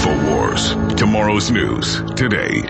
InfoWars. Tomorrow's news today.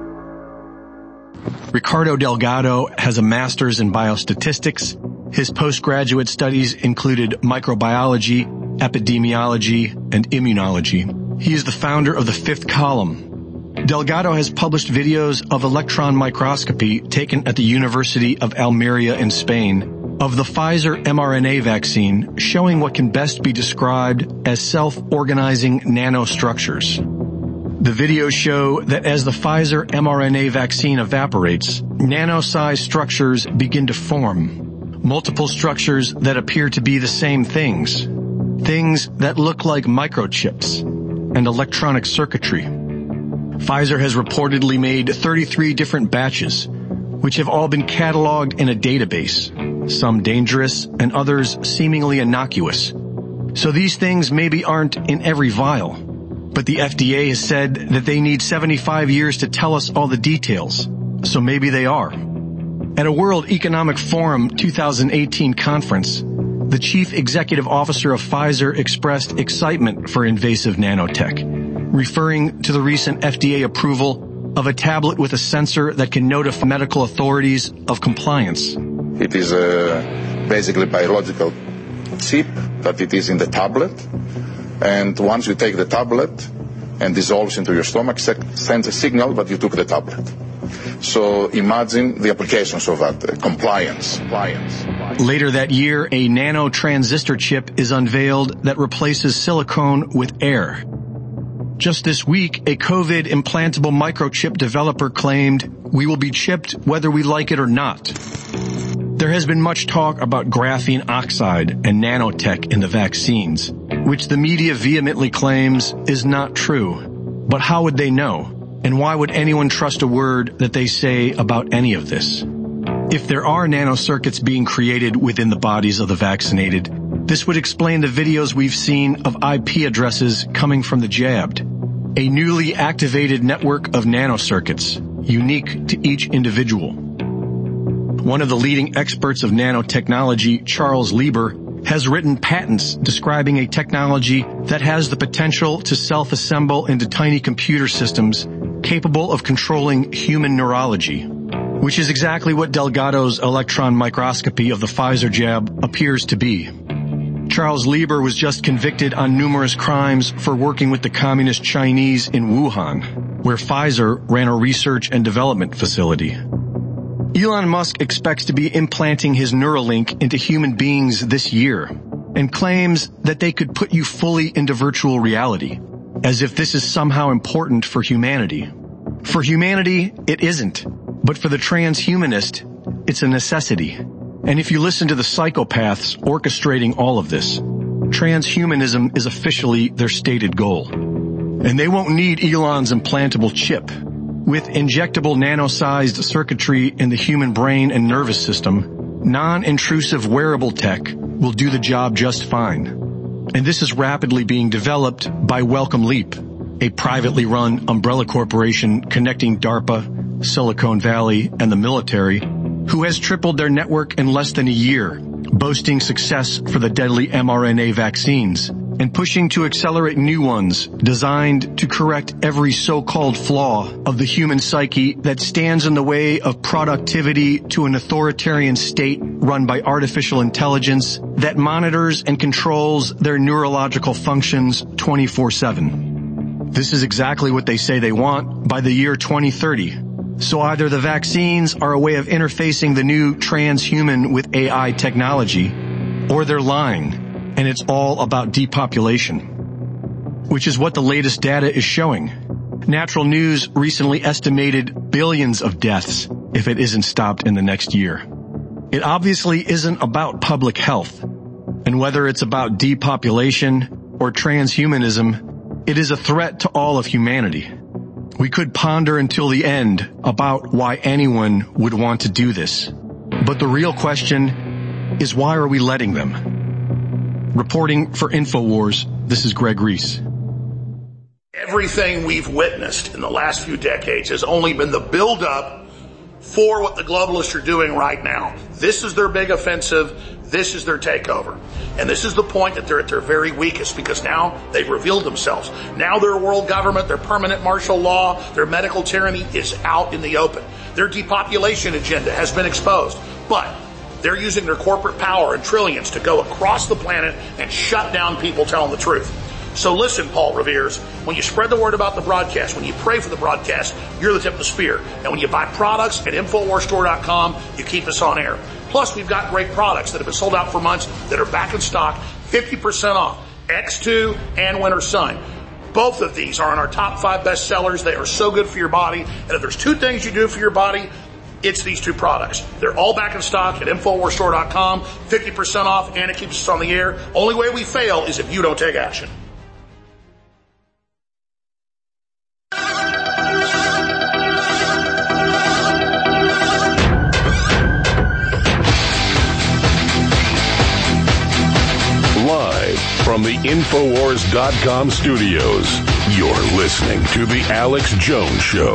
Ricardo Delgado has a master's in biostatistics. His postgraduate studies included microbiology, epidemiology, and immunology. He is the founder of the Fifth Column. Delgado has published videos of electron microscopy taken at the University of Almeria in Spain of the Pfizer mRNA vaccine, showing what can best be described as self-organizing nanostructures. The videos show that as the Pfizer mRNA vaccine evaporates, nano-sized structures begin to form. Multiple structures that appear to be the same things. Things that look like microchips and electronic circuitry. Pfizer has reportedly made 33 different batches, which have all been cataloged in a database, some dangerous and others seemingly innocuous. So these things maybe aren't in every vial, but the FDA has said that they need 75 years to tell us all the details, so maybe they are. At a World Economic Forum 2018 conference, the chief executive officer of Pfizer expressed excitement for invasive nanotech, referring to the recent FDA approval of a tablet with a sensor that can notify medical authorities of compliance. It is basically biological chip that it is in the tablet, and once you take the tablet and dissolves into your stomach, sends a signal that you took the tablet. So imagine the applications of that, compliance. Later that year, a nano transistor chip is unveiled that replaces silicone with air. Just this week, a COVID implantable microchip developer claimed, "We will be chipped whether we like it or not." There has been much talk about graphene oxide and nanotech in the vaccines, which the media vehemently claims is not true. But how would they know? And why would anyone trust a word that they say about any of this? If there are nanocircuits being created within the bodies of the vaccinated, this would explain the videos we've seen of IP addresses coming from the jabbed. A newly activated network of nanocircuits, unique to each individual. One of the leading experts of nanotechnology, Charles Lieber, has written patents describing a technology that has the potential to self-assemble into tiny computer systems capable of controlling human neurology, which is exactly what Delgado's electron microscopy of the Pfizer jab appears to be. Charles Lieber was just convicted on numerous crimes for working with the communist Chinese in Wuhan, where Pfizer ran a research and development facility. Elon Musk expects to be implanting his Neuralink into human beings this year and claims that they could put you fully into virtual reality, as if this is somehow important for humanity. For humanity, it isn't, but for the transhumanist, it's a necessity. And if you listen to the psychopaths orchestrating all of this, transhumanism is officially their stated goal. And they won't need Elon's implantable chip. With injectable nano-sized circuitry in the human brain and nervous system, non-intrusive wearable tech will do the job just fine. And this is rapidly being developed by Wellcome Leap, a privately run umbrella corporation connecting DARPA, Silicon Valley, and the military, who has tripled their network in less than a year, boasting success for the deadly mRNA vaccines, and pushing to accelerate new ones designed to correct every so-called flaw of the human psyche that stands in the way of productivity to an authoritarian state run by artificial intelligence that monitors and controls their neurological functions 24/7. This is exactly what they say they want by the year 2030. So either the vaccines are a way of interfacing the new transhuman with AI technology, or they're lying, and it's all about depopulation, which is what the latest data is showing. Natural News recently estimated billions of deaths if it isn't stopped in the next year. It obviously isn't about public health, and whether it's about depopulation or transhumanism, it is a threat to all of humanity. We could ponder until the end about why anyone would want to do this. But the real question is, why are we letting them? Reporting for InfoWars, this is Greg Reese. Everything we've witnessed in the last few decades has only been the build-up for what the globalists are doing right now. This is their big offensive. This is their takeover. And this is the point that they're at their very weakest, because now they've revealed themselves. Now their world government, their permanent martial law, their medical tyranny is out in the open. Their depopulation agenda has been exposed. But they're using their corporate power and trillions to go across the planet and shut down people telling the truth. So listen, Paul Revere's, when you spread the word about the broadcast, when you pray for the broadcast, you're the tip of the spear. And when you buy products at InfoWarsStore.com, you keep us on air. Plus, we've got great products that have been sold out for months that are back in stock, 50% off, X2 and Winter Sun. Both of these are in our top 5 best sellers. They are so good for your body. And if there's 2 things you do for your body, it's these 2 products. They're all back in stock at InfoWarsStore.com, 50% off, and it keeps us on the air. Only way we fail is if you don't take action. Live from the Infowars.com studios, you're listening to The Alex Jones Show.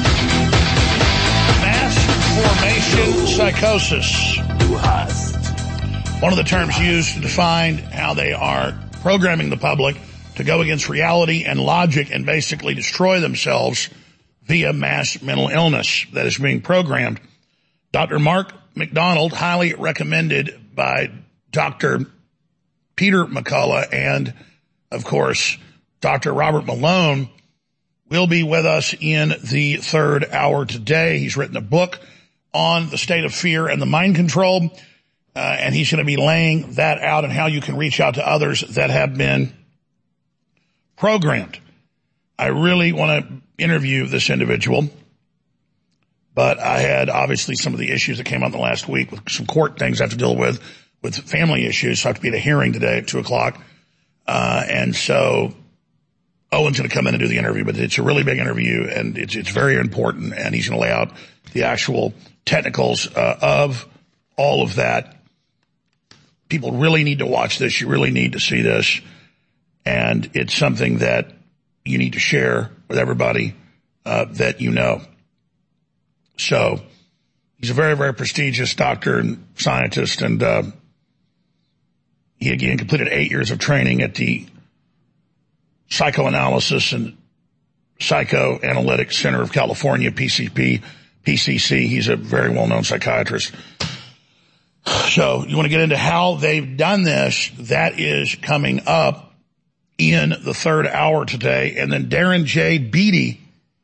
Mass formation psychosis. One of the terms used to define how they are programming the public to go against reality and logic and basically destroy themselves via mass mental illness that is being programmed. Dr. Mark McDonald, highly recommended by Dr. Peter McCullough and, of course, Dr. Robert Malone, will be with us in the 3rd hour today. He's written a book on the state of fear and the mind control, and he's going to be laying that out and how you can reach out to others that have been programmed. I really want to interview this individual, but I had obviously some of the issues that came out in the last week with some court things I have to deal with family issues, so I have to be at a hearing today at 2 o'clock. And so Owen's going to come in and do the interview, but it's a really big interview, and it's very important, and he's going to lay out the actual technicals of all of that. People really need to watch this. You really need to see this, and it's something that you need to share with everybody that you know. So he's a very, very prestigious doctor and scientist, and he again completed 8 years of training at the Psychoanalysis and Psychoanalytic Center of California, PCC. He's a very well-known psychiatrist. So you want to get into how they've done this? That is coming up in the 3rd hour today. And then Darren J. Beatty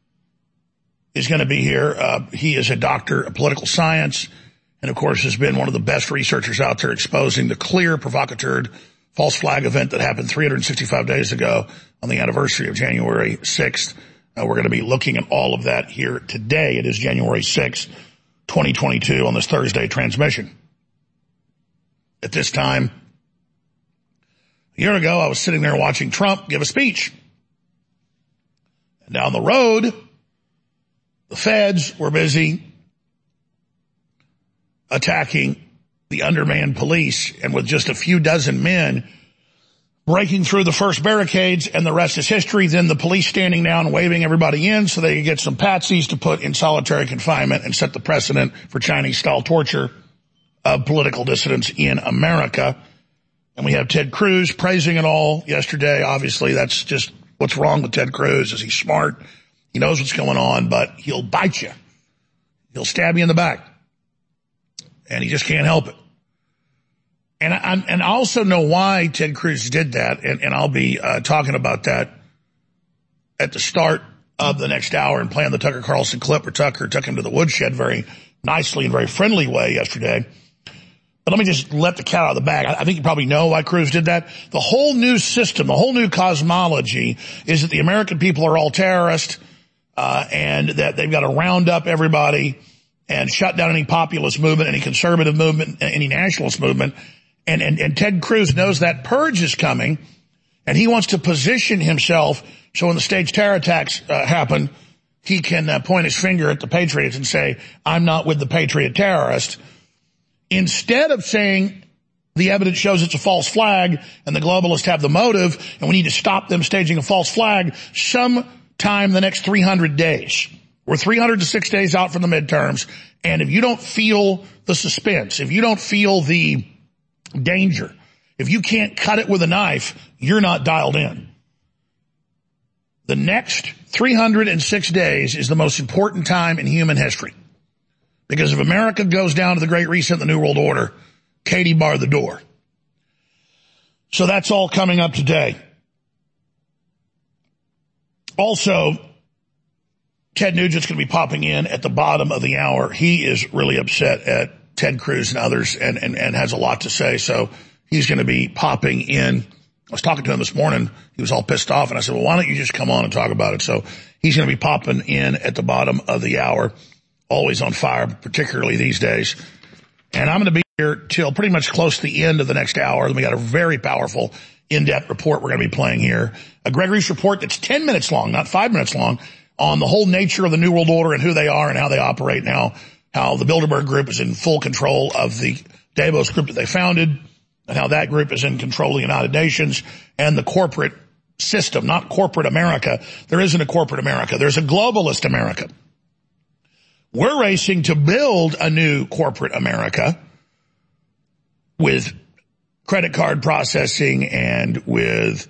is going to be here. He is a doctor of political science, and of course has been one of the best researchers out there exposing the clear provocateur false flag event that happened 365 days ago on the anniversary of January 6th. We're going to be looking at all of that here today. It is January 6th, 2022 on this Thursday transmission. At this time, a year ago, I was sitting there watching Trump give a speech. And down the road, the feds were busy attacking the undermanned police, and with just a few dozen men breaking through the first barricades, and the rest is history. Then the police standing down, waving everybody in so they could get some patsies to put in solitary confinement and set the precedent for Chinese-style torture of political dissidents in America. And we have Ted Cruz praising it all yesterday. Obviously, that's just what's wrong with Ted Cruz, is he's smart. He knows what's going on, but he'll bite you. He'll stab you in the back. And he just can't help it. And I also know why Ted Cruz did that, and I'll be talking about that at the start of the next hour and playing the Tucker Carlson clip where Tucker took him to the woodshed very nicely and very friendly way yesterday. But let me just let the cat out of the bag. I think you probably know why Cruz did that. The whole new system, the whole new cosmology is that the American people are all terrorists, and that they've got to round up everybody and shut down any populist movement, any conservative movement, any nationalist movement. And Ted Cruz knows that purge is coming, and he wants to position himself so when the staged terror attacks happen, he can point his finger at the patriots and say, I'm not with the patriot terrorist. Instead of saying the evidence shows it's a false flag and the globalists have the motive and we need to stop them staging a false flag sometime the next 300 days. We're 306 days out from the midterms, and if you don't feel the suspense, if you don't feel the danger, If you can't cut it with a knife, you're not dialed in. The next 306 days is the most important time in human history. Because if America goes down to the Great Reset, the New World Order, Katie barred the door. So that's all coming up today. Also, Ted Nugent's going to be popping in at the bottom of the hour. He is really upset at Ted Cruz and others and has a lot to say. So he's going to be popping in. I was talking to him this morning. He was all pissed off. And I said, well, why don't you just come on and talk about it? So he's going to be popping in at the bottom of the hour. Always on fire, particularly these days. And I'm going to be here till pretty much close to the end of the next hour. Then we got a very powerful, in-depth report we're going to be playing here. A Greg Reese report that's 10 minutes long, not 5 minutes long, on the whole nature of the New World Order and who they are and how they operate and how the Bilderberg Group is in full control of the Davos group that they founded and how that group is in control of the United Nations and the corporate system, not corporate America. There isn't a corporate America. There's a globalist America. We're racing to build a new corporate America with credit card processing and with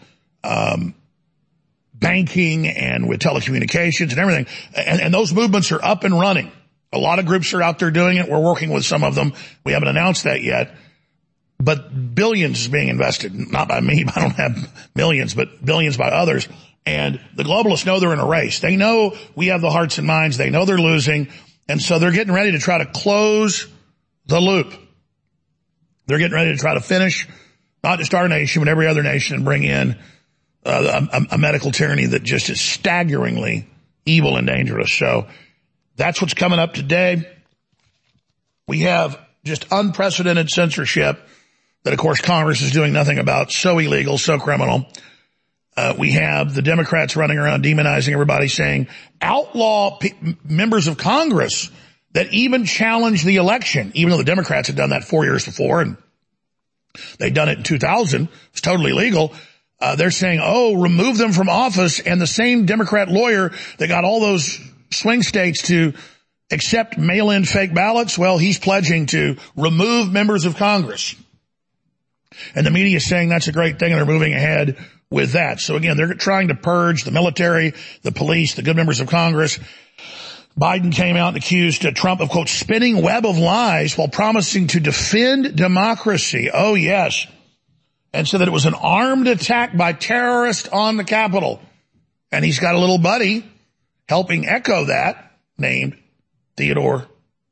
banking and with telecommunications and everything. And those movements are up and running. A lot of groups are out there doing it. We're working with some of them. We haven't announced that yet. But billions is being invested. Not by me. I don't have millions, but billions by others. And the globalists know they're in a race. They know we have the hearts and minds. They know they're losing. And so they're getting ready to try to close the loop. They're getting ready to try to finish not just our nation, but every other nation and bring in a medical tyranny that just is staggeringly evil and dangerous. So that's what's coming up today. We have just unprecedented censorship that, of course, Congress is doing nothing about. So illegal, so criminal. We have the Democrats running around demonizing everybody, saying outlaw members of Congress that even challenge the election, even though the Democrats had done that 4 years before and they'd done it in 2000. It was totally legal. They're saying, remove them from office. And the same Democrat lawyer that got all those swing states to accept mail-in fake ballots, well, he's pledging to remove members of Congress. And the media is saying that's a great thing and they're moving ahead with that. So again, they're trying to purge the military, the police, the good members of Congress. Biden came out and accused Trump of, quote, spinning web of lies while promising to defend democracy. Oh, yes. And so that it was an armed attack by terrorists on the Capitol. And he's got a little buddy helping echo that named Theodore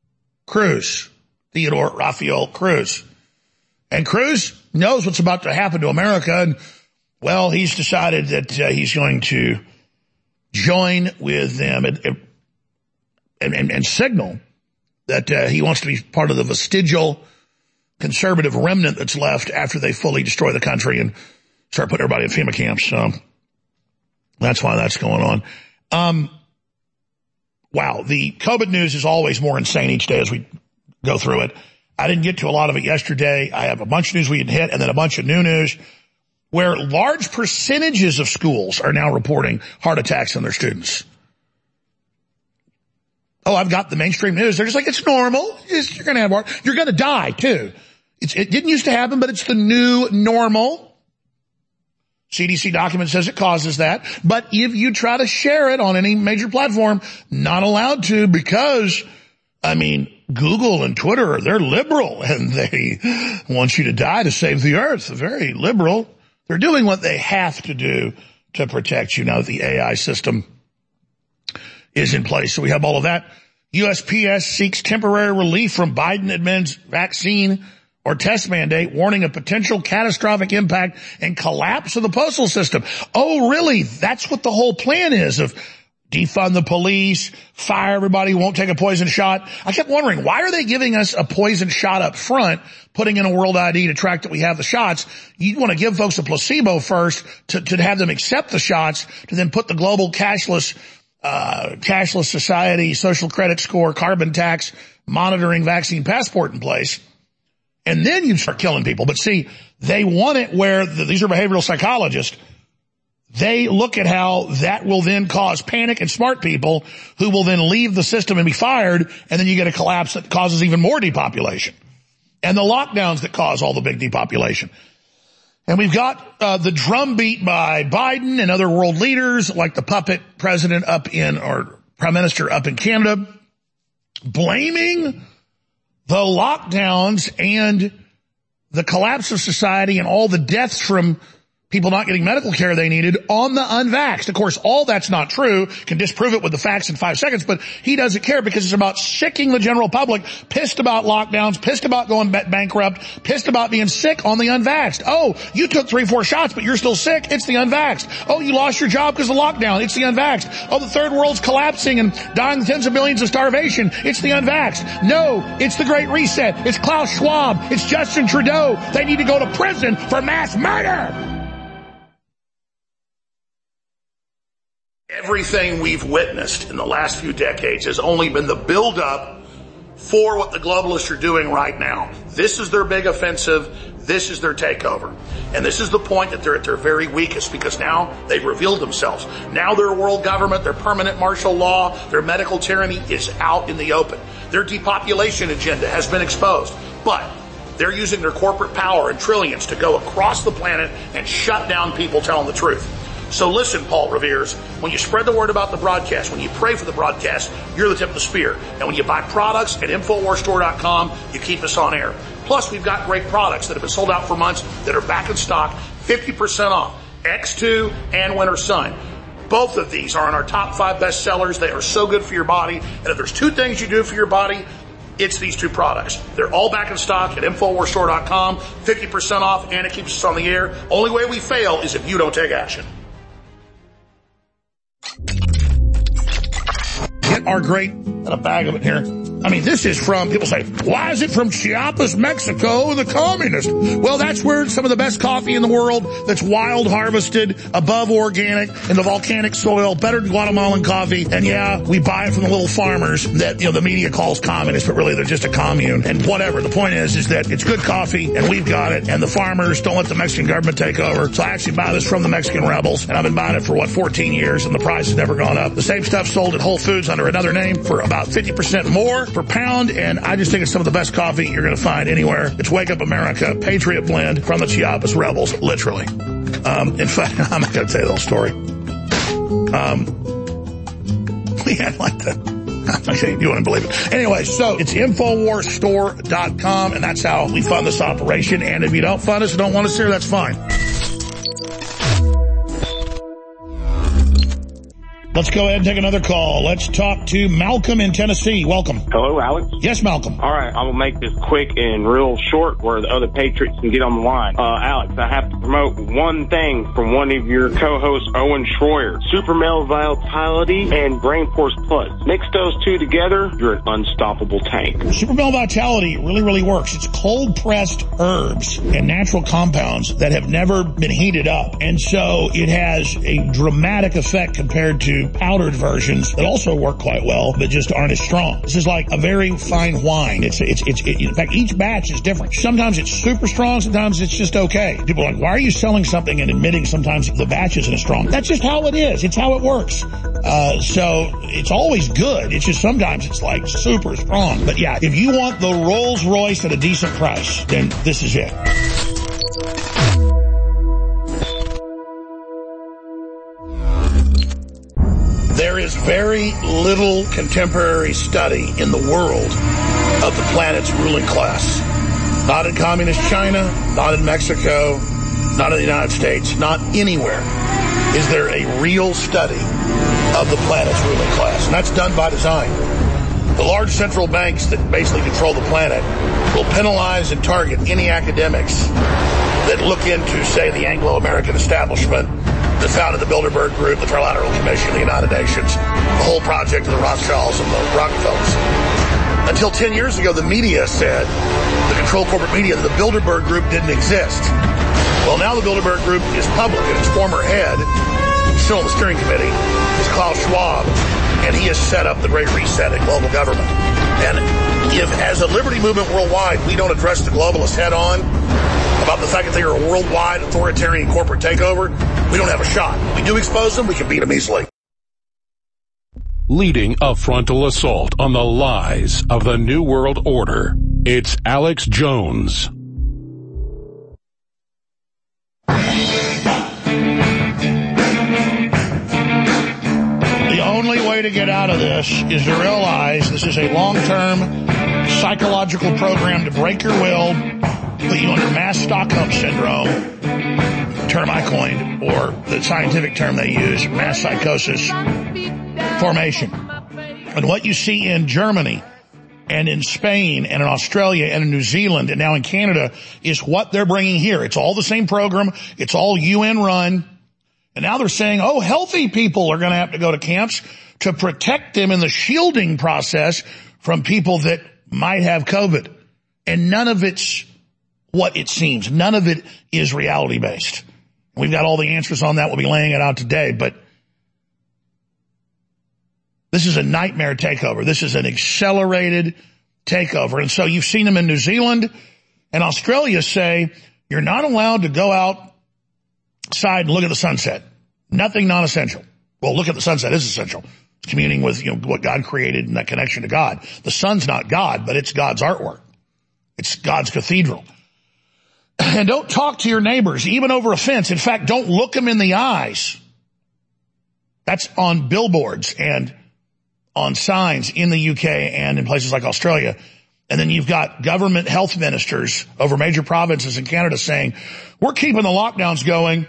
Rafael Cruz. And Cruz knows what's about to happen to America. And, well, he's decided that he's going to join with them and signal that he wants to be part of the vestigial conservative remnant that's left after they fully destroy the country and start putting everybody in FEMA camps. So that's why that's going on. Wow. The COVID news is always more insane each day as we go through it. I didn't get to a lot of it yesterday. I have a bunch of news we had hit and then a bunch of new news where large percentages of schools are now reporting heart attacks in their students. Oh, I've got the mainstream news. They're just like, it's normal. You're going to have heart. You're going to die too. It didn't used to happen, but it's the new normal. CDC document says it causes that. But if you try to share it on any major platform, not allowed to because, Google and Twitter, they're liberal and they want you to die to save the earth. Very liberal. They're doing what they have to do to protect you now that the AI system is in place. So we have all of that. USPS seeks temporary relief from Biden admin's vaccine or test mandate, warning of potential catastrophic impact and collapse of the postal system. Oh, really? That's what the whole plan is of defund the police, fire everybody who won't take a poison shot. I kept wondering, why are they giving us a poison shot up front, putting in a world ID to track that we have the shots? You want to give folks a placebo first to have them accept the shots, to then put the global cashless society, social credit score, carbon tax, monitoring vaccine passport in place. And then you start killing people. But see, they want it where these are behavioral psychologists. They look at how that will then cause panic in smart people who will then leave the system and be fired. And then you get a collapse that causes even more depopulation and the lockdowns that cause all the big depopulation. And we've got the drumbeat by Biden and other world leaders like the puppet president or prime minister up in Canada, blaming the lockdowns and the collapse of society and all the deaths from people not getting medical care they needed on the unvaxxed. Of course, all that's not true. Can disprove it with the facts in 5 seconds, but he doesn't care because it's about sicking the general public, pissed about lockdowns, pissed about going bankrupt, pissed about being sick on the unvaxxed. Oh, you took 3-4 shots, but you're still sick. It's the unvaxxed. Oh, you lost your job because of lockdown. It's the unvaxxed. Oh, the third world's collapsing and dying tens of millions of starvation. It's the unvaxxed. No, it's the Great Reset. It's Klaus Schwab. It's Justin Trudeau. They need to go to prison for mass murder. Everything we've witnessed in the last few decades has only been the build-up for what the globalists are doing right now. This is their big offensive. This is their takeover. And this is the point that they're at their very weakest because now they've revealed themselves. Now their world government, their permanent martial law, their medical tyranny is out in the open. Their depopulation agenda has been exposed. But they're using their corporate power and trillions to go across the planet and shut down people telling the truth. So listen, Paul Revere's, when you spread the word about the broadcast, when you pray for the broadcast, you're the tip of the spear. And when you buy products at InfoWarsStore.com, you keep us on air. Plus, we've got great products that have been sold out for months that are back in stock, 50% off, X2 and Winter Sun. Both of these are in our top 5 best sellers. They are so good for your body. And if there's 2 things you do for your body, it's these 2 products. They're all back in stock at InfoWarsStore.com, 50% off, and it keeps us on the air. Only way we fail is if you don't take action. Get our great, and a bag of it here. I mean, this is from, people say, why is it from Chiapas, Mexico, the communist? Well, that's where some of the best coffee in the world that's wild harvested, above organic, in the volcanic soil, better than Guatemalan coffee. And yeah, we buy it from the little farmers that, the media calls communists, but really they're just a commune. And whatever. The point is that it's good coffee and we've got it. And the farmers don't let the Mexican government take over. So I actually buy this from the Mexican rebels. And I've been buying it for 14 years and the price has never gone up. The same stuff sold at Whole Foods under another name for about 50% more per pound, and I just think it's some of the best coffee you're going to find anywhere. It's Wake Up America Patriot Blend from the Chiapas Rebels, literally. In fact, I'm not going to tell you the whole story. Yeah, like that. Okay, you wouldn't believe it. Anyway, so it's InfoWarsStore.com, and that's how we fund this operation. And if you don't fund us and don't want us here, that's fine. Let's go ahead and take another call. Let's talk to Malcolm in Tennessee. Welcome. Hello, Alex. Yes, Malcolm. All right, I will make this quick and real short where the other patriots can get on the line. Alex, I have to promote one thing from one of your co-hosts, Owen Schroyer. Super Male Vitality and Brain Force Plus. Mix those 2 together, you're an unstoppable tank. Super Male Vitality really, really works. It's cold-pressed herbs and natural compounds that have never been heated up. And so it has a dramatic effect compared to powdered versions that also work quite well, but just aren't as strong. This is like a very fine wine. It's in fact, each batch is different. Sometimes it's super strong, sometimes it's just okay. People are like, why are you selling something and admitting sometimes the batch isn't as strong? That's just how it is. It's how it works. So it's always good. It's just sometimes it's like super strong. But yeah, if you want the Rolls Royce at a decent price, then this is it. There is very little contemporary study in the world of the planet's ruling class. Not in communist China, not in Mexico, not in the United States, not anywhere is there a real study of the planet's ruling class. And that's done by design. The large central banks that basically control the planet will penalize and target any academics that look into, say, the Anglo-American establishment, that founded the Bilderberg Group, the Trilateral Commission, the United Nations, the whole project of the Rothschilds and the Rockefellers. Until 10 years ago, the media said, the controlled corporate media, that the Bilderberg Group didn't exist. Well, now the Bilderberg Group is public, and its former head, still on the steering committee, is Klaus Schwab, and he has set up the Great Reset in global government. And if, as a liberty movement worldwide, we don't address the globalists head on about the fact that they are a worldwide authoritarian corporate takeover, we don't have a shot. If we do expose them, we can beat them easily. Leading a frontal assault on the lies of the New World Order, it's Alex Jones. only way to get out of this is to realize this is a long-term psychological program to break your will, put you under mass Stockholm syndrome, term I coined, or the scientific term they use, mass psychosis formation. And what you see in Germany and in Spain and in Australia and in New Zealand and now in Canada is what they're bringing here. It's all the same program. It's all UN run. And now they're saying, oh, healthy people are going to have to go to camps to protect them in the shielding process from people that might have COVID. And none of it's what it seems. None of it is reality based. We've got all the answers on that. We'll be laying it out today, but this is a nightmare takeover. This is an accelerated takeover. And so you've seen them in New Zealand and Australia say, you're not allowed to go outside and look at the sunset. Nothing non-essential. Well, look at the sunset is essential. It's communing with, what God created and that connection to God. The sun's not God, but it's God's artwork. It's God's cathedral. And don't talk to your neighbors, even over a fence. In fact, don't look them in the eyes. That's on billboards and on signs in the UK and in places like Australia. And then you've got government health ministers over major provinces in Canada saying, we're keeping the lockdowns going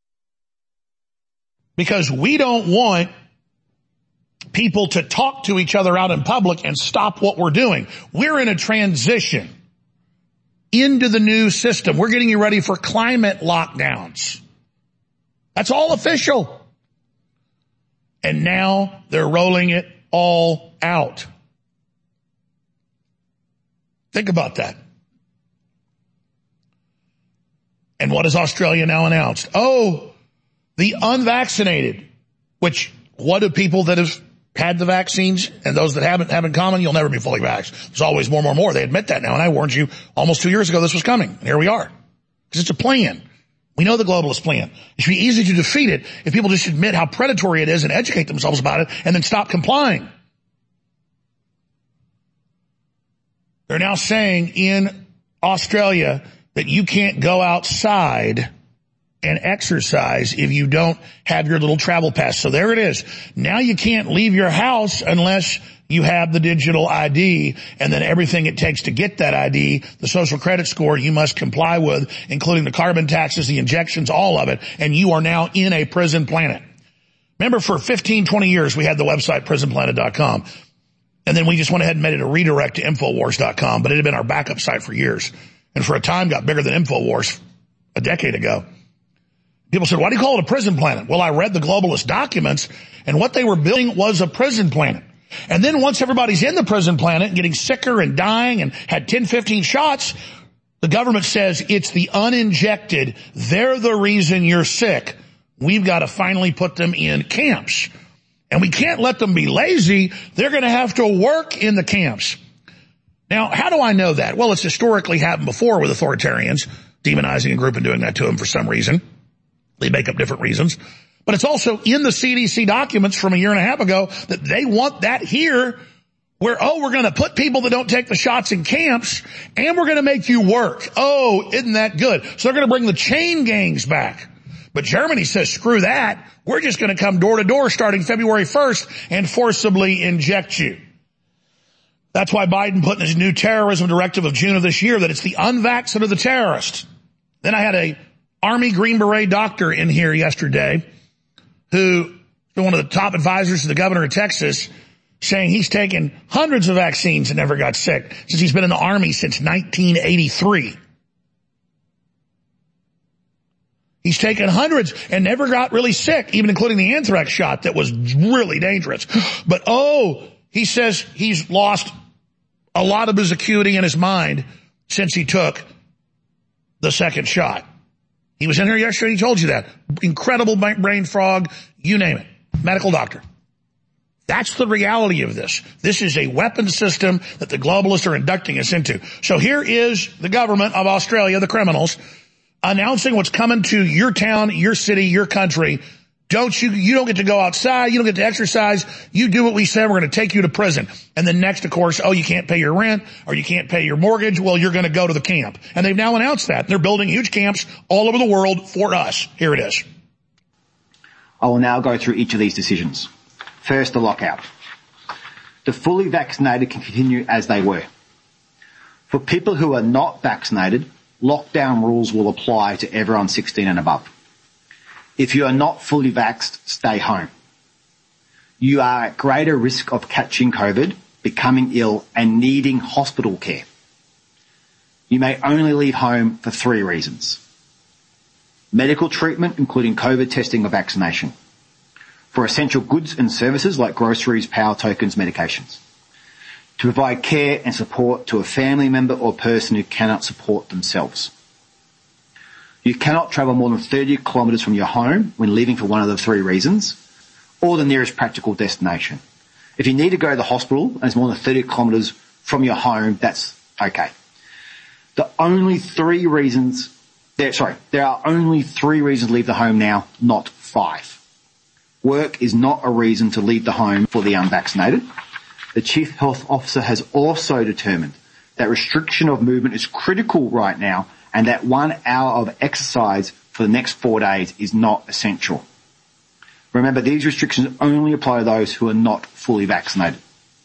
because we don't want people to talk to each other out in public and stop what we're doing. We're in a transition into the new system. We're getting you ready for climate lockdowns. That's all official. And now they're rolling it all out. Think about that. And what has Australia now announced? Oh, the unvaccinated, which what do people that have had the vaccines and those that haven't have in common? You'll never be fully vaxxed. There's always more. They admit that now, and I warned you almost 2 years ago this was coming. And here we are. Because it's a plan. We know the globalist plan. It should be easy to defeat it if people just admit how predatory it is and educate themselves about it and then stop complying. They're now saying in Australia that you can't go outside and exercise if you don't have your little travel pass. So there it is. Now you can't leave your house unless you have the digital ID, and then everything it takes to get that ID, the social credit score, you must comply with, including the carbon taxes, the injections, all of it, and you are now in a prison planet. Remember, for 15, 20 years, we had the website prisonplanet.com, and then we just went ahead and made it a redirect to Infowars.com, but it had been our backup site for years, and for a time got bigger than Infowars a decade ago. People said, why do you call it a prison planet? Well, I read the globalist documents, and what they were building was a prison planet. And then once everybody's in the prison planet, getting sicker and dying and had 10, 15 shots, the government says it's the uninjected. They're the reason you're sick. We've got to finally put them in camps. And we can't let them be lazy. They're going to have to work in the camps. Now, how do I know that? Well, it's historically happened before with authoritarians, demonizing a group and doing that to them for some reason. They make up different reasons. But it's also in the CDC documents from a year and a half ago that they want that here where, we're going to put people that don't take the shots in camps and we're going to make you work. Oh, isn't that good? So they're going to bring the chain gangs back. But Germany says, screw that. We're just going to come door to door starting February 1st and forcibly inject you. That's why Biden put in his new terrorism directive of June of this year that it's the unvaxxed that are the terrorists. Then I had a Army Green Beret doctor in here yesterday who is one of the top advisors to the governor of Texas, saying he's taken hundreds of vaccines and never got sick since he's been in the Army since 1983. He's taken hundreds and never got really sick, even including the anthrax shot that was really dangerous. But he says he's lost a lot of his acuity in his mind since he took the second shot. He was in here yesterday, he told you that. Incredible brain fog, you name it. Medical doctor. That's the reality of this. This is a weapon system that the globalists are inducting us into. So here is the government of Australia, the criminals, announcing what's coming to your town, your city, your country. You don't get to go outside. You don't get to exercise. You do what we said. We're going to take you to prison. And then next, of course, you can't pay your rent or you can't pay your mortgage. Well, you're going to go to the camp. And they've now announced that. They're building huge camps all over the world for us. Here it is. I will now go through each of these decisions. First, the lockout. The fully vaccinated can continue as they were. For people who are not vaccinated, lockdown rules will apply to everyone 16 and above. If you are not fully vaxxed, stay home. You are at greater risk of catching COVID, becoming ill, and needing hospital care. You may only leave home for 3 reasons. Medical treatment, including COVID testing or vaccination. For essential goods and services like groceries, power tokens, medications. To provide care and support to a family member or person who cannot support themselves. You cannot travel more than 30 kilometres from your home when leaving for one of the 3 reasons, or the nearest practical destination. If you need to go to the hospital and it's more than 30 kilometres from your home, that's okay. There are only 3 reasons to leave the home now, not 5. Work is not a reason to leave the home for the unvaccinated. The Chief Health Officer has also determined that restriction of movement is critical right now and that 1 hour of exercise for the next 4 days is not essential. Remember, these restrictions only apply to those who are not fully vaccinated.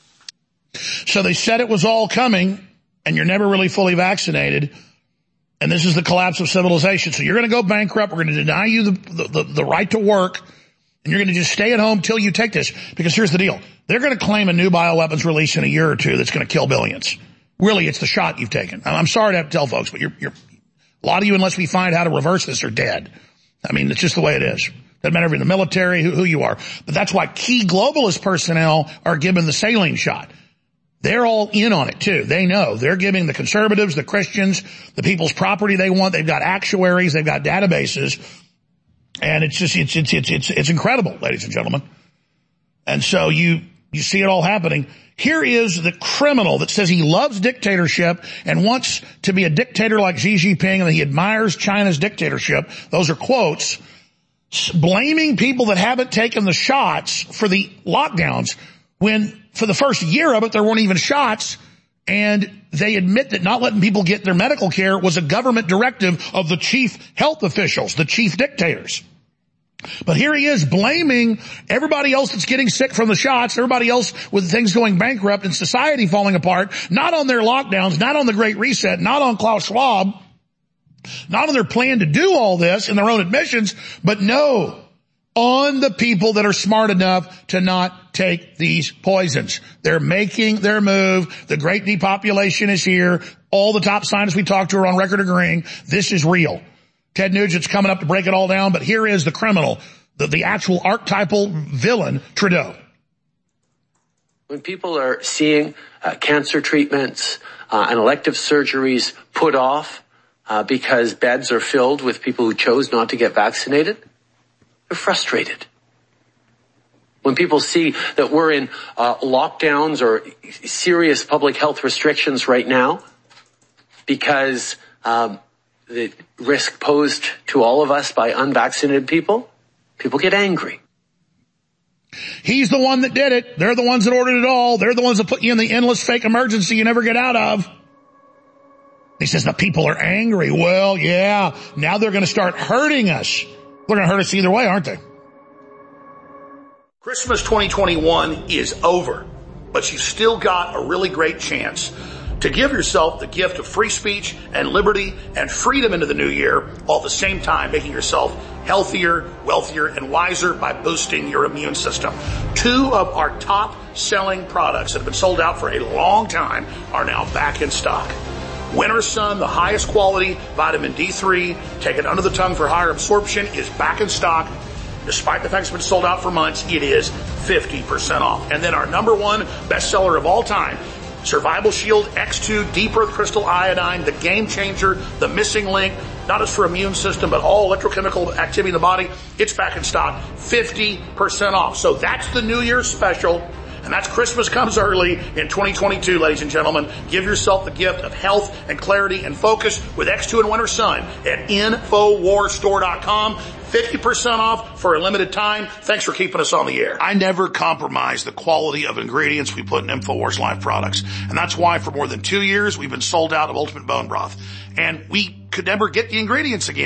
So they said it was all coming, and you're never really fully vaccinated, and this is the collapse of civilization. So you're going to go bankrupt. We're going to deny you the right to work, and you're going to just stay at home till you take this. Because here's the deal. They're going to claim a new bioweapons release in a year or 2 that's going to kill billions. Really, it's the shot you've taken. I'm sorry to have to tell folks, but a lot of you, unless we find how to reverse this, are dead. I mean, it's just the way it is. Doesn't matter if you're in the military, who you are. But that's why key globalist personnel are given the saline shot. They're all in on it too. They know. They're giving the conservatives, the Christians, the people's property they want. They've got actuaries. They've got databases. And it's incredible, ladies and gentlemen. And so you see it all happening. Here is the criminal that says he loves dictatorship and wants to be a dictator like Xi Jinping, and he admires China's dictatorship. Those are quotes. Blaming people that haven't taken the shots for the lockdowns when for the first year of it there weren't even shots, and they admit that not letting people get their medical care was a government directive of the chief health officials, the chief dictators. But here he is blaming everybody else that's getting sick from the shots, everybody else with things going bankrupt and society falling apart, not on their lockdowns, not on the Great Reset, not on Klaus Schwab, not on their plan to do all this in their own admissions, but no, on the people that are smart enough to not take these poisons. They're making their move. The great depopulation is here. All the top scientists we talked to are on record agreeing this is real. Ted Nugent's coming up to break it all down, but here is the criminal, the actual archetypal villain, Trudeau. When people are seeing cancer treatments and elective surgeries put off because beds are filled with people who chose not to get vaccinated, they're frustrated. When people see that we're in lockdowns or serious public health restrictions right now because the risk posed to all of us by unvaccinated people get angry. He's the one that did it. They're the ones that ordered it all. They're the ones that put you in the endless fake emergency you never get out of. He says the people are angry. Well, yeah, now they're going to start hurting us. They're going to hurt us either way, aren't they? Christmas 2021 is over, but you've still got a really great chance to give yourself the gift of free speech and liberty and freedom into the new year, while at the same time making yourself healthier, wealthier, and wiser by boosting your immune system. 2 of our top selling products that have been sold out for a long time are now back in stock. Winter Sun, the highest quality vitamin D3, taken under the tongue for higher absorption, is back in stock. Despite the fact it's been sold out for months, it is 50% off. And then our number 1 bestseller of all time, Survival Shield X2 Deep Earth Crystal Iodine, the game changer, the missing link, not just for immune system, but all electrochemical activity in the body. It's back in stock, 50% off. So that's the New Year's special. And that's Christmas comes early in 2022, ladies and gentlemen. Give yourself the gift of health and clarity and focus with X2 and Winter Sun at InfoWarsStore.com. 50% off for a limited time. Thanks for keeping us on the air. I never compromise the quality of ingredients we put in InfoWars Life products. And that's why for more than 2 years we've been sold out of Ultimate Bone Broth. And we could never get the ingredients again.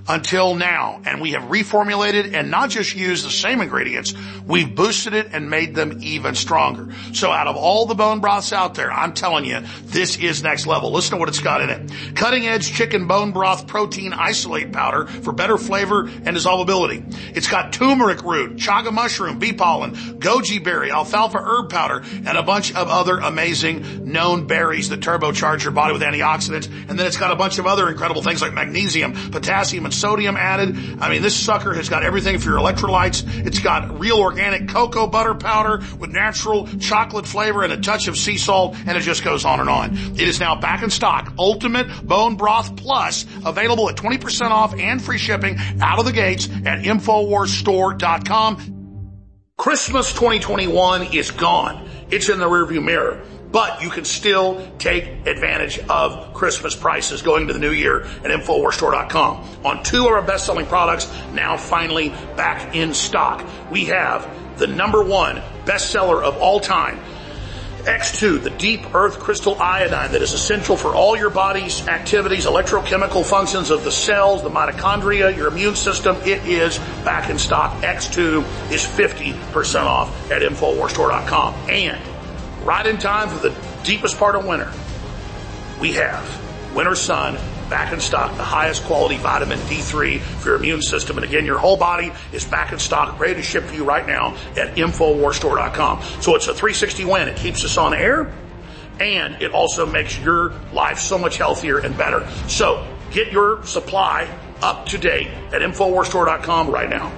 until now. And we have reformulated and not just used the same ingredients, we've boosted it and made them even stronger. So out of all the bone broths out there, I'm telling you, this is next level. Listen to what it's got in it. Cutting edge chicken bone broth protein isolate powder for better flavor and dissolvability. It's got turmeric root, chaga mushroom, bee pollen, goji berry, alfalfa herb powder, and a bunch of other amazing known berries that turbocharge your body with antioxidants. And then it's got a bunch of other incredible things like magnesium, potassium, and sodium added. I mean, this sucker has got everything for your electrolytes. It's got real organic cocoa butter powder with natural chocolate flavor and a touch of sea salt, and it just goes on and on. It is now back in stock. Ultimate Bone Broth Plus, available at 20% off and free shipping out of the gates at InfoWarsStore.com. Christmas 2021 is gone. It's in the rearview mirror. But you can still take advantage of Christmas prices going into the new year at InfoWarsStore.com. On 2 of our best-selling products, now finally back in stock. We have the #1 bestseller of all time, X2, the deep earth crystal iodine that is essential for all your body's activities, electrochemical functions of the cells, the mitochondria, your immune system. It is back in stock. X2 is 50% off at InfoWarsStore.com. And right in time for the deepest part of winter, we have Winter Sun back in stock, the highest quality vitamin D3 for your immune system. And again, your whole body is back in stock, ready to ship to you right now at InfoWarsStore.com. So it's a 360 win. It keeps us on air, and it also makes your life so much healthier and better. So get your supply up to date at InfoWarsStore.com right now.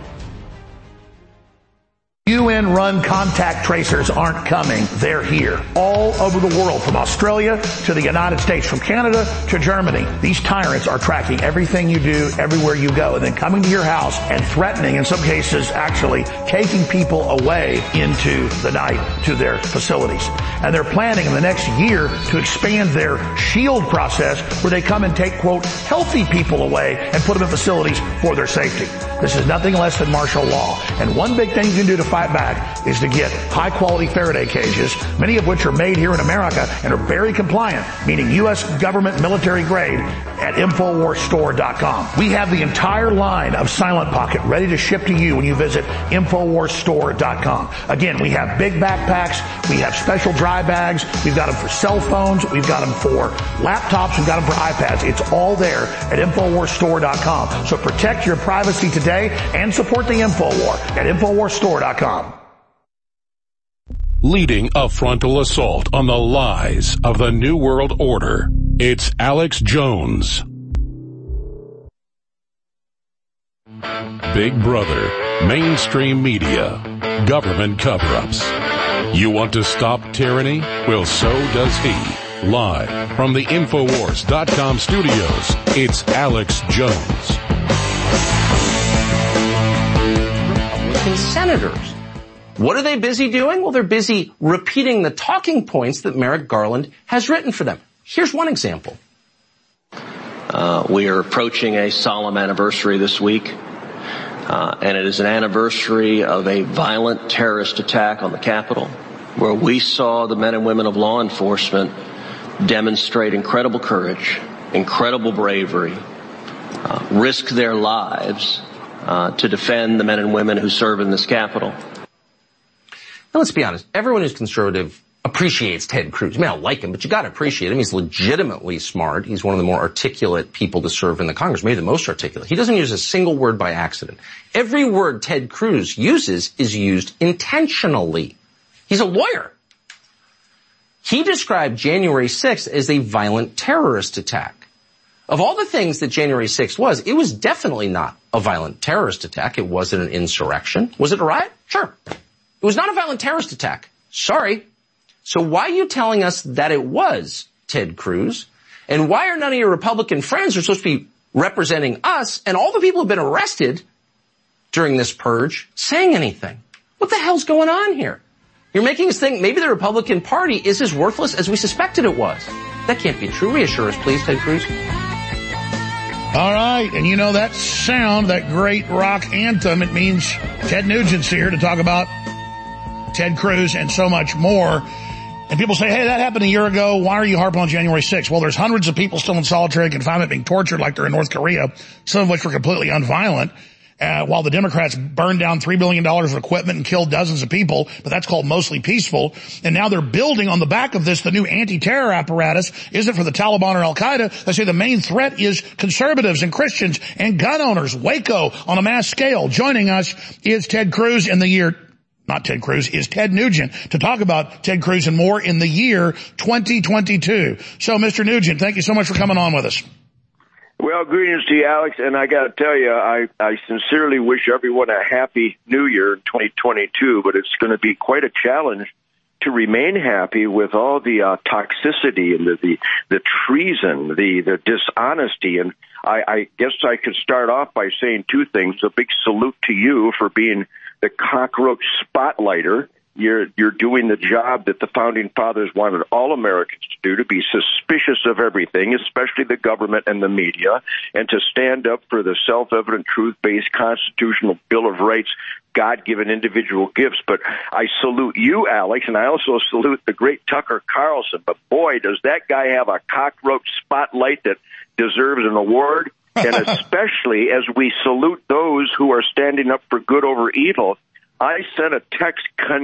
UN-run contact tracers aren't coming. They're here. All over the world, from Australia to the United States, from Canada to Germany. These tyrants are tracking everything you do, everywhere you go, and then coming to your house and threatening, in some cases actually taking people away into the night to their facilities. And they're planning in the next year to expand their SHIELD process, where they come and take, quote, healthy people away and put them in facilities for their safety. This is nothing less than martial law. And one big thing you can do to fight back is to get high-quality Faraday cages, many of which are made here in America and are very compliant, meaning U.S. government military grade, at InfoWarsStore.com. We have the entire line of Silent Pocket ready to ship to you when you visit InfoWarsStore.com. Again, we have big backpacks, we have special dry bags, we've got them for cell phones, we've got them for laptops, we've got them for iPads. It's all there at InfoWarsStore.com. So protect your privacy today and support the InfoWar at InfoWarsStore.com. Leading a frontal assault on the lies of the New World Order, it's Alex Jones. Big Brother, mainstream media, government cover-ups. You want to stop tyranny? Well, so does he. Live from the Infowars.com studios, it's Alex Jones. Republican senators. What are they busy doing? Well, they're busy repeating the talking points that Merrick Garland has written for them. Here's one example. We are approaching a solemn anniversary this week, and it is an anniversary of a violent terrorist attack on the Capitol, where we saw the men and women of law enforcement demonstrate incredible courage, incredible bravery, risk their lives to defend the men and women who serve in this Capitol. Now, let's be honest. Everyone who's conservative appreciates Ted Cruz. You may not like him, but you got to appreciate him. He's legitimately smart. He's one of the more articulate people to serve in the Congress, maybe the most articulate. He doesn't use a single word by accident. Every word Ted Cruz uses is used intentionally. He's a lawyer. He described January 6th as a violent terrorist attack. Of all the things that January 6th was, it was definitely not a violent terrorist attack. It wasn't an insurrection. Was it a riot? Sure. It was not a violent terrorist attack. Sorry. So why are you telling us that it was, Ted Cruz? And why are none of your Republican friends who are supposed to be representing us and all the people who have been arrested during this purge saying anything? What the hell's going on here? You're making us think maybe the Republican Party is as worthless as we suspected it was. That can't be true. Reassure us, please, Ted Cruz. All right, and you know that sound, that great rock anthem, it means Ted Nugent's here to talk about Ted Cruz and so much more. And people say, hey, that happened a year ago. Why are you harping on January 6th? Well, there's hundreds of people still in solitary confinement being tortured like they're in North Korea, some of which were completely unviolent. While the Democrats burned down $3 billion of equipment and killed dozens of people, but that's called mostly peaceful. And now they're building on the back of this, the new anti-terror apparatus isn't for the Taliban or Al-Qaeda. They say the main threat is conservatives and Christians and gun owners. Waco on a mass scale. Joining us is Ted Cruz is Ted Nugent to talk about Ted Cruz and more in the year 2022. So, Mr. Nugent, thank you so much for coming on with us. Well, greetings to you, Alex, and I got to tell you, I sincerely wish everyone a happy new year in 2022, but it's going to be quite a challenge to remain happy with all the toxicity and the treason, the dishonesty. And I guess I could start off by saying two things. A big salute to you for being the cockroach spotlighter. You're doing the job that the Founding Fathers wanted all Americans to do, to be suspicious of everything, especially the government and the media, and to stand up for the self-evident, truth-based constitutional Bill of Rights, God-given individual gifts. But I salute you, Alex, and I also salute the great Tucker Carlson. But boy, does that guy have a cockroach spotlight that deserves an award, and especially as we salute those who are standing up for good over evil. I sent a text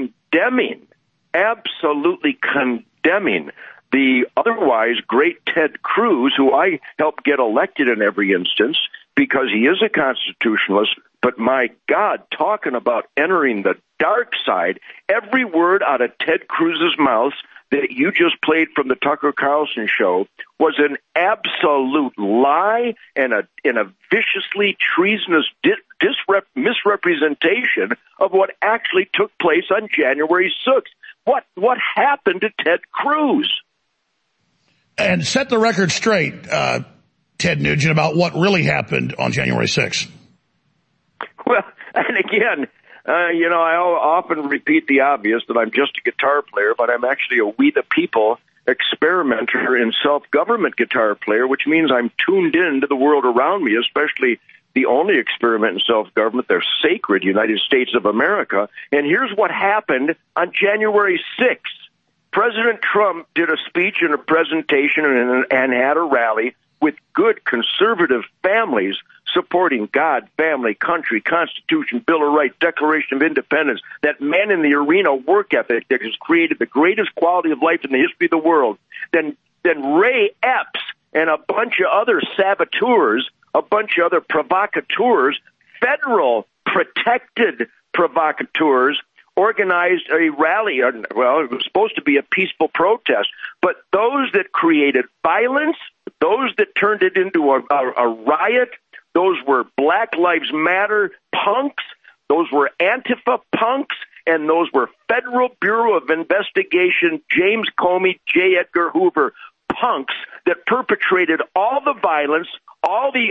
absolutely condemning the otherwise great Ted Cruz, who I helped get elected in every instance because he is a constitutionalist. But my God, talking about entering the dark side, every word out of Ted Cruz's mouth that you just played from the Tucker Carlson show was an absolute lie and a viciously treasonous misrepresentation of what actually took place on January 6th. What happened to Ted Cruz? And set the record straight, Ted Nugent, about what really happened on January 6th. Well, and again, I often repeat the obvious that I'm just a guitar player, but I'm actually a We the People experimenter and self-government guitar player, which means I'm tuned in to the world around me, especially the only experiment in self-government, the sacred United States of America. And here's what happened on January 6th. President Trump did a speech and a presentation and had a rally with good conservative families supporting God, family, country, Constitution, Bill of Rights, Declaration of Independence, that man in the arena work ethic that has created the greatest quality of life in the history of the world. Then Ray Epps and a bunch of other saboteurs, a bunch of other provocateurs, federal protected provocateurs, organized a rally. Well, it was supposed to be a peaceful protest, but those that created violence, those that turned it into a riot, those were Black Lives Matter punks, those were Antifa punks, and those were Federal Bureau of Investigation, James Comey, J. Edgar Hoover punks that perpetrated all the violence, all the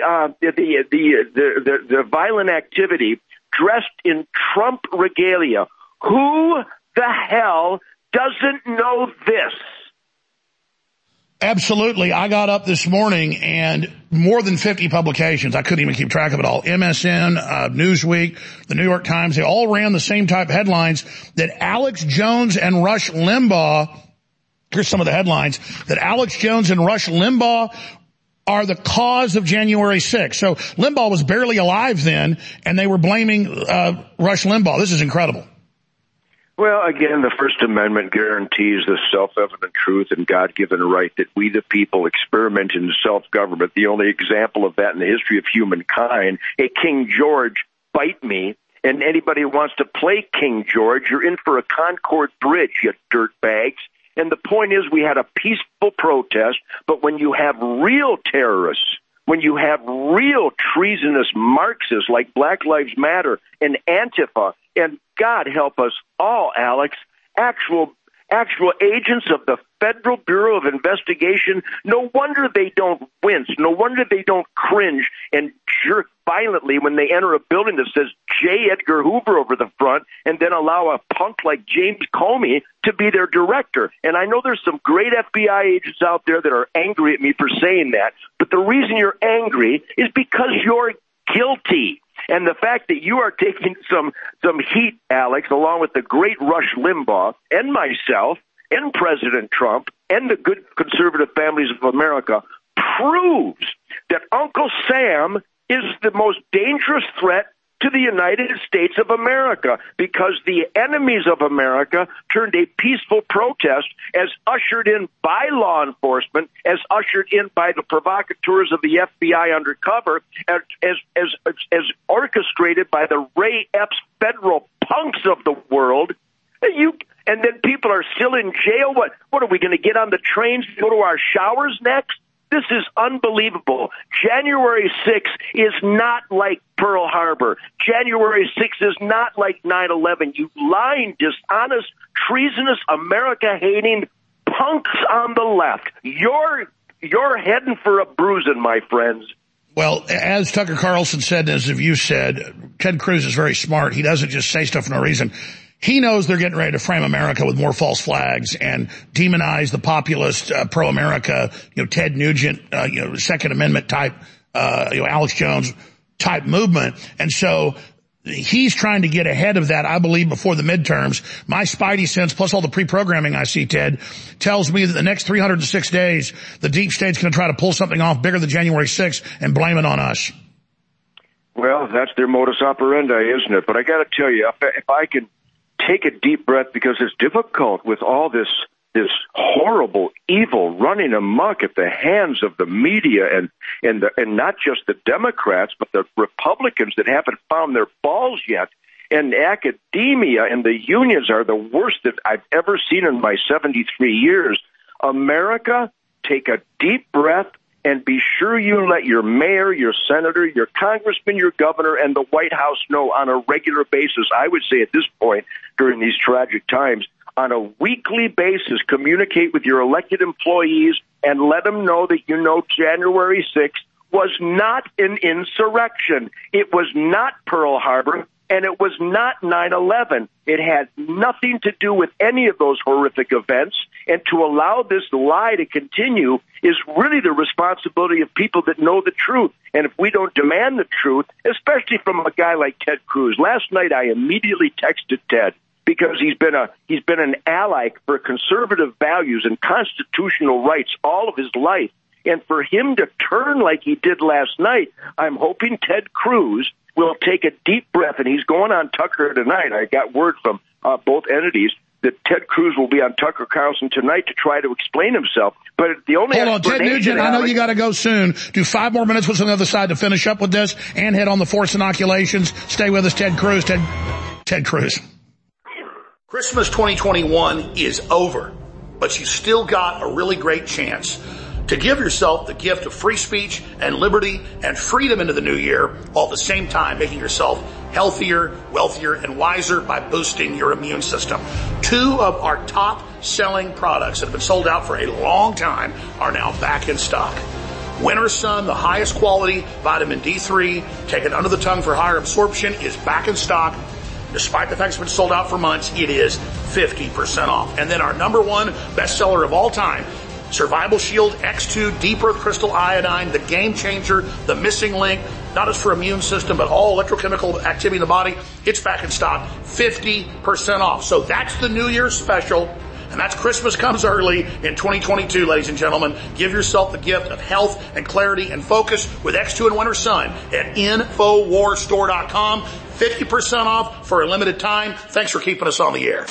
violent activity, dressed in Trump regalia. Who the hell doesn't know this? Absolutely. I got up this morning and more than 50 publications, I couldn't even keep track of it all, MSN, Newsweek, the New York Times, they all ran the same type of headlines that Alex Jones and Rush Limbaugh, here's some of the headlines, that Alex Jones and Rush Limbaugh are the cause of January 6th. So Limbaugh was barely alive then, and they were blaming Rush Limbaugh. This is incredible. Well, again, the First Amendment guarantees the self-evident truth and God-given right that we the people experiment in self-government. The only example of that in the history of humankind, a King George bite me, and anybody who wants to play King George, you're in for a Concord Bridge, you dirtbags. And the point is, we had a peaceful protest, but when you have real terrorists, when you have real treasonous Marxists like Black Lives Matter and Antifa, and God help us all, Alex, actual agents of the Federal Bureau of Investigation, no wonder they don't wince, no wonder they don't cringe and jerk violently when they enter a building that says J. Edgar Hoover over the front and then allow a punk like James Comey to be their director. And I know there's some great FBI agents out there that are angry at me for saying that, but the reason you're angry is because you're guilty. And the fact that you are taking some heat, Alex, along with the great Rush Limbaugh and myself, and President Trump and the good conservative families of America proves that Uncle Sam is the most dangerous threat to the United States of America, because the enemies of America turned a peaceful protest, as ushered in by law enforcement, as ushered in by the provocateurs of the FBI undercover, as orchestrated by the Ray Epps federal punks of the world. And then people are still in jail. What are we going to get on the trains to go to our showers next? This is unbelievable. January 6th is not like Pearl Harbor. January 6th is not like 9/11. You lying, dishonest, treasonous, America-hating punks on the left. You're heading for a bruising, my friends. Well, as Tucker Carlson said, as you said, Ted Cruz is very smart. He doesn't just say stuff for no reason. He knows they're getting ready to frame America with more false flags and demonize the populist, pro-America, Ted Nugent, Second Amendment type, Alex Jones type movement. And so he's trying to get ahead of that, I believe, before the midterms. My spidey sense, plus all the pre-programming I see, Ted, tells me that the next 306 days, the deep state's going to try to pull something off bigger than January 6th and blame it on us. Well, that's their modus operandi, isn't it? But I got to tell you, if I can take a deep breath, because it's difficult with all this horrible evil running amok at the hands of the media and not just the Democrats, but the Republicans that haven't found their balls yet. And academia and the unions are the worst that I've ever seen in my 73 years. America, take a deep breath and be sure you let your mayor, your senator, your congressman, your governor, and the White House know on a regular basis, I would say at this point during these tragic times, on a weekly basis, communicate with your elected employees and let them know that January 6th was not an insurrection. It was not Pearl Harbor, and it was not 9/11. It had nothing to do with any of those horrific events, and to allow this lie to continue is really the responsibility of people that know the truth. And if we don't demand the truth, especially from a guy like Ted Cruz, last night I immediately texted Ted, because he's been an ally for conservative values and constitutional rights all of his life. And for him to turn like he did last night, I'm hoping Ted Cruz will take a deep breath, and he's going on Tucker tonight. I got word from both entities that Ted Cruz will be on Tucker Carlson tonight to try to explain himself. But the only Hold on, Ted Nugent, I know you got to go soon. Do 5 more minutes with on the other side to finish up with this and hit on the forced inoculations. Stay with us, Ted Cruz. Ted Cruz. Christmas 2021 is over, but you still got a really great chance to give yourself the gift of free speech and liberty and freedom into the new year, while at the same time making yourself healthier, wealthier, and wiser by boosting your immune system. 2 of our top selling products that have been sold out for a long time are now back in stock. Winter Sun, the highest quality vitamin D3, taken under the tongue for higher absorption, is back in stock. Despite the fact it's been sold out for months, it is 50% off. And then our number 1 bestseller of all time, Survival Shield X2 Deep Earth Crystal Iodine, the game changer, the missing link, not just for immune system, but all electrochemical activity in the body. It's back in stock, 50% off. So that's the New Year's special. And that's Christmas comes early in 2022, ladies and gentlemen. Give yourself the gift of health and clarity and focus with X2 and Winter Sun at InfoWarsStore.com. 50% off for a limited time. Thanks for keeping us on the air.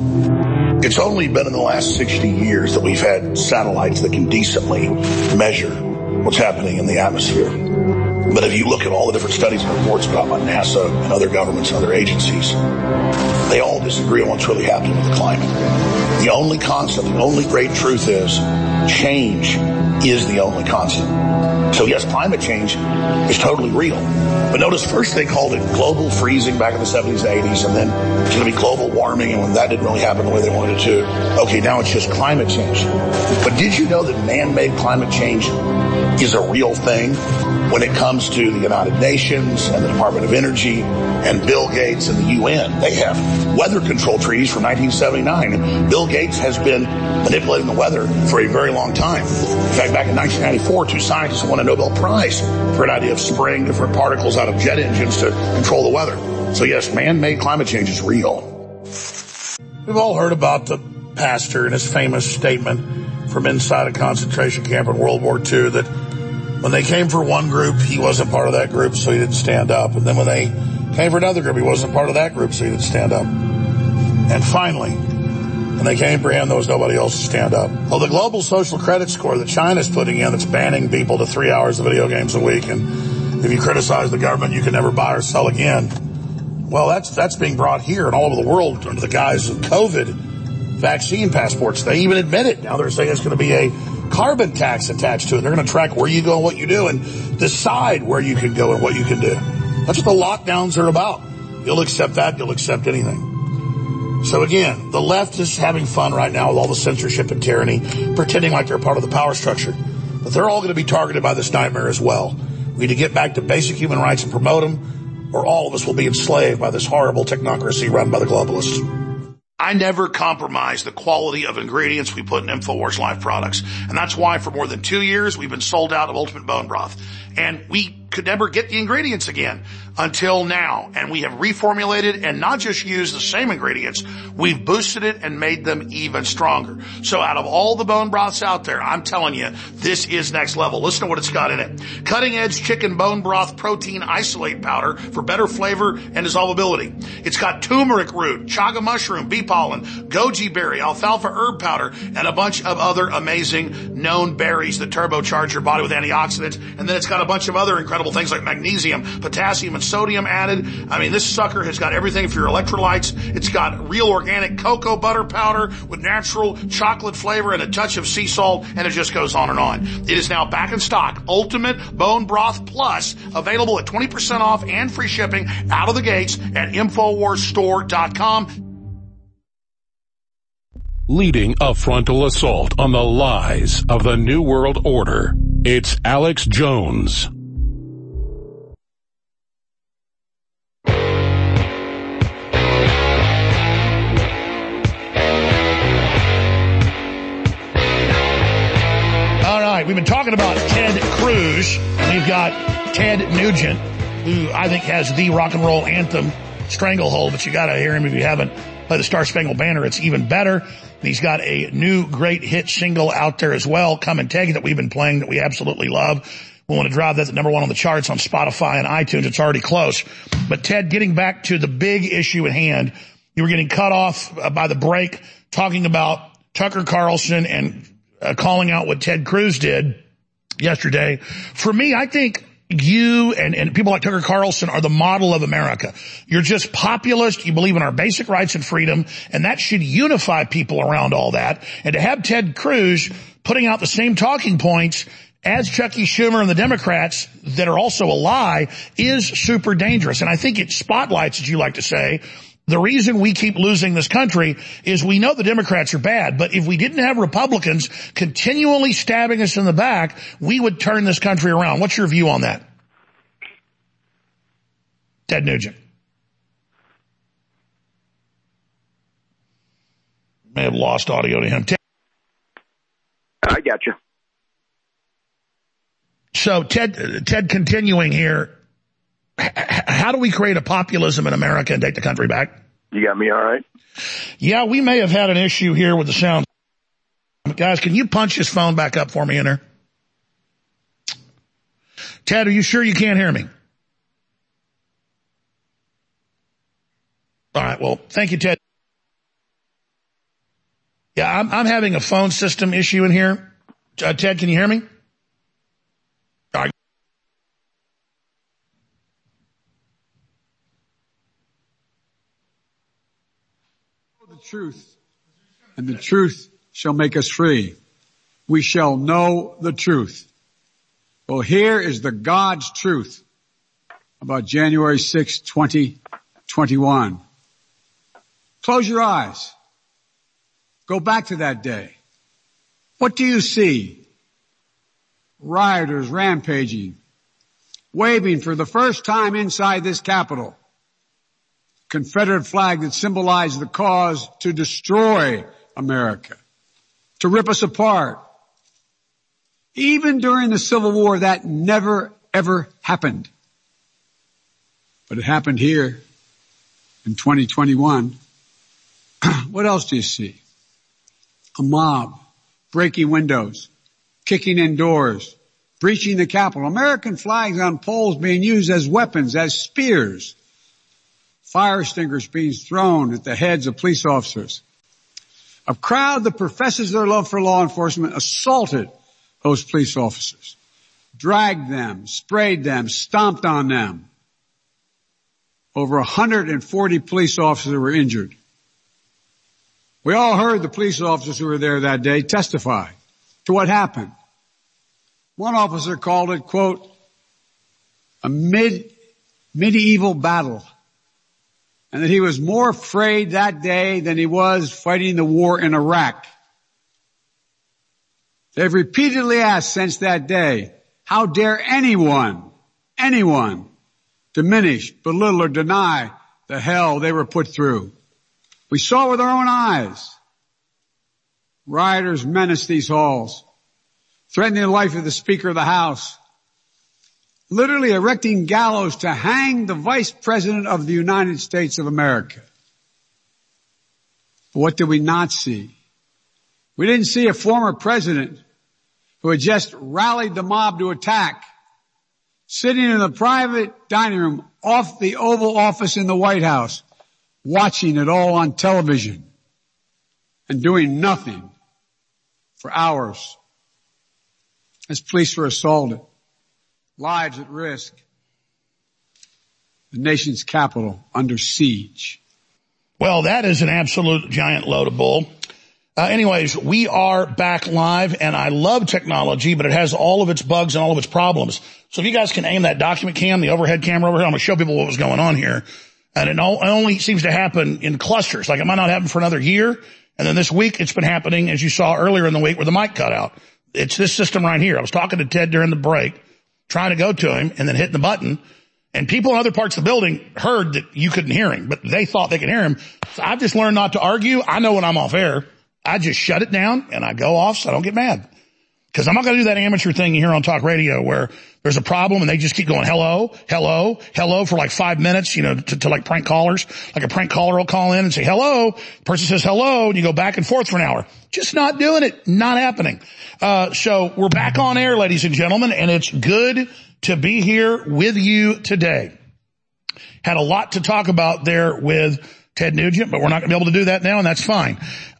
It's only been in the last 60 years that we've had satellites that can decently measure what's happening in the atmosphere. But if you look at all the different studies and reports about by NASA and other governments and other agencies, they all disagree on what's really happening with the climate. The only constant, the only great truth is change is the only constant. So yes, climate change is totally real. But notice first they called it global freezing back in the 70s and 80s, and then it's going to be global warming, and when that didn't really happen the way they wanted it to, okay, now it's just climate change. But did you know that man-made climate change is a real thing? When it comes to the United Nations and the Department of Energy and Bill Gates and the UN, they have weather control treaties from 1979. And Bill Gates has been manipulating the weather for a very long time. In fact, back in 1994, 2 scientists won a Nobel Prize for an idea of spraying different particles out of jet engines to control the weather. So yes, man-made climate change is real. We've all heard about the pastor in his famous statement from inside a concentration camp in World War II that when they came for one group, he wasn't part of that group, so he didn't stand up. And then when they came for another group, he wasn't part of that group, so he didn't stand up. And finally, when they came for him, there was nobody else to stand up. Well, the global social credit score that China's putting in that's banning people to 3 hours of video games a week, and if you criticize the government, you can never buy or sell again. Well, that's being brought here and all over the world under the guise of COVID vaccine passports. They even admit it. Now they're saying it's going to be a carbon tax attached to it. They're going to track where you go and what you do and decide where you can go and what you can do. That's what the lockdowns are about. You'll accept that. You'll accept anything. So again, the left is having fun right now with all the censorship and tyranny, pretending like they're part of the power structure. But they're all going to be targeted by this nightmare as well. We need to get back to basic human rights and promote them, or all of us will be enslaved by this horrible technocracy run by the globalists. I never compromise the quality of ingredients we put in InfoWars Life products. And that's why for more than 2 years, we've been sold out of Ultimate Bone Broth. And we could never get the ingredients again until now. And we have reformulated and not just used the same ingredients. We've boosted it and made them even stronger. So out of all the bone broths out there, I'm telling you, this is next level. Listen to what it's got in it. Cutting edge chicken bone broth protein isolate powder for better flavor and dissolvability. It's got turmeric root, chaga mushroom, bee pollen, goji berry, alfalfa herb powder, and a bunch of other amazing known berries that turbocharge your body with antioxidants. And then it's got a bunch of other incredible things like magnesium, potassium, and sodium added. I mean, this sucker has got everything for your electrolytes. It's got real organic cocoa butter powder with natural chocolate flavor and a touch of sea salt, and it just goes on and on. It is now back in stock. Ultimate Bone Broth Plus, available at 20% off and free shipping out of the gates at InfoWarsStore.com. Leading a frontal assault on the lies of the New World Order, it's Alex Jones. We've been talking about Ted Cruz. We've got Ted Nugent, who I think has the rock and roll anthem, Stranglehold, but you got to hear him if you haven't played the Star Spangled Banner. It's even better. And he's got a new great hit single out there as well, Come and Take It, that we've been playing that we absolutely love. We want to drive that to number one on the charts on Spotify and iTunes. It's already close. But Ted, getting back to the big issue at hand, you were getting cut off by the break talking about Tucker Carlson and calling out what Ted Cruz did yesterday. For me, I think you and people like Tucker Carlson are the model of America. You're just populist. You believe in our basic rights and freedom, and that should unify people around all that. And to have Ted Cruz putting out the same talking points as Chucky Schumer and the Democrats that are also a lie is super dangerous. And I think it spotlights, as you like to say, the reason we keep losing this country is we know the Democrats are bad, but if we didn't have Republicans continually stabbing us in the back, we would turn this country around. What's your view on that? Ted Nugent. May have lost audio to him. I got you. So Ted, continuing here, how do we create a populism in America and take the country back? You got me all right? Yeah, we may have had an issue here with the sound. Guys, can you punch his phone back up for me in there? Ted, are you sure you can't hear me? All right, well, thank you, Ted. Yeah, I'm having a phone system issue in here. Ted, can you hear me? All right. The truth, and the truth shall make us free. We shall know the truth. Well, here is the God's truth about January 6, 2021. Close your eyes. Go back to that day. What do you see? Rioters rampaging, waving for the first time inside this Capitol Confederate flag that symbolized the cause to destroy America, to rip us apart. Even during the Civil War, that never, ever happened. But it happened here in 2021. What else do you see? A mob breaking windows, kicking in doors, breaching the Capitol. American flags on poles being used as weapons, as spears. Fire extinguishers being thrown at the heads of police officers. A crowd that professes their love for law enforcement assaulted those police officers, dragged them, sprayed them, stomped on them. Over 140 police officers were injured. We all heard the police officers who were there that day testify to what happened. One officer called it, quote, a medieval battle, and that he was more afraid that day than he was fighting the war in Iraq. They've repeatedly asked since that day, how dare anyone diminish, belittle, or deny the hell they were put through. We saw with our own eyes. Rioters menaced these halls, threatening the life of the Speaker of the House, literally erecting gallows to hang the Vice President of the United States of America. But what did we not see? We didn't see a former president who had just rallied the mob to attack, sitting in the private dining room off the Oval Office in the White House, watching it all on television and doing nothing for hours as police were assaulted, lives at risk, the nation's capital under siege. Well, that is an absolute giant load of bull. Anyways, we are back live, and I love technology, but it has all of its bugs and all of its problems. So if you guys can aim that document cam, the overhead camera over here, I'm going to show people what was going on here. And it only seems to happen in clusters. Like it might not happen for another year. And then this week it's been happening, as you saw earlier in the week, where the mic cut out. It's this system right here. I was talking to Ted during the break, trying to go to him and then hitting the button. And people in other parts of the building heard that you couldn't hear him, but they thought they could hear him. So I've just learned not to argue. I know when I'm off air, I just shut it down and I go off so I don't get mad. Because I'm not going to do that amateur thing you hear on talk radio where there's a problem and they just keep going, hello, hello, hello for like 5 minutes, you know, to like prank callers. Like a prank caller will call in and say hello. The person says hello and you go back and forth for an hour. Just not doing it. Not happening. So we're back on air, ladies and gentlemen, and it's good to be here with you today. Had a lot to talk about there with Ted Nugent, but we're not going to be able to do that now, and that's fine.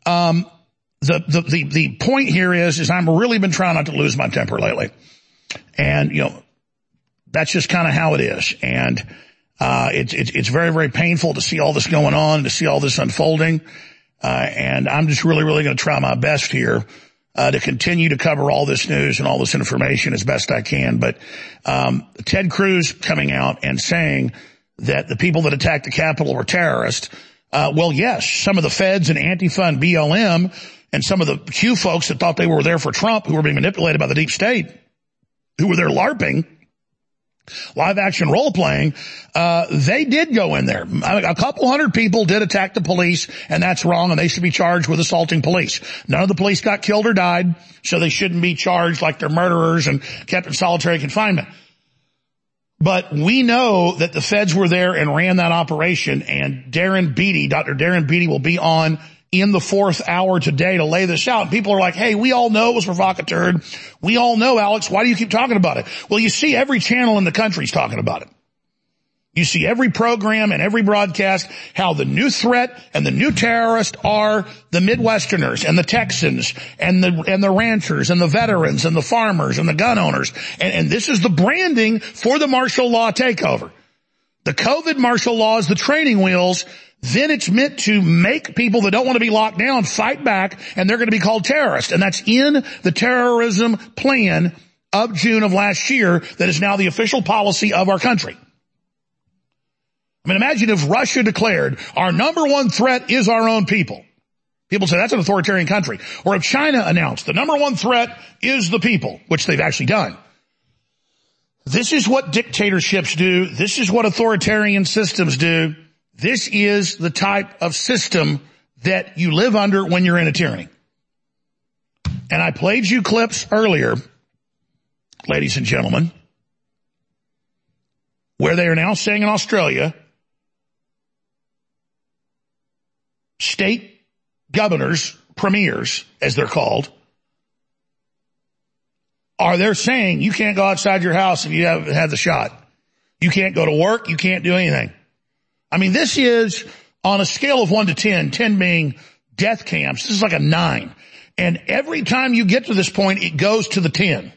The point here is I've really been trying not to lose my temper lately. And, you know, that's just kind of how it is. And, it's very, very painful to see all this going on, to see all this unfolding. And I'm just really, really going to try my best here, to continue to cover all this news and all this information as best I can. But, Ted Cruz coming out and saying that the people that attacked the Capitol were terrorists. Well, yes, some of the feds and Antifa and BLM and some of the Q folks that thought they were there for Trump, who were being manipulated by the deep state, who were there LARPing, live action role playing, they did go in there. A couple hundred people did attack the police, and that's wrong, and they should be charged with assaulting police. None of the police got killed or died, so they shouldn't be charged like they're murderers and kept in solitary confinement. But we know that the feds were there and ran that operation, and Darren Beattie, Dr. Darren Beattie, will be on in the 4th hour today to lay this out. And people are like, hey, we all know it was provocateur. We all know, Alex, why do you keep talking about it? Well, you see every channel in the country is talking about it. You see every program and every broadcast how the new threat and the new terrorist are the Midwesterners and the Texans and the ranchers and the veterans and the farmers and the gun owners. And this is the branding for the martial law takeover. The COVID martial law is the training wheels. Then it's meant to make people that don't want to be locked down fight back, and they're going to be called terrorists. And that's in the terrorism plan of June of last year that is now the official policy of our country. I mean, imagine if Russia declared our number one threat is our own people. People say that's an authoritarian country. Or if China announced the number one threat is the people, which they've actually done. This is what dictatorships do. This is what authoritarian systems do. This is the type of system that you live under when you're in a tyranny. And I played you clips earlier, ladies and gentlemen, where they are now saying in Australia, state governors, premiers, as they're called, are they're saying you can't go outside your house if you haven't had the shot. You can't go to work. You can't do anything. I mean, this is on a scale of 1 to 10, 10 being death camps. This is like a 9. And every time you get to this point, it goes to the 10.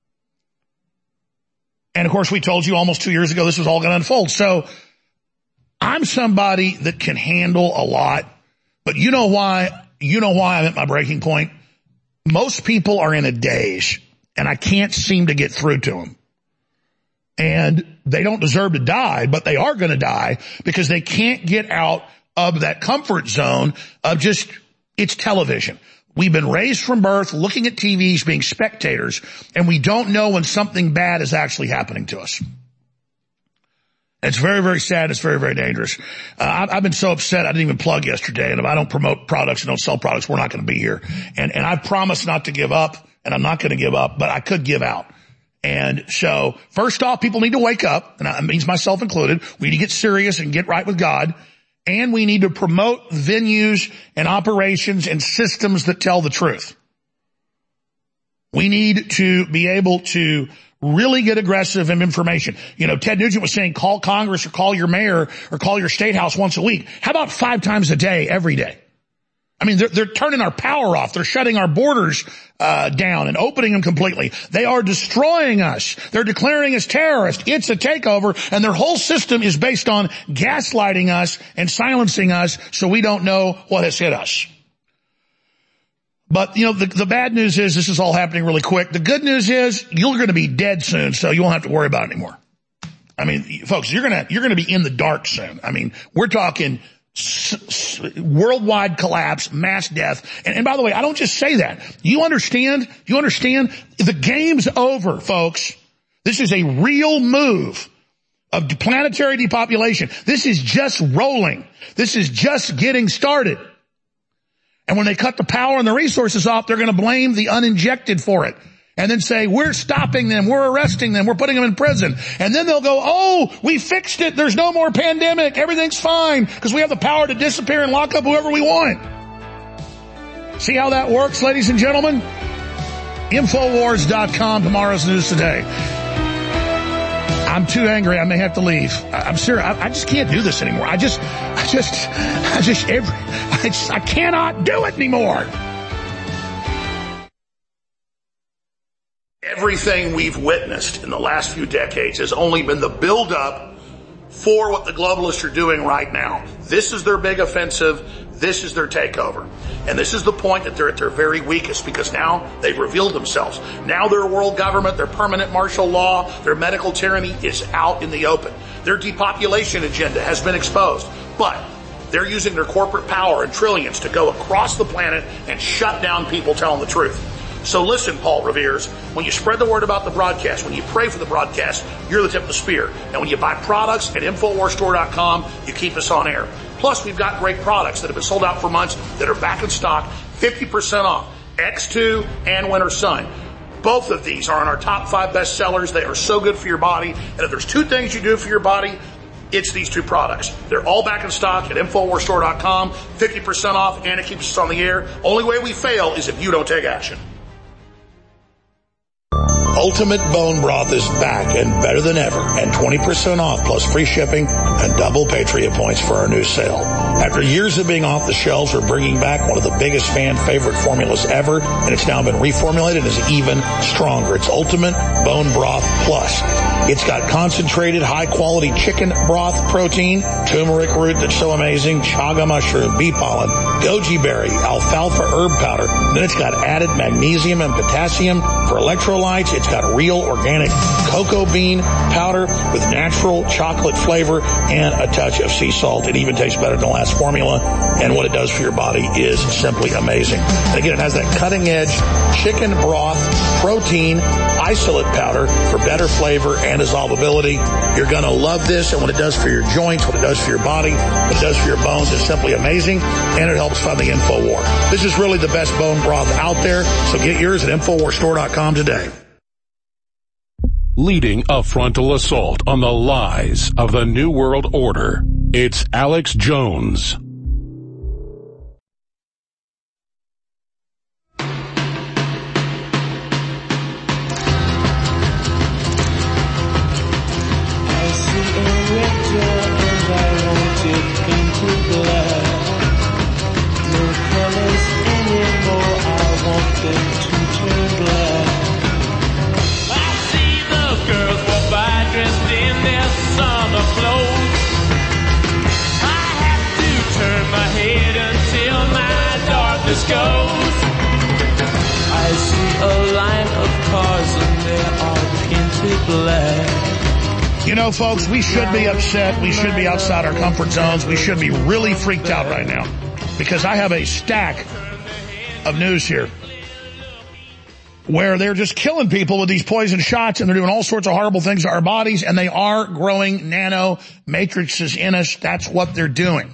And of course, we told you almost 2 years ago this was all going to unfold. So I'm somebody that can handle a lot, but you know why I'm at my breaking point? Most people are in a daze, and I can't seem to get through to them. And they don't deserve to die, but they are going to die because they can't get out of that comfort zone of just, it's television. We've been raised from birth looking at TVs, being spectators, and we don't know when something bad is actually happening to us. It's very, very sad. It's very, very dangerous. I've been so upset I didn't even plug yesterday, and if I don't promote products and don't sell products, we're not going to be here. And I promised not to give up, and I'm not going to give up, but I could give out. And so, first off, people need to wake up, and that means myself included. We need to get serious and get right with God. And we need to promote venues and operations and systems that tell the truth. We need to be able to really get aggressive in information. You know, Ted Nugent was saying call Congress or call your mayor or call your state house once a week. How about 5 times a day, every day? I mean, they're turning our power off. They're shutting our borders down and opening them completely. They are destroying us. They're declaring us terrorists. It's a takeover, and their whole system is based on gaslighting us and silencing us so we don't know what has hit us. But, you know, the bad news is this is all happening really quick. The good news is you're going to be dead soon, so you won't have to worry about it anymore. I mean, folks, you're going to be in the dark soon. I mean, we're talking worldwide collapse, mass death. And by the way, I don't just say that. You understand? The game's over, folks. This is a real move of planetary depopulation. This is just rolling. This is just getting started. And when they cut the power and the resources off, they're going to blame the uninjected for it. And then say, we're stopping them, we're arresting them, we're putting them in prison. And then they'll go, oh, we fixed it, there's no more pandemic, everything's fine, because we have the power to disappear and lock up whoever we want. See how that works, ladies and gentlemen? Infowars.com, tomorrow's news today. I'm too angry, I may have to leave. I'm serious, I just can't do this anymore. I cannot do it anymore. Everything we've witnessed in the last few decades has only been the build-up for what the globalists are doing right now. This is their big offensive. This is their takeover. And this is the point that they're at their very weakest, because now they've revealed themselves. Now their world government, their permanent martial law, their medical tyranny is out in the open. Their depopulation agenda has been exposed. But they're using their corporate power and trillions to go across the planet and shut down people telling the truth. So listen, Paul Revere's, when you spread the word about the broadcast, when you pray for the broadcast, you're the tip of the spear. And when you buy products at InfoWarsStore.com, you keep us on air. Plus, we've got great products that have been sold out for months that are back in stock, 50% off. X2 and Winter Sun. Both of these are in our top 5 best sellers. They are so good for your body. And if there's 2 things you do for your body, it's these 2 products. They're all back in stock at InfoWarsStore.com, 50% off, and it keeps us on the air. Only way we fail is if you don't take action. Ultimate Bone Broth is back and better than ever, and 20% off plus free shipping and double Patriot points for our new sale. After years of being off the shelves, we're bringing back one of the biggest fan favorite formulas ever, and it's now been reformulated and is even stronger. It's Ultimate Bone Broth Plus. It's got concentrated high-quality chicken broth protein, turmeric root that's so amazing, chaga mushroom, bee pollen, goji berry, alfalfa herb powder. Then it's got added magnesium and potassium for electrolytes. It's got real organic cocoa bean powder with natural chocolate flavor and a touch of sea salt. It even tastes better than the last formula, and what it does for your body is simply amazing. And again, it has that cutting-edge chicken broth protein isolate powder for better flavor and dissolvability. You're going to love this, and what it does for your joints, what it does for your body, what it does for your bones is simply amazing, and it helps fund the InfoWar. This is really the best bone broth out there, so get yours at InfoWarsStore.com today. Leading a frontal assault on the lies of the New World Order, it's Alex Jones. seem to turn black. I see the girls walk by dressed in their summer clothes. I have to turn my head until my darkness goes. I see a line of cars and they are painted black. You know, folks, we should be upset. We should be outside our comfort zones. We should be really freaked out right now because I have a stack of news here where they're just killing people with these poison shots and they're doing all sorts of horrible things to our bodies, and they are growing nano matrices in us. That's what they're doing.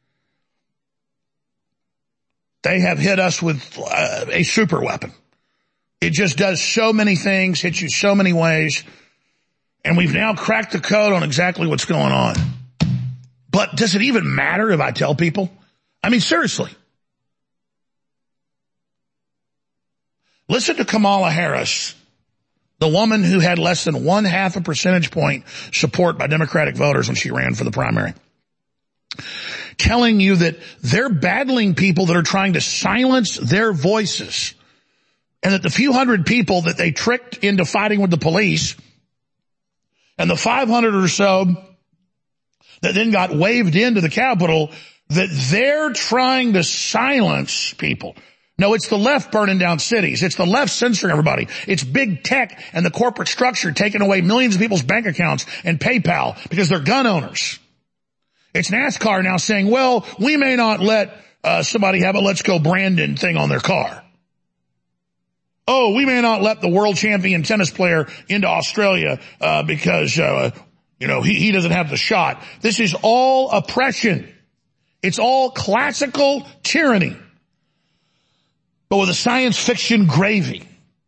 They have hit us with a super weapon. It just does so many things, hits you so many ways. And we've now cracked the code on exactly what's going on. But does it even matter if I tell people? I mean, seriously. Listen to Kamala Harris, the woman who had less than 0.5 percentage point support by Democratic voters when she ran for the primary, telling you that they're battling people that are trying to silence their voices, and that the few hundred people that they tricked into fighting with the police and the 500 or so that then got waved into the Capitol, that they're trying to silence people. No, it's the left burning down cities. It's the left censoring everybody. It's big tech and the corporate structure taking away millions of people's bank accounts and PayPal because they're gun owners. It's NASCAR now saying, well, we may not let somebody have a Let's Go Brandon thing on their car. Oh, we may not let the world champion tennis player into Australia because, he doesn't have the shot. This is all oppression. It's all classical tyranny, but with a science fiction gravy.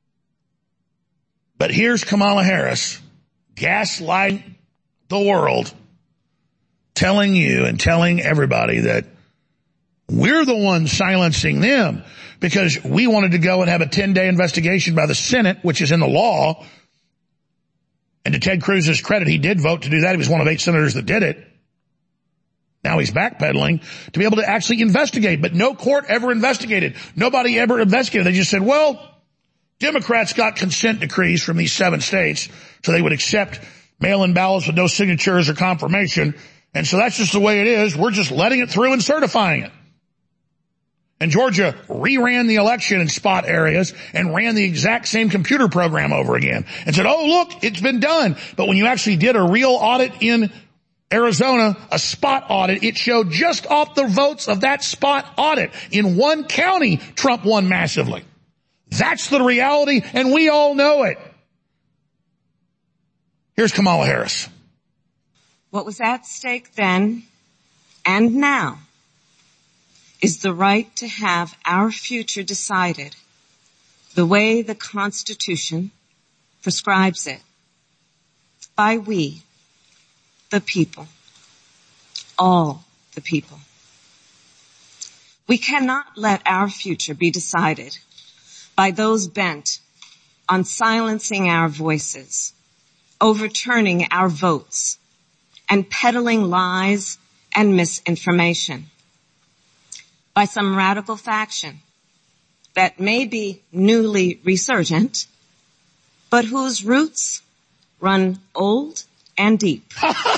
But here's Kamala Harris gaslighting the world, telling you and telling everybody that we're the ones silencing them because we wanted to go and have a 10-day investigation by the Senate, which is in the law. And to Ted Cruz's credit, he did vote to do that. He was one of 8 senators that did it. Now he's backpedaling to be able to actually investigate. But no court ever investigated. Nobody ever investigated. They just said, well, Democrats got consent decrees from these 7 states, so they would accept mail-in ballots with no signatures or confirmation. And so that's just the way it is. We're just letting it through and certifying it. And Georgia reran the election in spot areas and ran the exact same computer program over again and said, oh, look, it's been done. But when you actually did a real audit in Arizona, a spot audit, it showed just off the votes of that spot audit in one county, Trump won massively. That's the reality, and we all know it. Here's Kamala Harris. What was at stake then and now is the right to have our future decided the way the Constitution prescribes it, by we, the people, all the people. We cannot let our future be decided by those bent on silencing our voices, overturning our votes, and peddling lies and misinformation by some radical faction that may be newly resurgent, but whose roots run old and deep.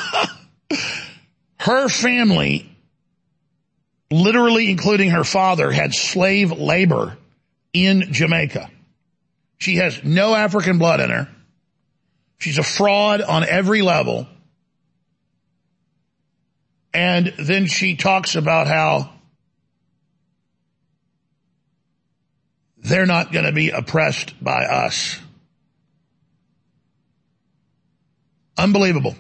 Her family, literally including her father, had slave labor in Jamaica. She has no African blood in her. She's a fraud on every level. And then she talks about how they're not going to be oppressed by us. Unbelievable.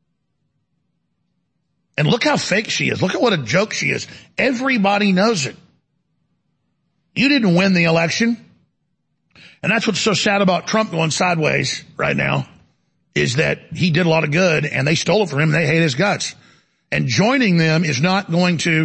And look how fake she is. Look at what a joke she is. Everybody knows it. You didn't win the election. And that's what's so sad about Trump going sideways right now, is that he did a lot of good and they stole it from him and they hate his guts. And joining them is not going to...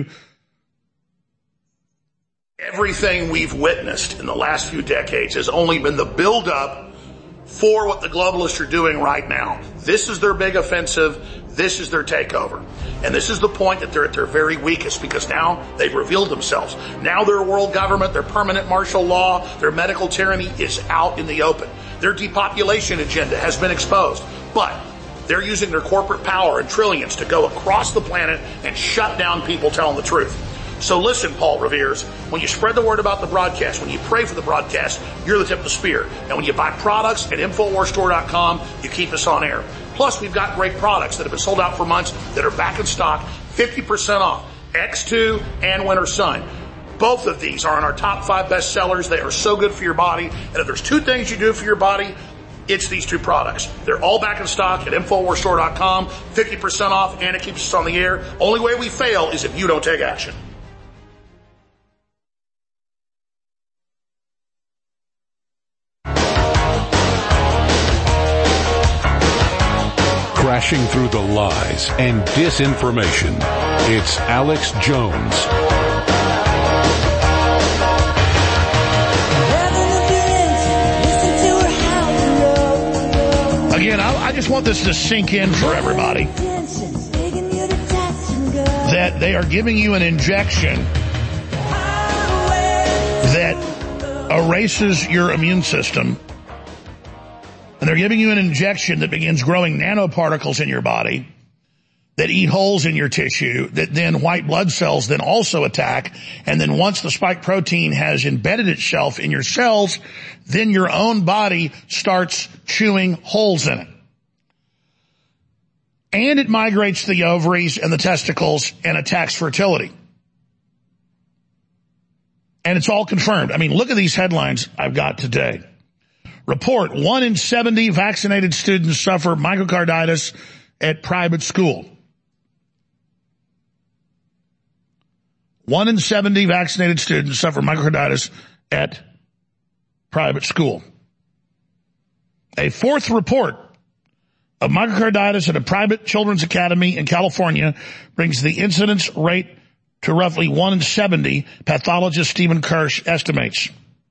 Everything we've witnessed in the last few decades has only been the buildup for what the globalists are doing right now. This is their big offensive. This is their takeover. And this is the point that they're at their very weakest, because now they've revealed themselves. Now their world government, their permanent martial law, their medical tyranny is out in the open. Their depopulation agenda has been exposed. But they're using their corporate power and trillions to go across the planet and shut down people telling the truth. So listen, Paul Revere's, when you spread the word about the broadcast, when you pray for the broadcast, you're the tip of the spear. And when you buy products at InfoWarsStore.com, you keep us on air. Plus, we've got great products that have been sold out for months that are back in stock, 50% off, X2 and Winter Sun. Both of these are in our top 5 best sellers. They are so good for your body. And if there's 2 things you do for your body, it's these 2 products. They're all back in stock at InfoWarsStore.com, 50% off, and it keeps us on the air. Only way we fail is if you don't take action. Crashing through the lies and disinformation, it's Alex Jones. Again, I just want this to sink in for everybody, that they are giving you an injection that erases your immune system. And they're giving you an injection that begins growing nanoparticles in your body that eat holes in your tissue, that then white blood cells then also attack. And then once the spike protein has embedded itself in your cells, then your own body starts chewing holes in it. And it migrates to the ovaries and the testicles and attacks fertility. And it's all confirmed. I mean, look at these headlines I've got today. Report, 1 in 70 vaccinated students suffer myocarditis at private school. 1 in 70 vaccinated students suffer myocarditis at private school. A 4th report of myocarditis at a private children's academy in California brings the incidence rate to roughly 1 in 70, pathologist Stephen Kirsch estimates.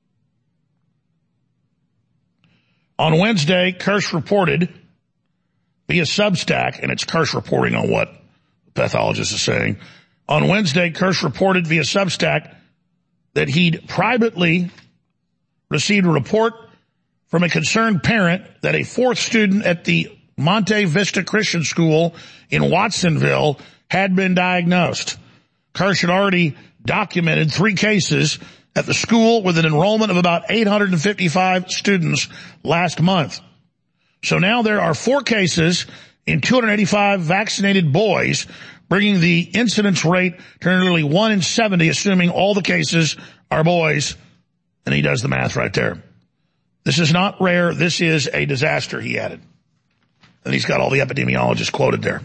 On Wednesday, Kirsch reported via Substack, and it's Kirsch reporting on what the pathologist is saying. On Wednesday, Kirsch reported via Substack that he'd privately received a report from a concerned parent that a 4th student at the Monte Vista Christian School in Watsonville had been diagnosed. Kirsch had already documented 3 cases at the school with an enrollment of about 855 students last month. So now there are 4 cases in 285 vaccinated boys, bringing the incidence rate to nearly 1 in 70, assuming all the cases are boys. And he does the math right there. This is not rare. This is a disaster, he added. And he's got all the epidemiologists quoted there.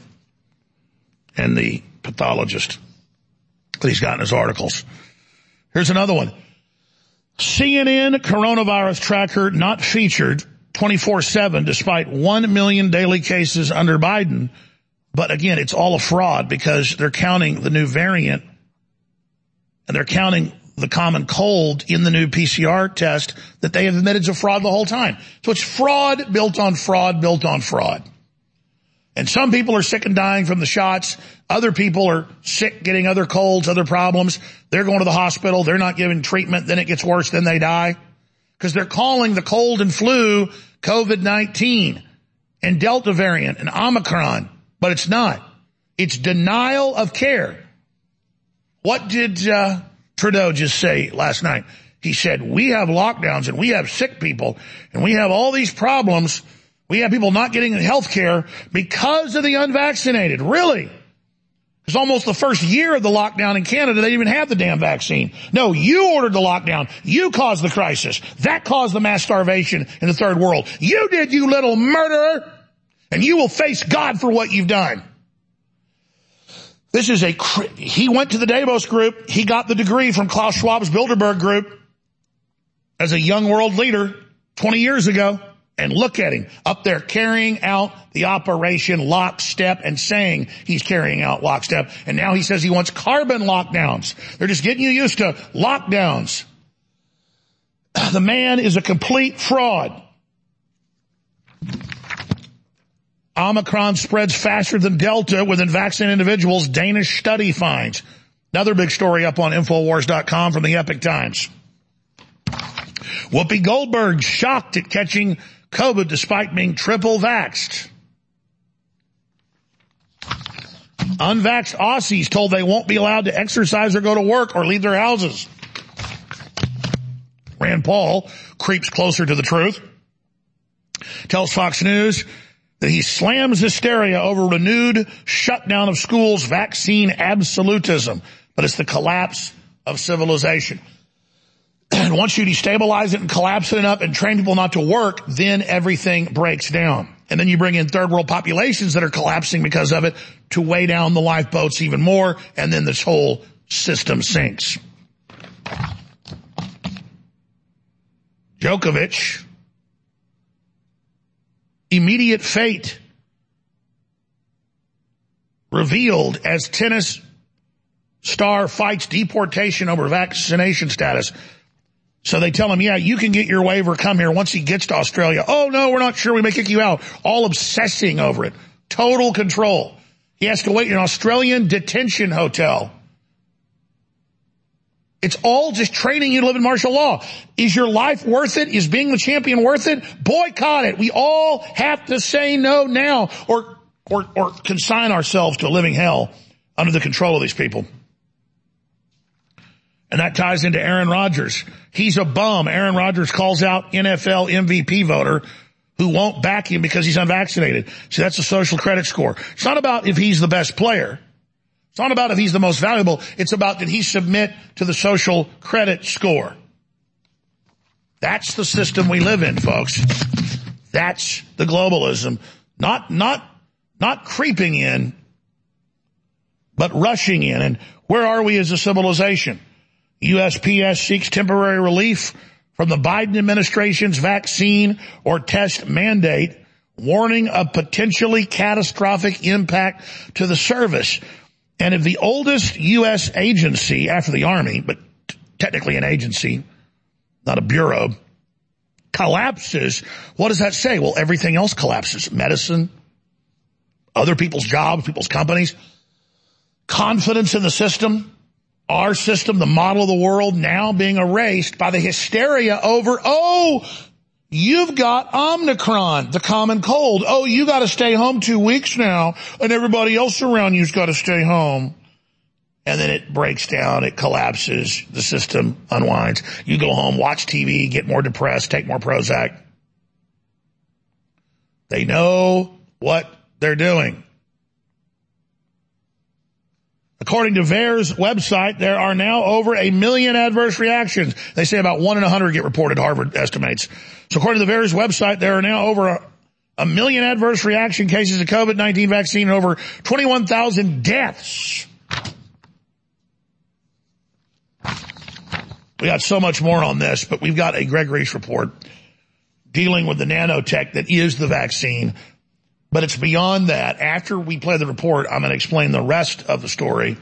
And the pathologist that he's got in his articles. Here's another one. CNN coronavirus tracker not featured 24/7 despite 1 million daily cases under Biden. But again, it's all a fraud because they're counting the new variant and they're counting the common cold in the new PCR test that they have admitted is a fraud the whole time. So it's fraud built on fraud built on fraud. And some people are sick and dying from the shots. Other people are sick, getting other colds, other problems. They're going to the hospital. They're not given treatment. Then it gets worse. Then they die. Because they're calling the cold and flu COVID-19 and Delta variant and Omicron. But it's not. It's denial of care. What did Trudeau just say last night? He said, we have lockdowns and we have sick people and we have all these problems. We have people not getting health care because of the unvaccinated. Really? It's almost the first year of the lockdown in Canada. They didn't even have the damn vaccine. No, you ordered the lockdown. You caused the crisis. That caused the mass starvation in the third world. You did, you little murderer. And you will face God for what you've done. This is he went to the Davos group. He got the degree from Klaus Schwab's Bilderberg group as a young world leader 20 years ago. And look at him up there carrying out the operation lockstep and saying he's carrying out lockstep. And now he says he wants carbon lockdowns. They're just getting you used to lockdowns. The man is a complete fraud. Omicron spreads faster than Delta within vaccinated individuals, Danish study finds. Another big story up on Infowars.com from the Epic Times. Whoopi Goldberg shocked at catching COVID despite being triple vaxxed. Unvaxxed Aussies told they won't be allowed to exercise or go to work or leave their houses. Rand Paul creeps closer to the truth. Tells Fox News that he slams hysteria over renewed shutdown of schools, vaccine absolutism. But it's the collapse of civilization. And once you destabilize it and collapse it enough and train people not to work, then everything breaks down. And then you bring in third world populations that are collapsing because of it to weigh down the lifeboats even more, and then this whole system sinks. Djokovic, immediate fate revealed as tennis star fights deportation over vaccination status. So they tell him, yeah, you can get your waiver, come here. Once he gets to Australia, oh no, we're not sure, we may kick you out. All obsessing over it. Total control. He has to wait in an Australian detention hotel. It's all just training you to live in martial law. Is your life worth it? Is being the champion worth it? Boycott it. We all have to say no now or consign ourselves to a living hell under the control of these people. And that ties into Aaron Rodgers. He's a bum. Aaron Rodgers calls out NFL MVP voter who won't back him because he's unvaccinated. So that's a social credit score. It's not about if he's the best player. It's not about if he's the most valuable. It's about did he submit to the social credit score. That's the system we live in, folks. That's the globalism. Not creeping in, but rushing in. And where are we as a civilization? USPS seeks temporary relief from the Biden administration's vaccine or test mandate, warning of potentially catastrophic impact to the service. And if the oldest U.S. agency after the Army, but technically an agency, not a bureau, collapses, what does that say? Well, everything else collapses. Medicine, other people's jobs, people's companies, confidence in the system. Our system, the model of the world, now being erased by the hysteria over, oh, you've got Omicron, the common cold. Oh, you got to stay home 2 weeks now, and everybody else around you's got to stay home. And then it breaks down, it collapses, the system unwinds. You go home, watch TV, get more depressed, take more Prozac. They know what they're doing. According to VAERS website, there are now over 1 million adverse reactions. They say about 1 in 100 get reported, Harvard estimates. So according to the VAERS website, there are now over 1 million adverse reaction cases of COVID-19 vaccine and over 21,000 deaths. We got so much more on this, but we've got a Greg Reese report dealing with the nanotech that is the vaccine. But it's beyond that. After we play the report, I'm going to explain the rest of the story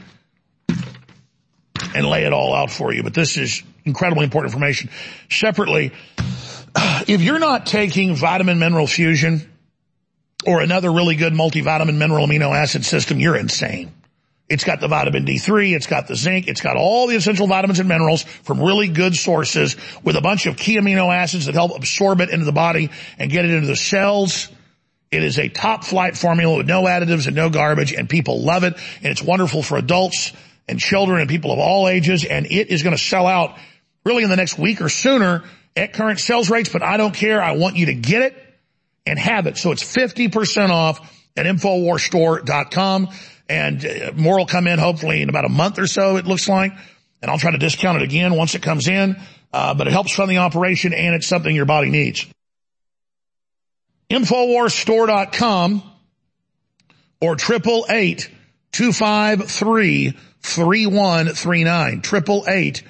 and lay it all out for you. But this is incredibly important information. Separately, if you're not taking vitamin mineral fusion or another really good multivitamin mineral amino acid system, you're insane. It's got the vitamin D3, it's got the zinc, it's got all the essential vitamins and minerals from really good sources with a bunch of key amino acids that help absorb it into the body and get it into the cells. It is a top flight formula with no additives and no garbage, and people love it. And it's wonderful for adults and children and people of all ages. And it is going to sell out really in the next week or sooner at current sales rates. But I don't care. I want you to get it and have it. So it's 50% off at InfoWarsStore.com. And more will come in hopefully in about a month or so, it looks like. And I'll try to discount it again once it comes in. But it helps fund the operation, and it's something your body needs. InfoWarsStore.com or 888-253-3139.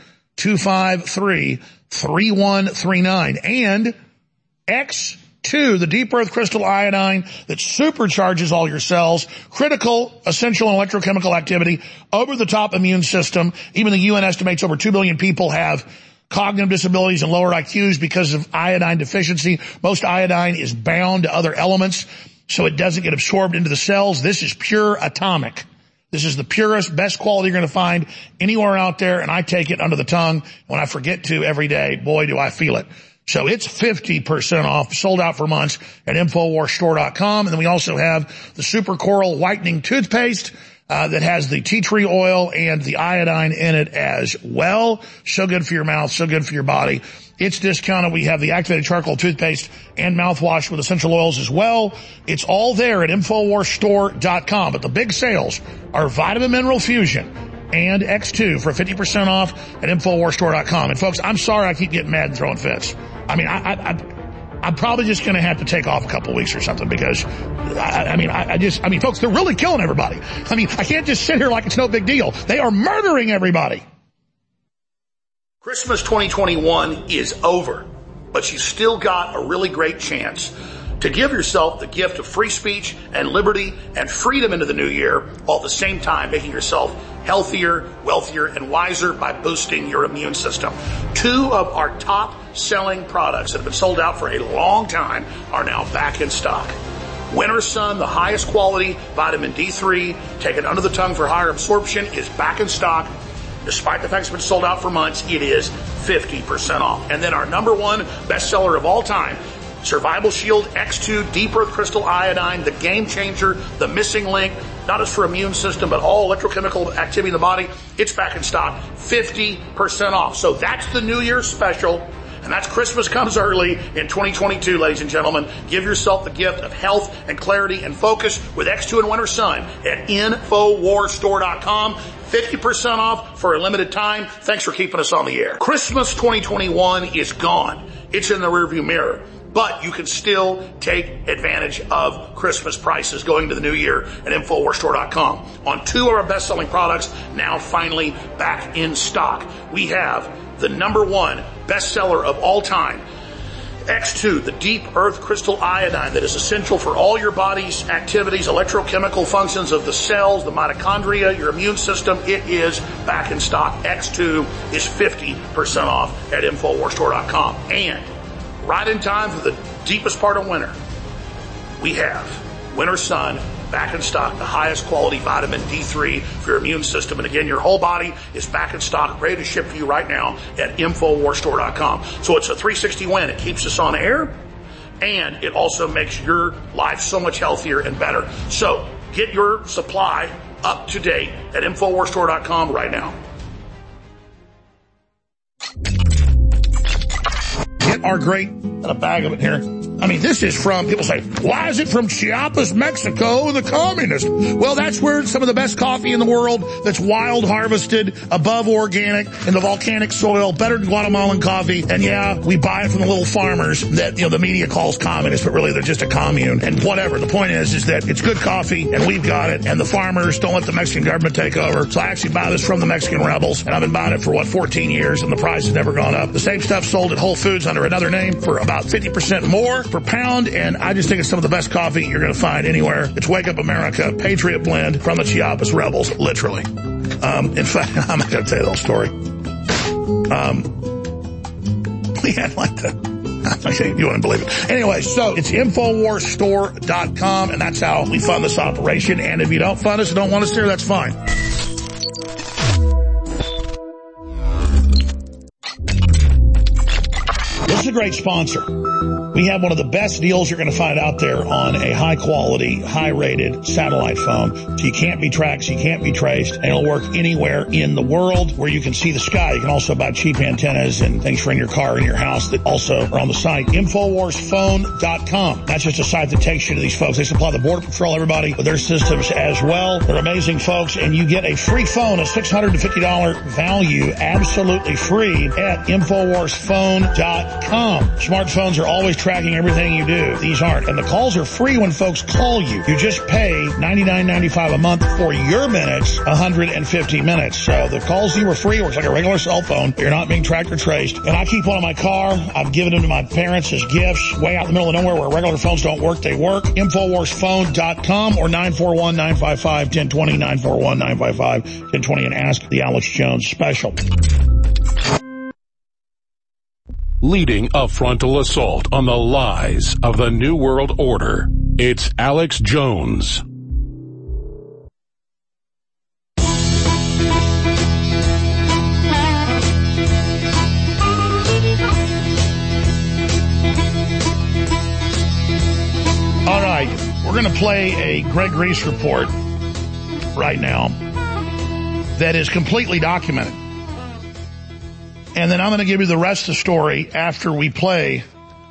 888-253-3139. And X2, the deep earth crystal iodine that supercharges all your cells, critical, essential, and electrochemical activity, over the top immune system. Even the UN estimates over 2 billion people have cognitive disabilities and lower IQs because of iodine deficiency. Most iodine is bound to other elements. so it doesn't get absorbed into the cells. This is pure atomic. This is the purest, best quality you're going to find anywhere out there, and I take it under the tongue. When I forget to every day, boy, do I feel it. So it's 50% off, sold out for months at InfoWarsStore.com. And then we also have the Super Coral Whitening Toothpaste that has the tea tree oil and the iodine in it as well. So good for your mouth, so good for your body. It's discounted. We have the activated charcoal toothpaste and mouthwash with essential oils as well. It's all there at InfoWarsStore.com. But the big sales are Vitamin Mineral Fusion and X2 for 50% off at InfoWarsStore.com. And folks, I'm sorry I keep getting mad and throwing fits. I mean, I'm probably just going to have to take off a couple of weeks or something because, I mean, folks, they're really killing everybody. I mean, I can't just sit here like it's no big deal. They are murdering everybody. Christmas 2021 is over, but you still got a really great chance to give yourself the gift of free speech and liberty and freedom into the new year, while at the same time making yourself healthier, wealthier, and wiser by boosting your immune system. 2 of our top selling products that have been sold out for a long time are now back in stock. Winter Sun, the highest quality vitamin D3, taken under the tongue for higher absorption, is back in stock. Despite the fact it's been sold out for months, it is 50% off. And then our number 1 bestseller of all time, Survival Shield X2 Deep Earth Crystal Iodine, the game changer, the missing link, not just for immune system, but all electrochemical activity in the body. It's back in stock, 50% off. So that's the New Year's special. And that's Christmas comes early in 2022, ladies and gentlemen. Give yourself the gift of health and clarity and focus with X2 and Winter Sun at InfoWarsStore.com. 50% off for a limited time. Thanks for keeping us on the air. Christmas 2021 is gone. It's in the rearview mirror. But you can still take advantage of Christmas prices going to the new year at InfoWarsStore.com. On 2 of our best-selling products, now finally back in stock. We have the number 1 bestseller of all time, X2, the Deep Earth Crystal Iodine that is essential for all your body's activities, electrochemical functions of the cells, the mitochondria, your immune system. It is back in stock. X2 is 50% off at InfoWarsStore.com. And right in time for the deepest part of winter, we have Winter Sun back in stock, the highest quality vitamin D3 for your immune system. And again, your whole body is back in stock, ready to ship for you right now at InfoWarsStore.com. So it's a 360 win. It keeps us on air, and it also makes your life so much healthier and better. So get your supply up to date at InfoWarsStore.com right now. Get our great, got a bag of it here. I mean, this is from, people say, why is it from Chiapas, Mexico, the communist? Well, that's where some of the best coffee in the world that's wild harvested, above organic, in the volcanic soil, better than Guatemalan coffee. And yeah, we buy it from the little farmers that, the media calls communists, but really they're just a commune. And whatever. The point is that it's good coffee and we've got it, and the farmers don't let the Mexican government take over. So I actually buy this from the Mexican rebels, and I've been buying it for 14 years, and the price has never gone up. The same stuff sold at Whole Foods under another name for about 50% more per pound, and I just think it's some of the best coffee you're going to find anywhere. It's Wake Up America Patriot Blend from the Chiapas Rebels, literally. In fact, I'm not going to tell you the whole story. Yeah, like that. You wouldn't believe it. Anyway, so it's InfoWarsStore.com, and that's how we fund this operation. And if you don't fund us and don't want us there, that's fine. This is a great sponsor. We have one of the best deals you're going to find out there on a high-quality, high-rated satellite phone. So you can't be tracked, so you can't be traced, and it'll work anywhere in the world where you can see the sky. You can also buy cheap antennas and things for in your car and your house that also are on the site. InfoWarsPhone.com. That's just a site that takes you to these folks. They supply the Border Patrol, everybody, with their systems as well. They're amazing folks, and you get a free phone, a $650 value, absolutely free at InfoWarsPhone.com. Smartphones are always tracking everything you do. These aren't. And the calls are free when folks call you. You just pay $99.95 a month for your minutes, 150 minutes. So the calls you were free, works like a regular cell phone. You're not being tracked or traced. And I keep one in my car. I've given them to my parents as gifts, way out in the middle of nowhere where regular phones don't work. They work. InfoWarsPhone.com or 941-955-1020, 941-955-1020, and ask the Alex Jones special. Leading a frontal assault on the lies of the New World Order. It's Alex Jones. All right, we're going to play a Greg Reese report right now that is completely documented. And then I'm going to give you the rest of the story after we play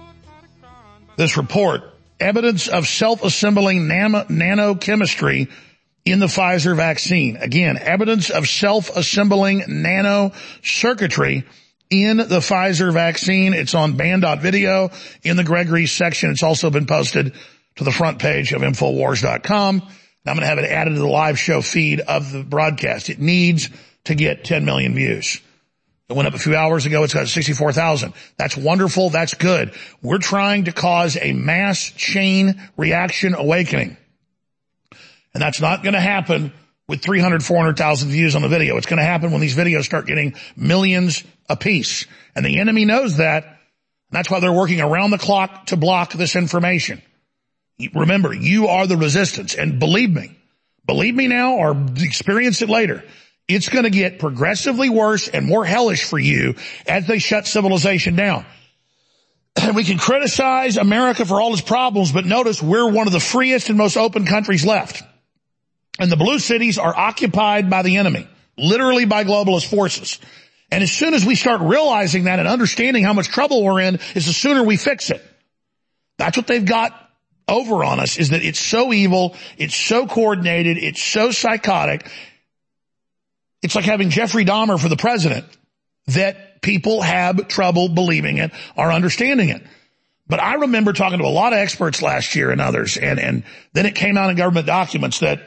this report. Evidence of self-assembling nanochemistry in the Pfizer vaccine. Again, evidence of self-assembling nanocircuitry in the Pfizer vaccine. It's on band.video in the Greg Reese section. It's also been posted to the front page of Infowars.com. I'm going to have it added to the live show feed of the broadcast. It needs to get 10 million views. It went up a few hours ago. It's got 64,000. That's wonderful. That's good. We're trying to cause a mass chain reaction awakening. And that's not going to happen with 300, 400,000 views on the video. It's going to happen when these videos start getting millions apiece. And the enemy knows that. And that's why they're working around the clock to block this information. Remember, you are the resistance. And believe me now or experience it later. It's going to get progressively worse and more hellish for you as they shut civilization down. And we can criticize America for all its problems, but notice we're one of the freest and most open countries left. And the blue cities are occupied by the enemy, literally by globalist forces. And as soon as we start realizing that and understanding how much trouble we're in, is the sooner we fix it. That's what they've got over on us, is that it's so evil, it's so coordinated, it's so psychotic. It's like having Jeffrey Dahmer for the president, that people have trouble believing it or understanding it. But I remember talking to a lot of experts last year and others, and then it came out in government documents that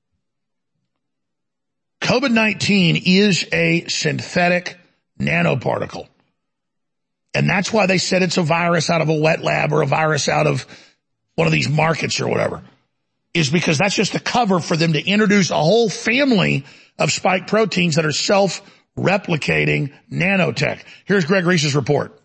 COVID-19 is a synthetic nanoparticle. And that's why they said it's a virus out of a wet lab or a virus out of one of these markets or whatever, is because that's just a cover for them to introduce a whole family of spike proteins that are self-replicating nanotech. Here's Greg Reese's report.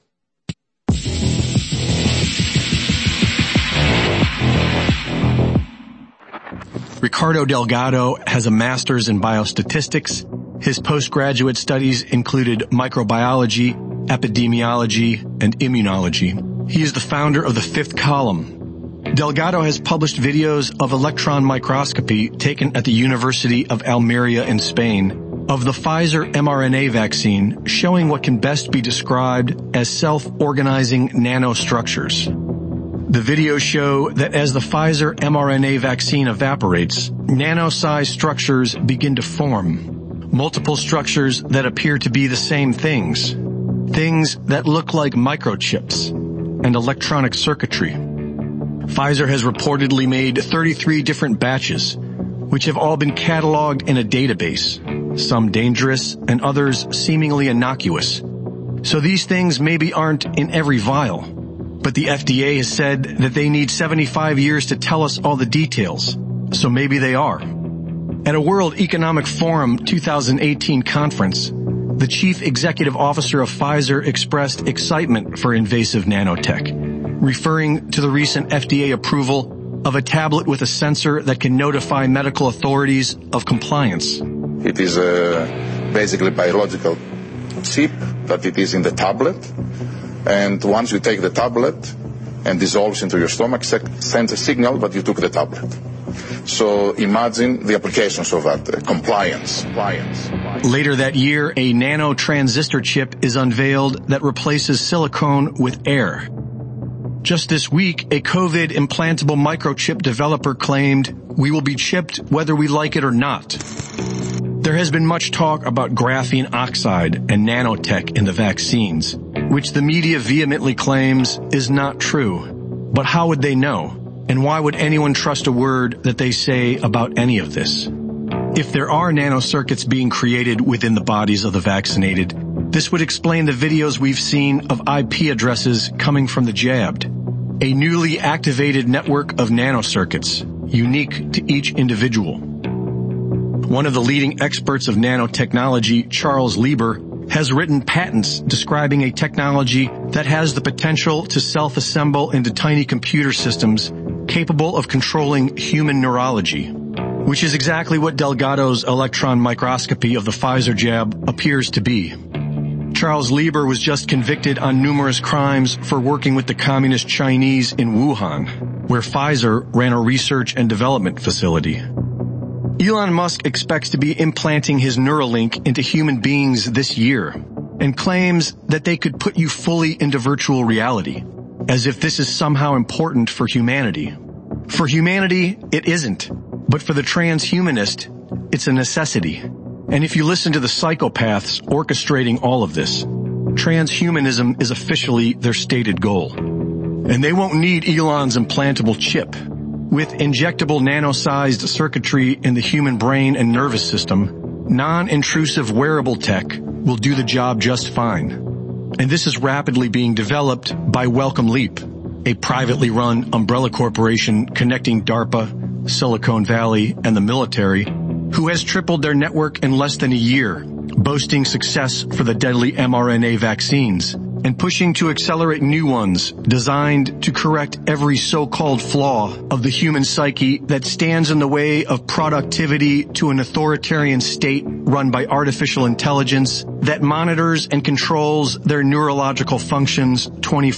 Ricardo Delgado has a master's in biostatistics. His postgraduate studies included microbiology, epidemiology, and immunology. He is the founder of the Fifth Column. Delgado has published videos of electron microscopy taken at the University of Almeria in Spain of the Pfizer mRNA vaccine, showing what can best be described as self-organizing nanostructures. The videos show that as the Pfizer mRNA vaccine evaporates, nano-sized structures begin to form. Multiple structures that appear to be the same things. Things that look like microchips and electronic circuitry. Pfizer has reportedly made 33 different batches, which have all been cataloged in a database, some dangerous and others seemingly innocuous. So these things maybe aren't in every vial, but the FDA has said that they need 75 years to tell us all the details, so maybe they are. At a World Economic Forum 2018 conference, the chief executive officer of Pfizer expressed excitement for invasive nanotech, referring to the recent FDA approval of a tablet with a sensor that can notify medical authorities of compliance. It is basically biological chip that it is in the tablet, and once you take the tablet and dissolves into your stomach, sends a signal that you took the tablet. So imagine the applications of that, compliance. Later that year, a nanotransistor chip is unveiled that replaces silicone with air. Just this week, a COVID implantable microchip developer claimed, "We will be chipped whether we like it or not." There has been much talk about graphene oxide and nanotech in the vaccines, which the media vehemently claims is not true. But how would they know? And why would anyone trust a word that they say about any of this? If there are nanocircuits being created within the bodies of the vaccinated, this would explain the videos we've seen of IP addresses coming from the jabbed. A newly activated network of nanocircuits, unique to each individual. One of the leading experts of nanotechnology, Charles Lieber, has written patents describing a technology that has the potential to self-assemble into tiny computer systems capable of controlling human neurology, which is exactly what Delgado's electron microscopy of the Pfizer jab appears to be. Charles Lieber was just convicted on numerous crimes for working with the communist Chinese in Wuhan, where Pfizer ran a research and development facility. Elon Musk expects to be implanting his Neuralink into human beings this year and claims that they could put you fully into virtual reality, as if this is somehow important for humanity. For humanity, it isn't, but for the transhumanist, it's a necessity. And if you listen to the psychopaths orchestrating all of this, transhumanism is officially their stated goal. And they won't need Elon's implantable chip. With injectable nano-sized circuitry in the human brain and nervous system, non-intrusive wearable tech will do the job just fine. And this is rapidly being developed by Wellcome Leap, a privately run umbrella corporation connecting DARPA, Silicon Valley, and the military, who has tripled their network in less than a year, boasting success for the deadly mRNA vaccines, and pushing to accelerate new ones designed to correct every so-called flaw of the human psyche that stands in the way of productivity to an authoritarian state run by artificial intelligence that monitors and controls their neurological functions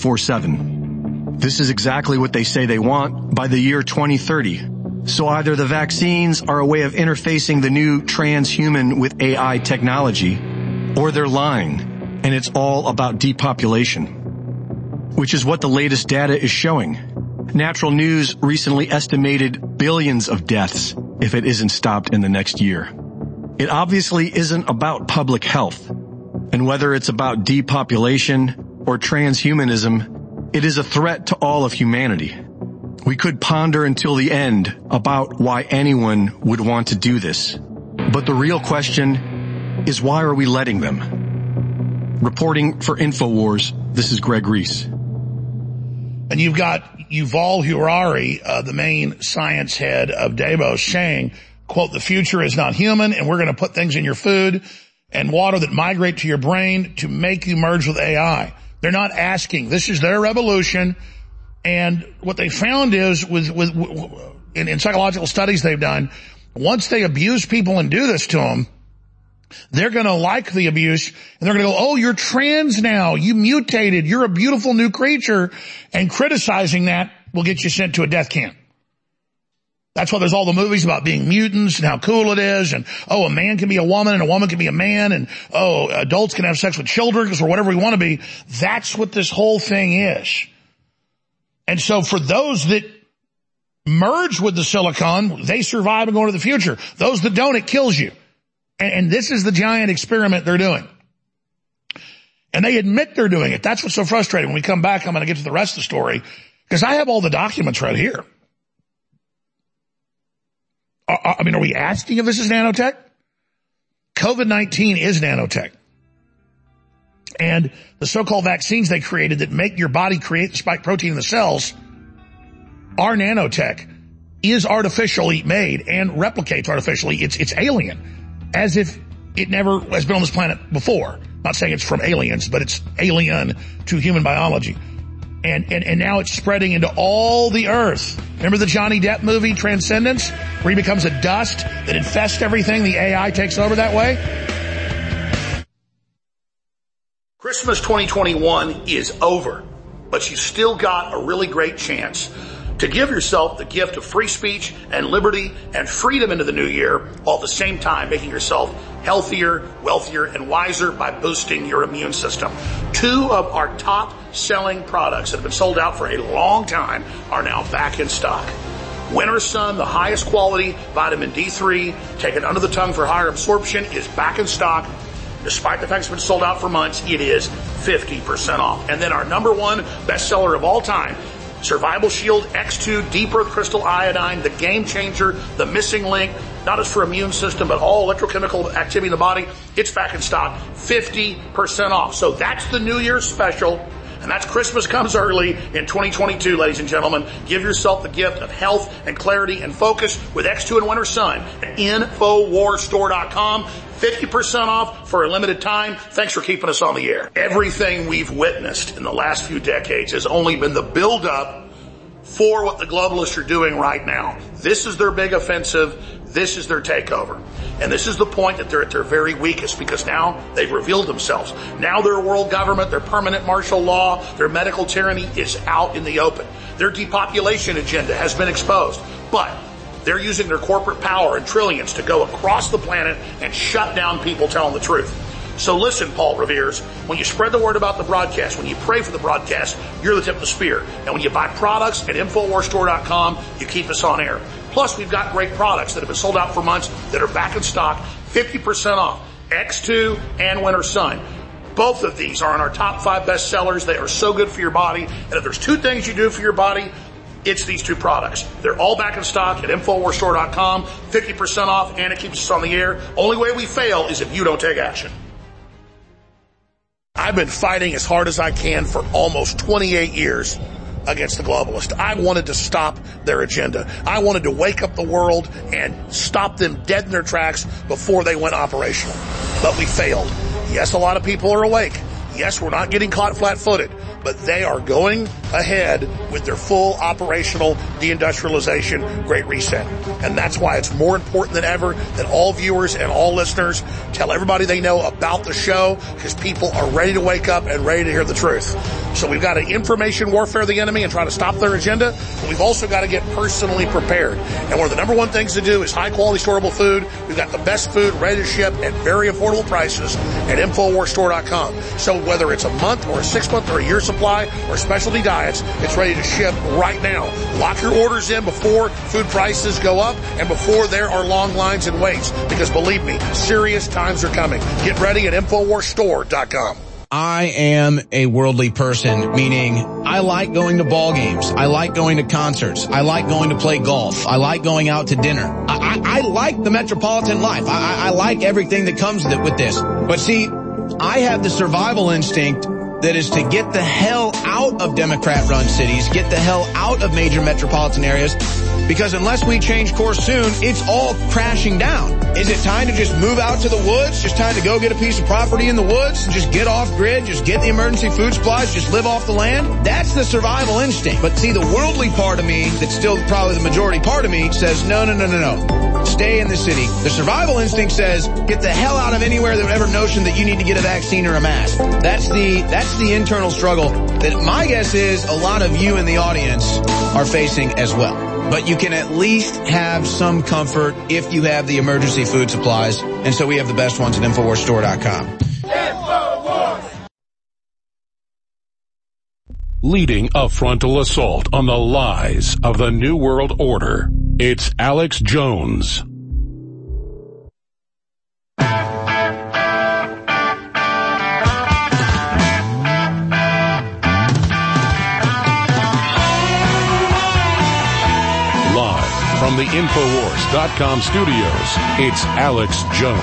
24/7. This is exactly what they say they want by the year 2030. So either the vaccines are a way of interfacing the new transhuman with AI technology, or they're lying, and it's all about depopulation, which is what the latest data is showing. Natural News recently estimated billions of deaths if it isn't stopped in the next year. It obviously isn't about public health, and whether it's about depopulation or transhumanism, it is a threat to all of humanity. We could ponder until the end about why anyone would want to do this. But the real question is, why are we letting them? Reporting for InfoWars, this is Greg Reese. And you've got Yuval Harari, the main science head of Davos, saying, quote, "The future is not human, and we're going to put things in your food and water that migrate to your brain to make you merge with AI." They're not asking. This is their revolution. And what they found is, in psychological studies they've done, once they abuse people and do this to them, they're going to like the abuse, and they're going to go, "Oh, you're trans now. You mutated. You're a beautiful new creature." And criticizing that will get you sent to a death camp. That's why there's all the movies about being mutants and how cool it is, and, oh, a man can be a woman and a woman can be a man, and, oh, adults can have sex with children or whatever we want to be. That's what this whole thing is. And so for those that merge with the silicon, they survive and go into the future. Those that don't, it kills you. And this is the giant experiment they're doing. And they admit they're doing it. That's what's so frustrating. When we come back, I'm going to get to the rest of the story, because I have all the documents right here. I mean, are we asking if this is nanotech? COVID-19 is nanotech. And the so-called vaccines they created that make your body create the spike protein in the cells are nanotech, is artificially made and replicates artificially. It's alien, as if it never has been on this planet before. Not saying it's from aliens, but it's alien to human biology. And now it's spreading into all the earth. Remember the Johnny Depp movie, Transcendence, where he becomes a dust that infests everything? The AI takes over that way. Christmas 2021 is over, but you still got a really great chance to give yourself the gift of free speech and liberty and freedom into the new year, while at the same time making yourself healthier, wealthier, and wiser by boosting your immune system. 2 of our top selling products that have been sold out for a long time are now back in stock. Winter Sun, the highest quality vitamin D3, taken under the tongue for higher absorption, is back in stock. Despite the fact it's been sold out for months, it is 50% off. And then our number 1 bestseller of all time, Survival Shield X2 Deep Earth Crystal Iodine, the game changer, the missing link, not just for immune system, but all electrochemical activity in the body. It's back in stock, 50% off. So that's the New Year's special. And that's Christmas comes early in 2022, ladies and gentlemen. Give yourself the gift of health and clarity and focus with X2 and Winter Sun at InfoWarsStore.com. 50% off for a limited time. Thanks for keeping us on the air. Everything we've witnessed in the last few decades has only been the build-up for what the globalists are doing right now. This is their big offensive. This is their takeover. And this is the point that they're at their very weakest, because now they've revealed themselves. Now their world government, their permanent martial law, their medical tyranny is out in the open. Their depopulation agenda has been exposed. But they're using their corporate power and trillions to go across the planet and shut down people telling the truth. So listen, Paul Revere's, when you spread the word about the broadcast, when you pray for the broadcast, you're the tip of the spear. And when you buy products at InfoWarsStore.com, you keep us on air. Plus, we've got great products that have been sold out for months that are back in stock, 50% off, X2 and Winter Sun. Both of these are in our top 5 best sellers. They are so good for your body. And if there's 2 things you do for your body, it's these 2 products. They're all back in stock at InfoWarsStore.com, 50% off, and it keeps us on the air. Only way we fail is if you don't take action. I've been fighting as hard as I can for almost 28 years against the globalists. I wanted to stop their agenda. I wanted to wake up the world and stop them dead in their tracks before they went operational. But we failed. Yes, a lot of people are awake. Yes, we're not getting caught flat-footed, but they are going ahead with their full operational deindustrialization Great Reset. And that's why it's more important than ever that all viewers and all listeners tell everybody they know about the show, because people are ready to wake up and ready to hear the truth. So we've got to information warfare the enemy and try to stop their agenda, but we've also got to get personally prepared. And one of the number one things to do is high-quality storable food. We've got the best food ready to ship at very affordable prices at InfoWarsStore.com. So whether it's a month or a 6-month or a year supply or specialty diets, it's ready to ship right now. Lock your orders in before food prices go up and before there are long lines and waits, because believe me, serious times are coming. Get ready at InfoWarsStore.com. I am a worldly person, meaning I like going to ball games. I like going to concerts. I like going to play golf. I like going out to dinner. I like the metropolitan life. I like everything that comes with this. But see, I have the survival instinct that is to get the hell out of Democrat-run cities, get the hell out of major metropolitan areas, because unless we change course soon, it's all crashing down. Is it time to just move out to the woods? Just time to go get a piece of property in the woods and just get off grid, just get the emergency food supplies, just live off the land? That's the survival instinct. But see, the worldly part of me, that's still probably the majority part of me, says no. Stay in the city. The survival instinct says get the hell out of anywhere that would ever notion that you need to get a vaccine or a mask. That's the internal struggle that my guess is a lot of you in the audience are facing as well. But you can at least have some comfort if you have the emergency food supplies. And so we have the best ones at InfoWarsStore.com. InfoWars! Leading a frontal assault on the lies of the New World Order, it's Alex Jones. From the InfoWars.com studios, it's Alex Jones.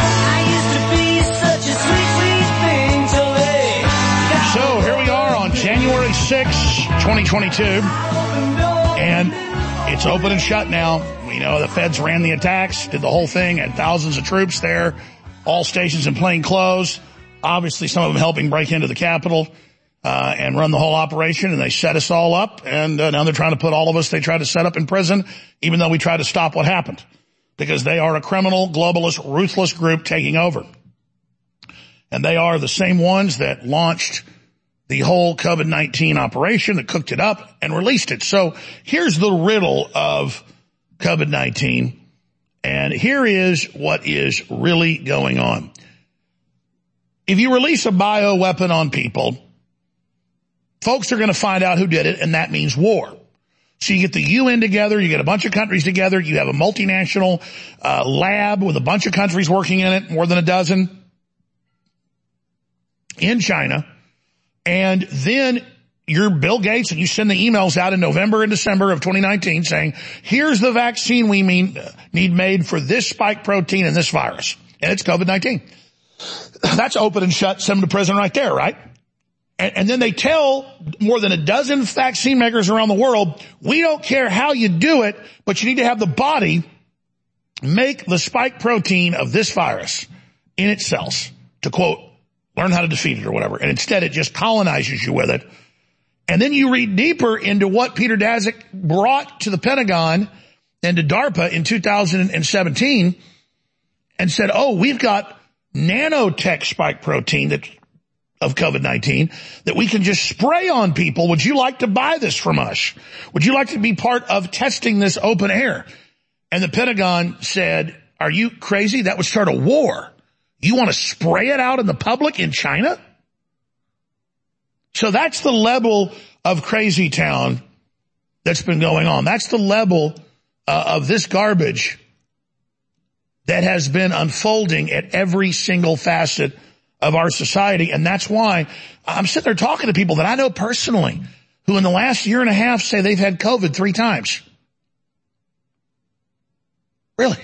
So here we are on January 6, 2022, and it's open and shut now. We know the feds ran the attacks, did the whole thing, had thousands of troops there, all stations in plain clothes, obviously some of them helping break into the Capitol. And run the whole operation, and they set us all up, and now they're trying to put all of us they tried to set up in prison, even though we tried to stop what happened, because they are a criminal, globalist, ruthless group taking over. And they are the same ones that launched the whole COVID-19 operation, that cooked it up and released it. So here's the riddle of COVID-19, and here is what is really going on. If you release a bioweapon on people, folks are going to find out who did it, and that means war. So you get the UN together, you get a bunch of countries together, you have a multinational lab with a bunch of countries working in it, more than a dozen, in China, and then you're Bill Gates and you send the emails out in November and December of 2019 saying, here's the vaccine we need made for this spike protein and this virus, and it's COVID-19. That's open and shut, send them to prison right there, right? And then they tell more than a dozen vaccine makers around the world, we don't care how you do it, but you need to have the body make the spike protein of this virus in its cells to, quote, learn how to defeat it or whatever. And instead it just colonizes you with it. And then you read deeper into what Peter Daszak brought to the Pentagon and to DARPA in 2017 and said, oh, we've got nanotech spike protein of COVID-19 that we can just spray on people. Would you like to buy this from us? Would you like to be part of testing this open air? And the Pentagon said, are you crazy? That would start a war. You want to spray it out in the public in China? So that's the level of crazy town that's been going on. That's the level of this garbage that has been unfolding at every single facet of our society. And that's why I'm sitting there talking to people that I know personally who in the last year and a half say they've had COVID 3 times. Really?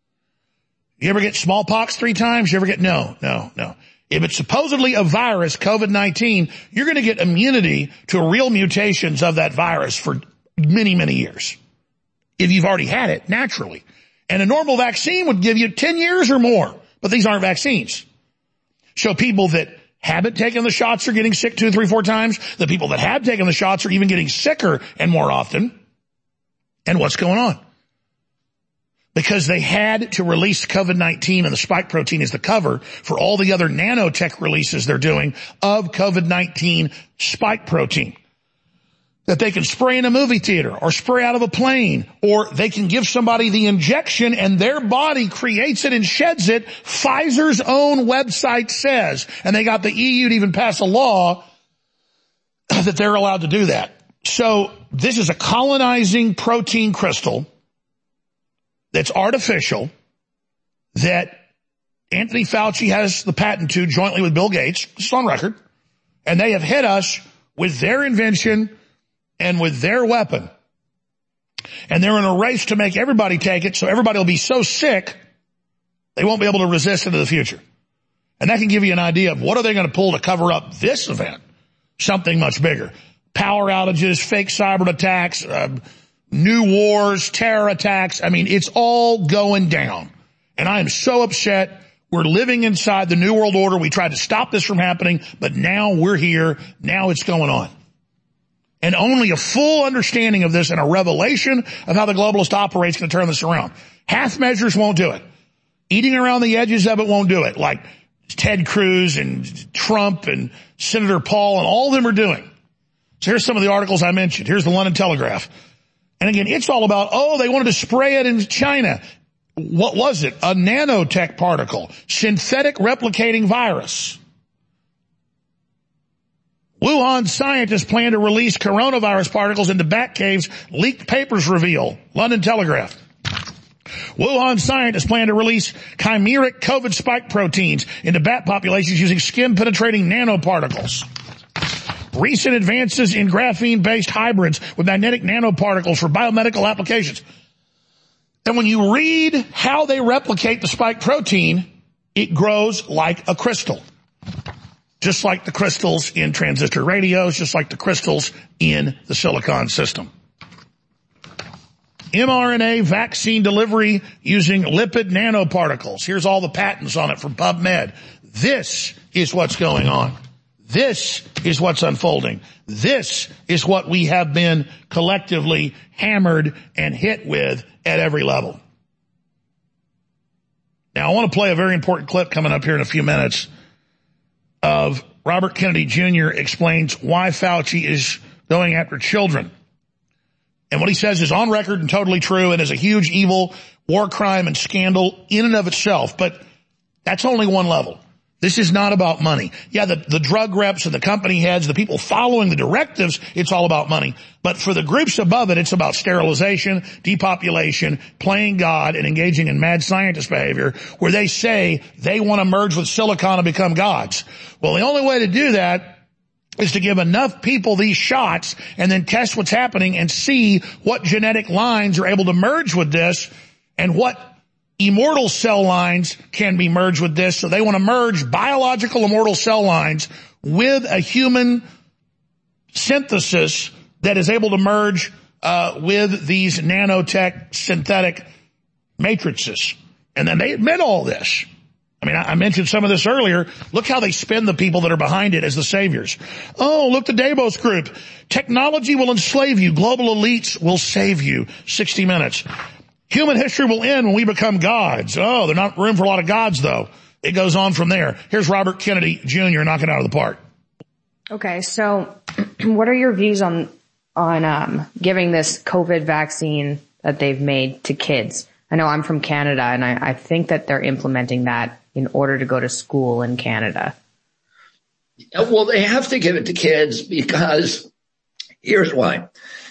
You ever get smallpox 3 times? You ever get, no. If it's supposedly a virus, COVID-19, you're going to get immunity to real mutations of that virus for many, many years. If you've already had it, naturally. And a normal vaccine would give you 10 years or more. But these aren't vaccines. So people that haven't taken the shots are getting sick 2, 3, 4 times. The people that have taken the shots are even getting sicker and more often. And what's going on? Because they had to release COVID-19 and the spike protein as the cover for all the other nanotech releases they're doing of COVID-19 spike protein that they can spray in a movie theater or spray out of a plane, or they can give somebody the injection and their body creates it and sheds it. Pfizer's own website says, and they got the EU to even pass a law that they're allowed to do that. So this is a colonizing protein crystal that's artificial, that Anthony Fauci has the patent to jointly with Bill Gates. It's on record. And they have hit us with their invention and with their weapon. And they're in a race to make everybody take it, so everybody will be so sick they won't be able to resist into the future. And that can give you an idea of what are they going to pull to cover up this event. Something much bigger. Power outages, fake cyber attacks, new wars, terror attacks. I mean, it's all going down. And I am so upset. We're living inside the New World Order. We tried to stop this from happening, but now we're here. Now it's going on. And only a full understanding of this and a revelation of how the globalist operates can turn this around. Half measures won't do it. Eating around the edges of it won't do it, like Ted Cruz and Trump and Senator Paul and all of them are doing. So here's some of the articles I mentioned. Here's the London Telegraph. And again, it's all about, oh, they wanted to spray it in China. What was it? A nanotech particle. Synthetic replicating virus. Wuhan scientists plan to release coronavirus particles into bat caves. Leaked papers reveal. London Telegraph. Wuhan scientists plan to release chimeric COVID spike proteins into bat populations using skin-penetrating nanoparticles. Recent advances in graphene-based hybrids with magnetic nanoparticles for biomedical applications. And when you read how they replicate the spike protein, it grows like a crystal. Just like the crystals in transistor radios, just like the crystals in the silicon system. mRNA vaccine delivery using lipid nanoparticles. Here's all the patents on it from PubMed. This is what's going on. This is what's unfolding. This is what we have been collectively hammered and hit with at every level. Now, I want to play a very important clip coming up here in a few minutes of Robert Kennedy Jr. explains why Fauci is going after children. And what he says is on record and totally true and is a huge evil war crime and scandal in and of itself. But that's only one level. This is not about money. Yeah, the drug reps and the company heads, the people following the directives, it's all about money. But for the groups above it, it's about sterilization, depopulation, playing God, and engaging in mad scientist behavior where they say they want to merge with silicon and become gods. Well, the only way to do that is to give enough people these shots and then test what's happening and see what genetic lines are able to merge with this and what immortal cell lines can be merged with this. So they want to merge biological immortal cell lines with a human synthesis that is able to merge with these nanotech synthetic matrices. And then they admit all this. I mean, I mentioned some of this earlier. Look how they spin the people that are behind it as the saviors. Oh, look, the Davos group. Technology will enslave you. Global elites will save you. 60 Minutes. Human history will end when we become gods. Oh, there's not room for a lot of gods, though. It goes on from there. Here's Robert Kennedy Jr. knocking it out of the park. Okay, so what are your views on giving this COVID vaccine that they've made to kids? I know I'm from Canada, and I think that they're implementing that in order to go to school in Canada. Well, they have to give it to kids because here's why.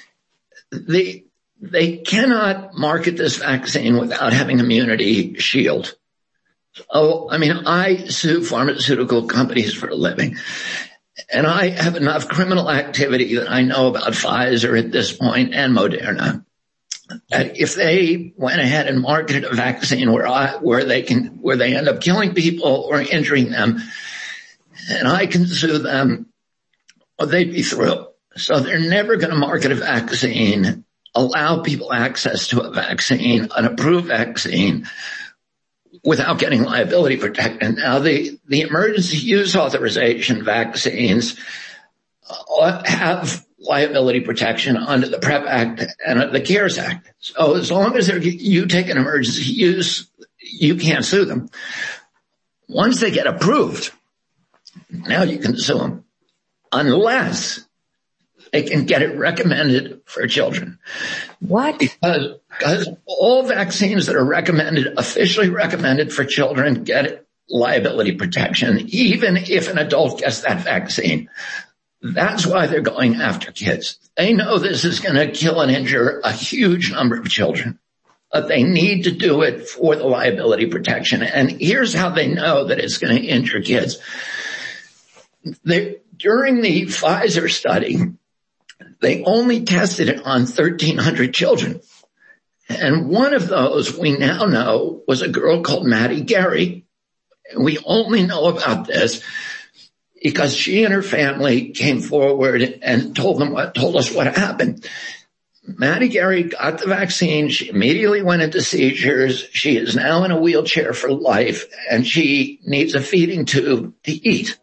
They cannot market this vaccine without having immunity shield. Oh, I mean, I sue pharmaceutical companies for a living, and I have enough criminal activity that I know about Pfizer at this point and Moderna. That if they went ahead and marketed a vaccine where they end up killing people or injuring them, and I can sue them, well, they'd be through. So they're never going to market a vaccine, allow people access to a vaccine, an approved vaccine, without getting liability protection. Now, the emergency use authorization vaccines have liability protection under the PrEP Act and the CARES Act. So as long as you take an emergency use, you can't sue them. Once they get approved, now you can sue them, unless they can get it recommended for children. What? Because all vaccines that are officially recommended for children, get liability protection, even if an adult gets that vaccine. That's why they're going after kids. They know this is going to kill and injure a huge number of children, but they need to do it for the liability protection. And here's how they know that it's going to injure kids. During the Pfizer study, they only tested it on 1,300 children. And one of those we now know was a girl called Maddie Gary. We only know about this because she and her family came forward and told us what happened. Maddie Gary got the vaccine. She immediately went into seizures. She is now in a wheelchair for life, and she needs a feeding tube to eat.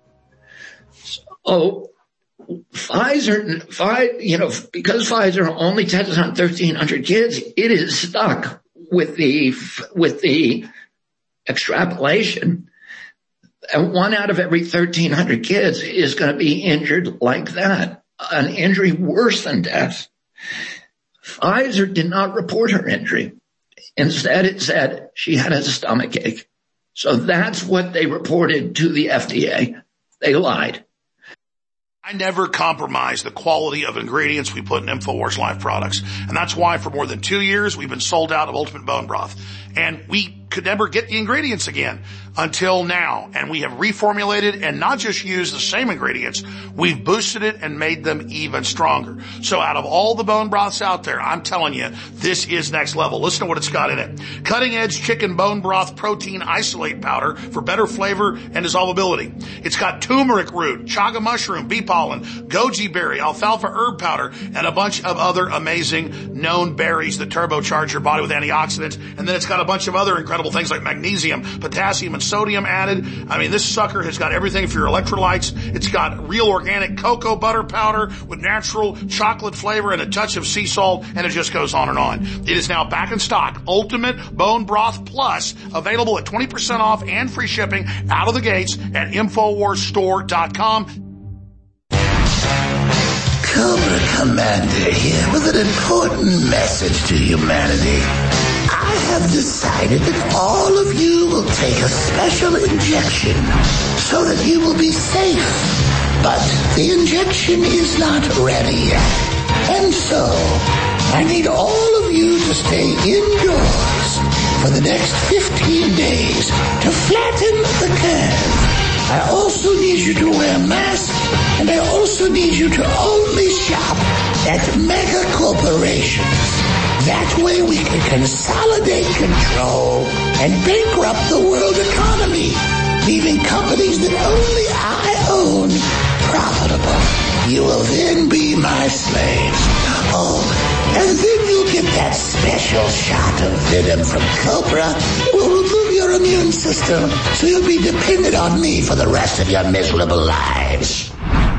So Pfizer, because Pfizer only tested on 1,300 kids, it is stuck with the extrapolation. And 1 out of every 1,300 kids is going to be injured like that, an injury worse than death. Pfizer did not report her injury. Instead, it said she had a stomach ache. So that's what they reported to the FDA. They lied. I never compromise the quality of ingredients we put in InfoWars Life products. And that's why for more than 2 years, we've been sold out of Ultimate Bone Broth. And we could never get the ingredients again until now. And we have reformulated and not just used the same ingredients, we've boosted it and made them even stronger. So out of all the bone broths out there, I'm telling you, this is next level. Listen to what it's got in it. Cutting edge chicken bone broth protein isolate powder for better flavor and dissolvability. It's got turmeric root, chaga mushroom, bee pollen, goji berry, alfalfa herb powder, and a bunch of other amazing known berries that turbocharge your body with antioxidants. And then it's got a bunch of other incredible things like magnesium, potassium, and sodium added. I mean, this sucker has got everything for your electrolytes. It's got real organic cocoa butter powder with natural chocolate flavor and a touch of sea salt, and it just goes on and on. It is now back in stock. Ultimate Bone Broth Plus, available at 20% off and free shipping out of the gates at InfoWarsStore.com. Cobra Commander here with an important message to humanity. I have decided that all of you will take a special injection so that you will be safe. But the injection is not ready yet. And so, I need all of you to stay indoors for the next 15 days to flatten the curve. I also need you to wear masks, and I also need you to only shop at mega corporations. That way we can consolidate control and bankrupt the world economy, leaving companies that only I own profitable. You will then be my slaves. Oh, and then you'll get that special shot of venom from Cobra. It will remove your immune system, so you'll be dependent on me for the rest of your miserable lives.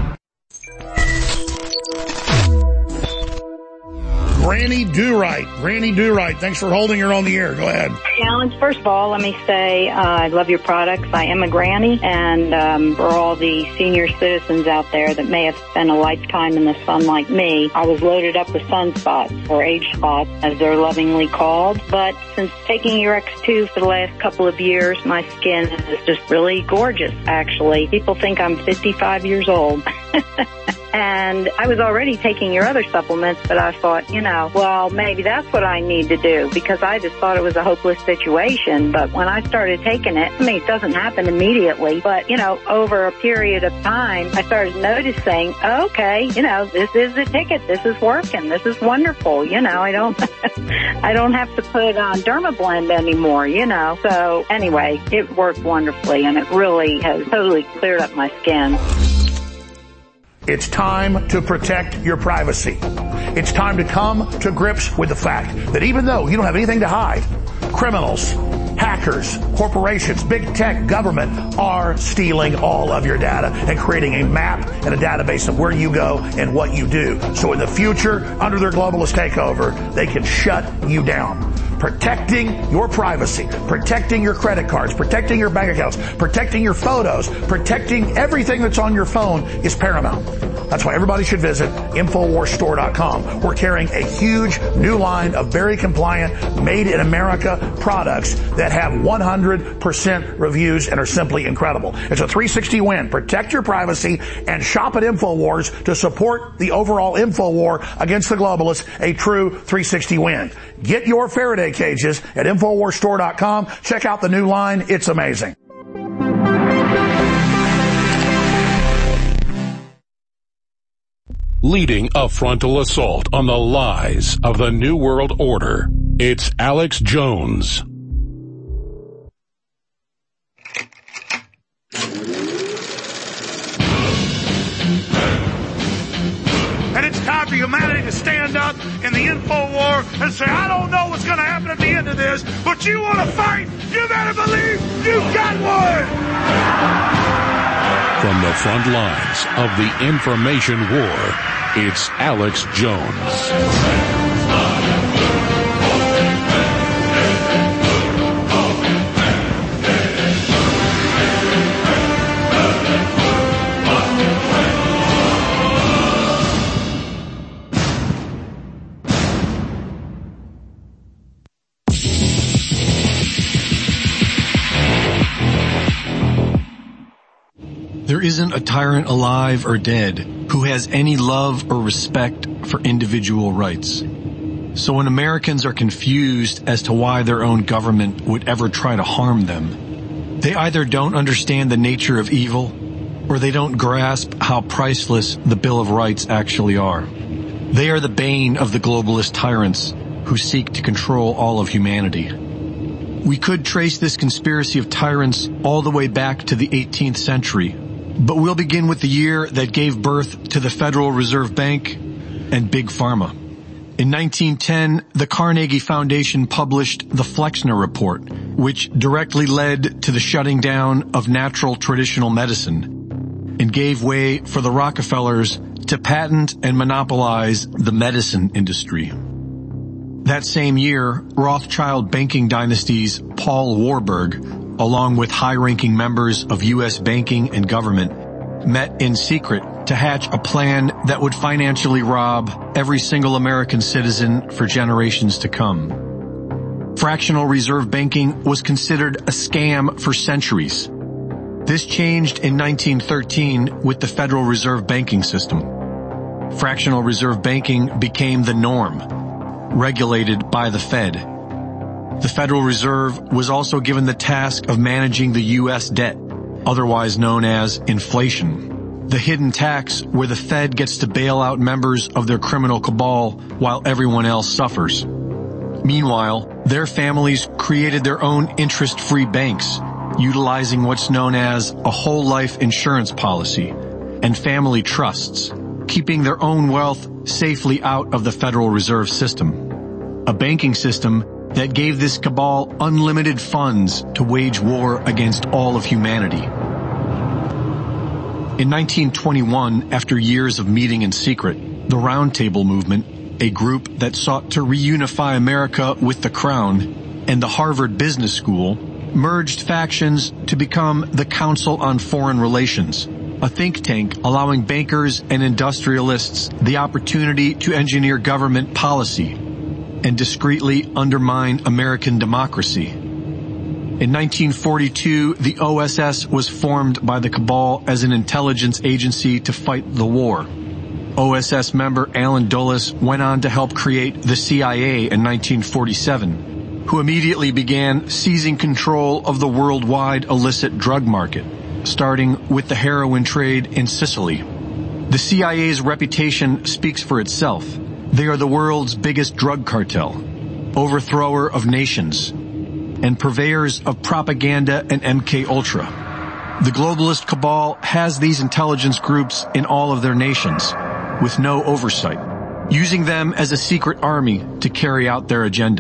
Granny Do-Right. Granny Do-Right, thanks for holding her on the air. Go ahead. Hey, Alan, first of all, let me say I love your products. I am a granny, and for all the senior citizens out there that may have spent a lifetime in the sun like me, I was loaded up with sunspots, or age spots, as they're lovingly called. But since taking your X2 for the last couple of years, my skin is just really gorgeous, actually. People think I'm 55 years old. And I was already taking your other supplements, but I thought, well, maybe that's what I need to do, because I just thought it was a hopeless situation. But when I started taking it, it doesn't happen immediately, but, over a period of time, I started noticing, okay, this is the ticket. This is working. This is wonderful. I don't, I don't have to put on Dermablend anymore, So anyway, it worked wonderfully, and it really has totally cleared up my skin. It's time to protect your privacy. It's time to come to grips with the fact that even though you don't have anything to hide, criminals, hackers, corporations, big tech, government are stealing all of your data and creating a map and a database of where you go and what you do. So in the future, under their globalist takeover, they can shut you down. Protecting your privacy, protecting your credit cards, protecting your bank accounts, protecting your photos, protecting everything that's on your phone is paramount. That's why everybody should visit InfoWarsStore.com. We're carrying a huge new line of very compliant, made in America products that have 100% reviews and are simply incredible. It's a 360 win. Protect your privacy and shop at InfoWars to support the overall InfoWar against the globalists, a true 360 win. Get your Faraday cages at InfoWarsStore.com. Check out the new line. It's amazing. Leading a frontal assault on the lies of the New World Order, it's Alex Jones. And it's time for humanity to stand up in the info war and say, I don't know what's going to happen at the end of this, but you want to fight, you better believe you got one! From the front lines of the information war, it's Alex Jones. There isn't a tyrant alive or dead who has any love or respect for individual rights. So when Americans are confused as to why their own government would ever try to harm them, they either don't understand the nature of evil or they don't grasp how priceless the Bill of Rights actually are. They are the bane of the globalist tyrants who seek to control all of humanity. We could trace this conspiracy of tyrants all the way back to the 18th century, but we'll begin with the year that gave birth to the Federal Reserve Bank and Big Pharma. In 1910, the Carnegie Foundation published the Flexner Report, which directly led to the shutting down of natural traditional medicine and gave way for the Rockefellers to patent and monopolize the medicine industry. That same year, Rothschild banking dynasty's Paul Warburg, along with high-ranking members of U.S. banking and government, met in secret to hatch a plan that would financially rob every single American citizen for generations to come. Fractional reserve banking was considered a scam for centuries. This changed in 1913 with the Federal Reserve banking system. Fractional reserve banking became the norm, regulated by the Fed. The Federal Reserve was also given the task of managing the U.S. debt, otherwise known as inflation, the hidden tax where the Fed gets to bail out members of their criminal cabal while everyone else suffers. Meanwhile, their families created their own interest-free banks, utilizing what's known as a whole life insurance policy and family trusts, keeping their own wealth safely out of the Federal Reserve System. A banking system that gave this cabal unlimited funds to wage war against all of humanity. In 1921, after years of meeting in secret, the Round Table Movement, a group that sought to reunify America with the Crown, and the Harvard Business School, merged factions to become the Council on Foreign Relations, a think tank allowing bankers and industrialists the opportunity to engineer government policy and discreetly undermine American democracy. In 1942, the OSS was formed by the cabal as an intelligence agency to fight the war. OSS member Allen Dulles went on to help create the CIA in 1947, who immediately began seizing control of the worldwide illicit drug market, starting with the heroin trade in Sicily. The CIA's reputation speaks for itself. They are the world's biggest drug cartel, overthrower of nations, and purveyors of propaganda and MK-Ultra. The globalist cabal has these intelligence groups in all of their nations, with no oversight, using them as a secret army to carry out their agenda.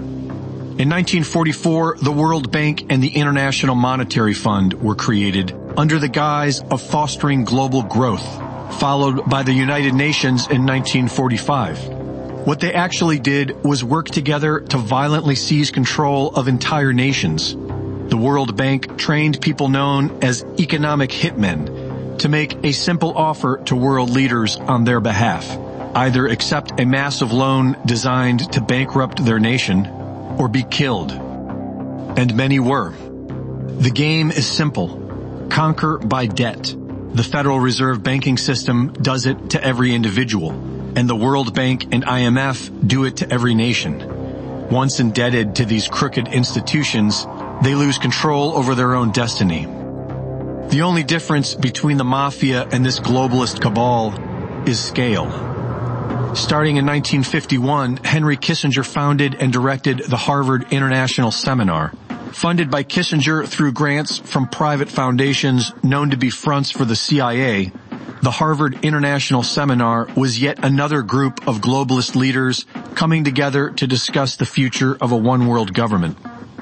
In 1944, the World Bank and the International Monetary Fund were created under the guise of fostering global growth, followed by the United Nations in 1945. What they actually did was work together to violently seize control of entire nations. The World Bank trained people known as economic hitmen to make a simple offer to world leaders on their behalf. Either accept a massive loan designed to bankrupt their nation or be killed. And many were. The game is simple. Conquer by debt. The Federal Reserve banking system does it to every individual, and the World Bank and IMF do it to every nation. Once indebted to these crooked institutions, they lose control over their own destiny. The only difference between the mafia and this globalist cabal is scale. Starting in 1951, Henry Kissinger founded and directed the Harvard International Seminar. Funded by Kissinger through grants from private foundations known to be fronts for the CIA, the Harvard International Seminar was yet another group of globalist leaders coming together to discuss the future of a one-world government.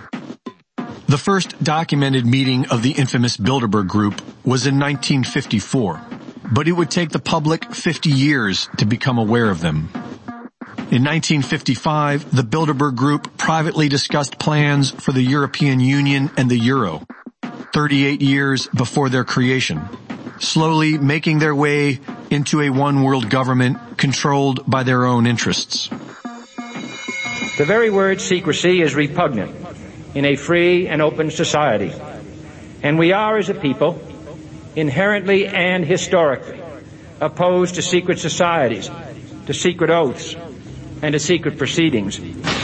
The first documented meeting of the infamous Bilderberg Group was in 1954, but it would take the public 50 years to become aware of them. In 1955, the Bilderberg Group privately discussed plans for the European Union and the Euro, 38 years before their creation, slowly making their way into a one-world government controlled by their own interests. The very word secrecy is repugnant in a free and open society, and we are, as a people, inherently and historically opposed to secret societies, to secret oaths, and to secret proceedings.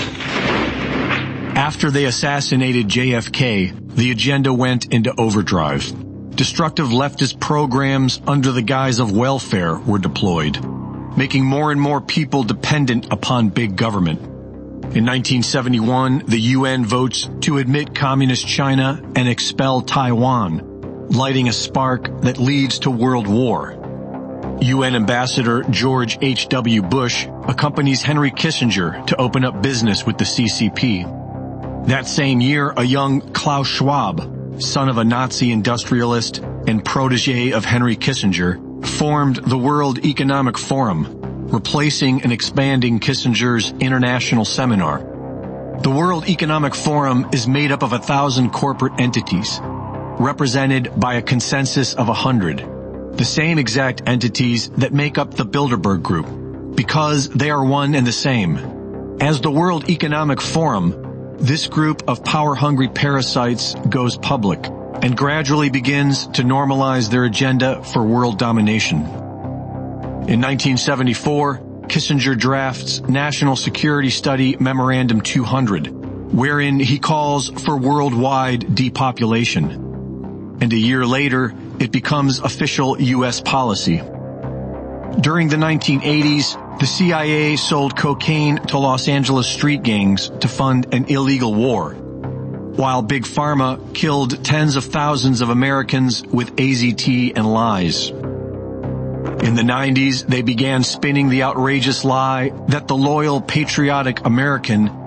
After they assassinated JFK, the agenda went into overdrive. Destructive leftist programs under the guise of welfare were deployed, making more and more people dependent upon big government. In 1971, the UN votes to admit Communist China and expel Taiwan, lighting a spark that leads to world war. UN Ambassador George H.W. Bush accompanies Henry Kissinger to open up business with the CCP. That same year, a young Klaus Schwab, son of a Nazi industrialist and protege of Henry Kissinger, formed the World Economic Forum, replacing and expanding Kissinger's International Seminar. The World Economic Forum is made up of 1,000 corporate entities, represented by a consensus of 100. The same exact entities that make up the Bilderberg Group, because they are one and the same. As the World Economic Forum, this group of power-hungry parasites goes public and gradually begins to normalize their agenda for world domination. In 1974, Kissinger drafts National Security Study Memorandum 200, wherein he calls for worldwide depopulation. And a year later, it becomes official U.S. policy. During the 1980s, the CIA sold cocaine to Los Angeles street gangs to fund an illegal war, while Big Pharma killed tens of thousands of Americans with AZT and lies. In the 90s, they began spinning the outrageous lie that the loyal, patriotic American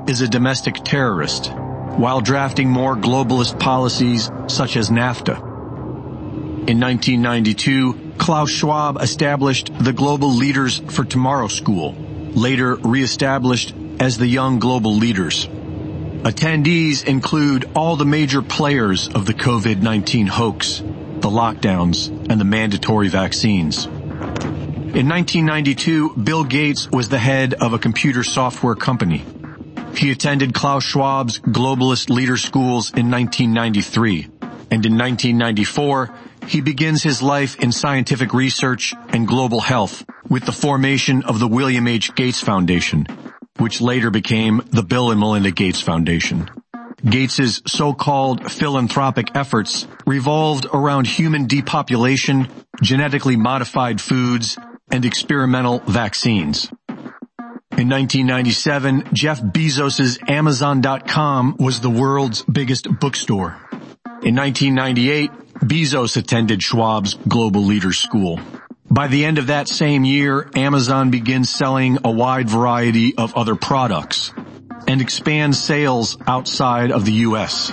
is a domestic terrorist, while drafting more globalist policies such as NAFTA. In 1992, Klaus Schwab established the Global Leaders for Tomorrow School, later reestablished as the Young Global Leaders. Attendees include all the major players of the COVID-19 hoax, the lockdowns, and the mandatory vaccines. In 1992, Bill Gates was the head of a computer software company. He attended Klaus Schwab's Globalist Leader Schools in 1993, and in 1994, he begins his life in scientific research and global health with the formation of the William H. Gates Foundation, which later became the Bill and Melinda Gates Foundation. Gates's so-called philanthropic efforts revolved around human depopulation, genetically modified foods, and experimental vaccines. In 1997, Jeff Bezos's Amazon.com was the world's biggest bookstore. In 1998, Bezos attended Schwab's Global Leaders School. By the end of that same year, Amazon begins selling a wide variety of other products and expands sales outside of the U.S.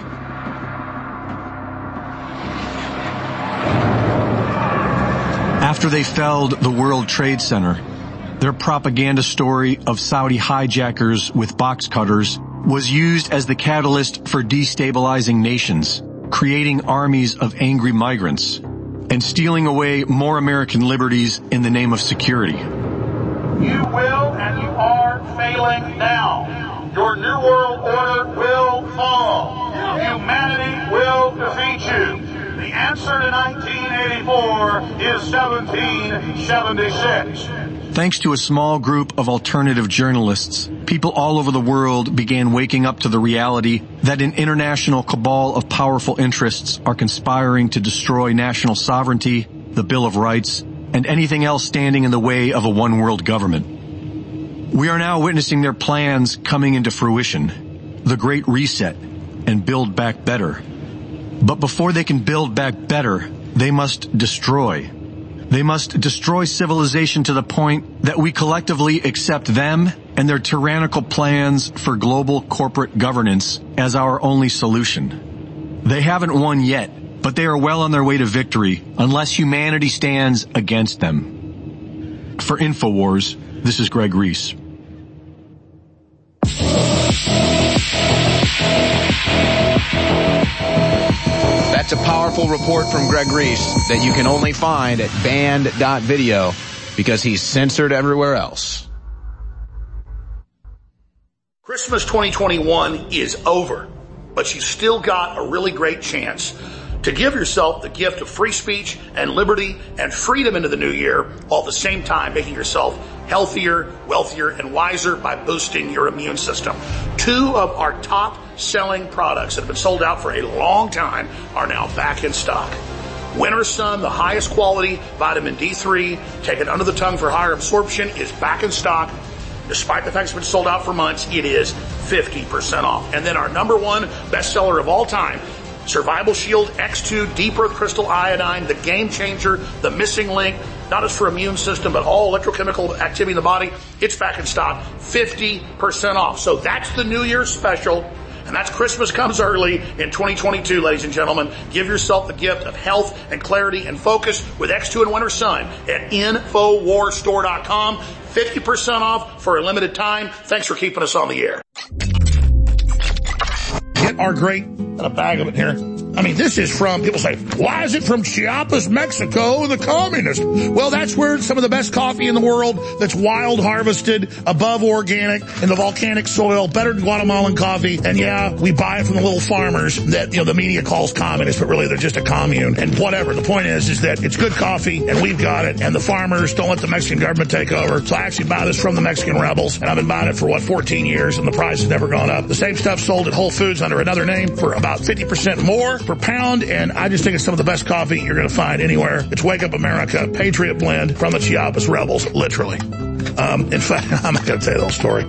After they felled the World Trade Center, their propaganda story of Saudi hijackers with box cutters was used as the catalyst for destabilizing nations, creating armies of angry migrants, and stealing away more American liberties in the name of security. You will and you are failing now. Your New World Order will fall. Humanity will defeat you. The answer to 1984 is 1776. Thanks to a small group of alternative journalists, people all over the world began waking up to the reality that an international cabal of powerful interests are conspiring to destroy national sovereignty, the Bill of Rights, and anything else standing in the way of a one-world government. We are now witnessing their plans coming into fruition, the Great Reset, and Build Back Better. But before they can build back better, they must destroy. They must destroy civilization to the point that we collectively accept them and their tyrannical plans for global corporate governance as our only solution. They haven't won yet, but they are well on their way to victory unless humanity stands against them. For InfoWars, this is Greg Reese. That's a powerful report from Greg Reese that you can only find at banned.video because he's censored everywhere else. Christmas 2021 is over, but you still got a really great chance to give yourself the gift of free speech and liberty and freedom into the new year, all at the same time making yourself healthier, wealthier, and wiser by boosting your immune system. Two of our top selling products that have been sold out for a long time are now back in stock. Winter Sun, the highest quality vitamin D3, taken under the tongue for higher absorption, is back in stock. Despite the fact it's been sold out for months, it is 50% off. And then our number one bestseller of all time, Survival Shield X2 Deep Earth Crystal Iodine, the game changer, the missing link, not just for immune system, but all electrochemical activity in the body. It's back in stock, 50% off. So that's the New Year's special. And that's Christmas comes early in 2022, ladies and gentlemen. Give yourself the gift of health and clarity and focus with X2 and Winter Sun at InfoWarsStore.com. 50% off for a limited time. Thanks for keeping us on the air. Get our great, got a bag of it here. I mean, this is from, people say, why is it from Chiapas, Mexico, the communist? Well, that's where some of the best coffee in the world that's wild harvested, above organic, in the volcanic soil, better than Guatemalan coffee. And yeah, we buy it from the little farmers that, the media calls communists, but really they're just a commune. And whatever. The point is that it's good coffee and we've got it, and the farmers don't let the Mexican government take over. So I actually buy this from the Mexican rebels, and I've been buying it for 14 years, and the price has never gone up. The same stuff sold at Whole Foods under another name for about 50% more per pound, and I just think it's some of the best coffee you're going to find anywhere. It's Wake Up America Patriot Blend from the Chiapas Rebels, literally. In fact, I'm not going to tell you the whole story.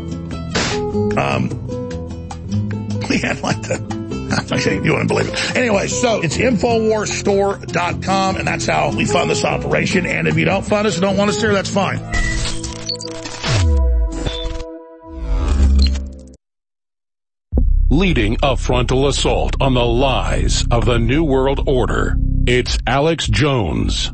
We had like that. Okay, you wouldn't believe it. Anyway, so it's InfoWarsStore.com, and that's how we fund this operation. And if you don't fund us and don't want us there, that's fine. leading a frontal assault on the lies of the New World Order. It's Alex Jones.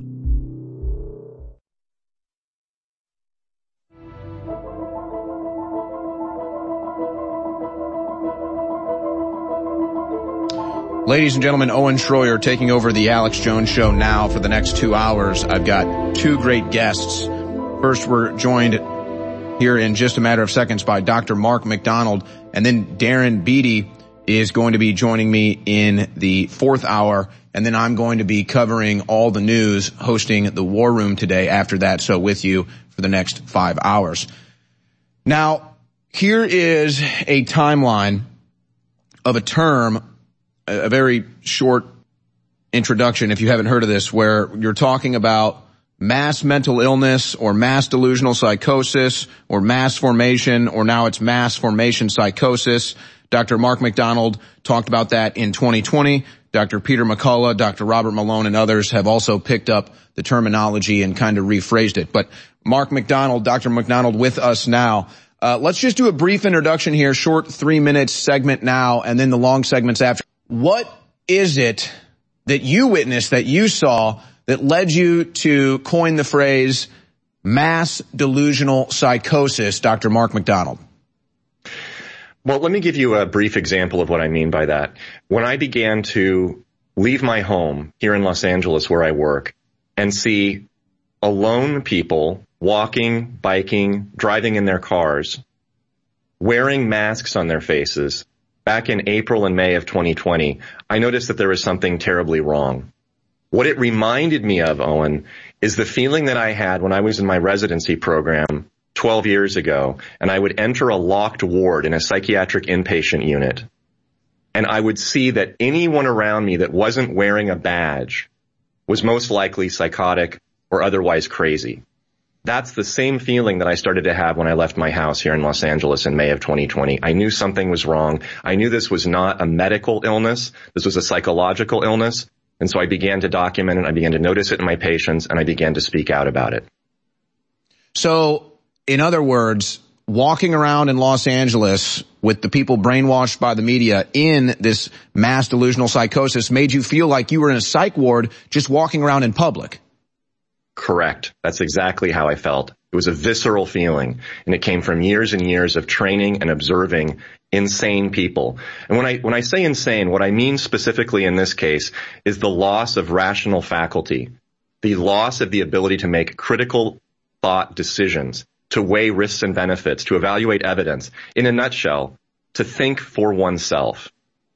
Ladies and gentlemen, Owen Schroyer taking over the Alex Jones Show now for the next 2 hours. I've got two great guests. First, we're joined here in just a matter of seconds by Dr. Mark McDonald, and then Darren Beattie is going to be joining me in the fourth hour, and then I'm going to be covering all the news, hosting the War Room today after that, so with you for the next 5 hours. Now, here is a timeline of a term, a very short introduction, if you haven't heard of this, where you're talking about mass mental illness or mass delusional psychosis or mass formation, or now it's mass formation psychosis. Dr. Mark McDonald talked about that in 2020. Dr. Peter McCullough, Dr. Robert Malone, and others have also picked up the terminology and kind of rephrased it. But Mark McDonald, Dr. McDonald with us now. Let's just do a brief introduction here, short 3 minutes segment now, and then the long segments after. What is it that you witnessed, that you saw, that led you to coin the phrase mass delusional psychosis, Dr. Mark McDonald? Well, let me give you a brief example of what I mean by that. When I began to leave my home here in Los Angeles where I work and see alone people walking, biking, driving in their cars, wearing masks on their faces, back in April and May of 2020, I noticed that there was something terribly wrong. What it reminded me of, Owen, is the feeling that I had when I was in my residency program 12 years ago, and I would enter a locked ward in a psychiatric inpatient unit, and I would see that anyone around me that wasn't wearing a badge was most likely psychotic or otherwise crazy. That's the same feeling that I started to have when I left my house here in Los Angeles in May of 2020. I knew something was wrong. I knew this was not a medical illness. This was a psychological illness. And so I began to document it. I began to notice it in my patients, and I began to speak out about it. So, in other words, walking around in Los Angeles with the people brainwashed by the media in this mass delusional psychosis made you feel like you were in a psych ward just walking around in public. Correct. That's exactly how I felt. It was a visceral feeling, and it came from years and years of training and observing insane people. And when I say insane, what I mean specifically in this case is the loss of rational faculty, the loss of the ability to make critical thought decisions, to weigh risks and benefits, to evaluate evidence. In a nutshell, to think for oneself.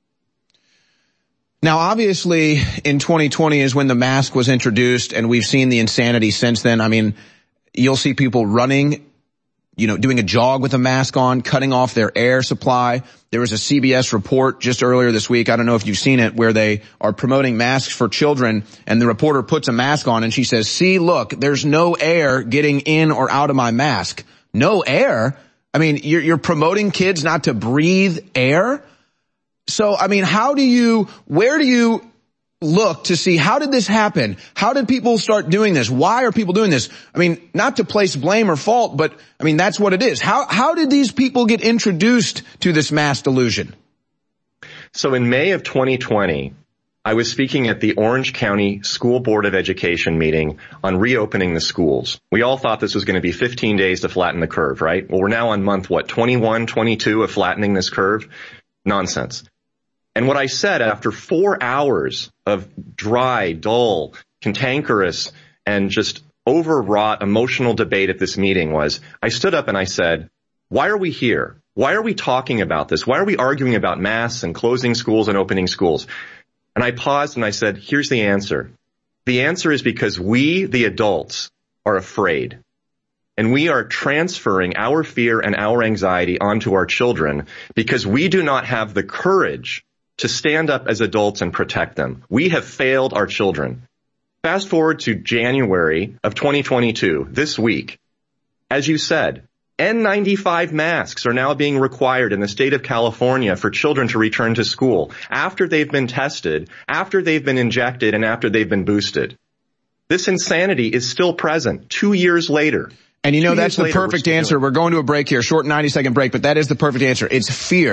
Now, obviously, in 2020 is when the mask was introduced, and we've seen the insanity since then. I mean, you'll see people running, doing a jog with a mask on, cutting off their air supply. There was a CBS report just earlier this week, I don't know if you've seen it, where they are promoting masks for children, and the reporter puts a mask on, and she says, "See, look, there's no air getting in or out of my mask." No air? I mean, you're promoting kids not to breathe air? So, I mean, where do you look to see, how did this happen? How did people start doing this? Why are people doing this? I mean, not to place blame or fault, but I mean, that's what it is. How did these people get introduced to this mass delusion? So in May of 2020, I was speaking at the Orange County School Board of Education meeting on reopening the schools. We all thought this was going to be 15 days to flatten the curve, right? Well, we're now on month, 21, 22 of flattening this curve? Nonsense. And what I said after 4 hours of dry, dull, cantankerous, and just overwrought emotional debate at this meeting was, I stood up and I said, why are we here? Why are we talking about this? Why are we arguing about masks and closing schools and opening schools? And I paused and I said, here's the answer. The answer is because we, the adults, are afraid. And we are transferring our fear and our anxiety onto our children because we do not have the courage to stand up as adults and protect them. We have failed our children. Fast forward to January of 2022, this week. As you said, N95 masks are now being required in the state of California for children to return to school after they've been tested, after they've been injected, and after they've been boosted. This insanity is still present 2 years later. And that's the perfect answer. We're going to a break here, short 90-second break, but that is the perfect answer. It's fear.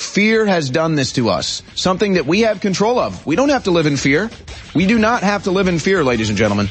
Fear has done this to us, something that we have control of. We don't have to live in fear. We do not have to live in fear, ladies and gentlemen.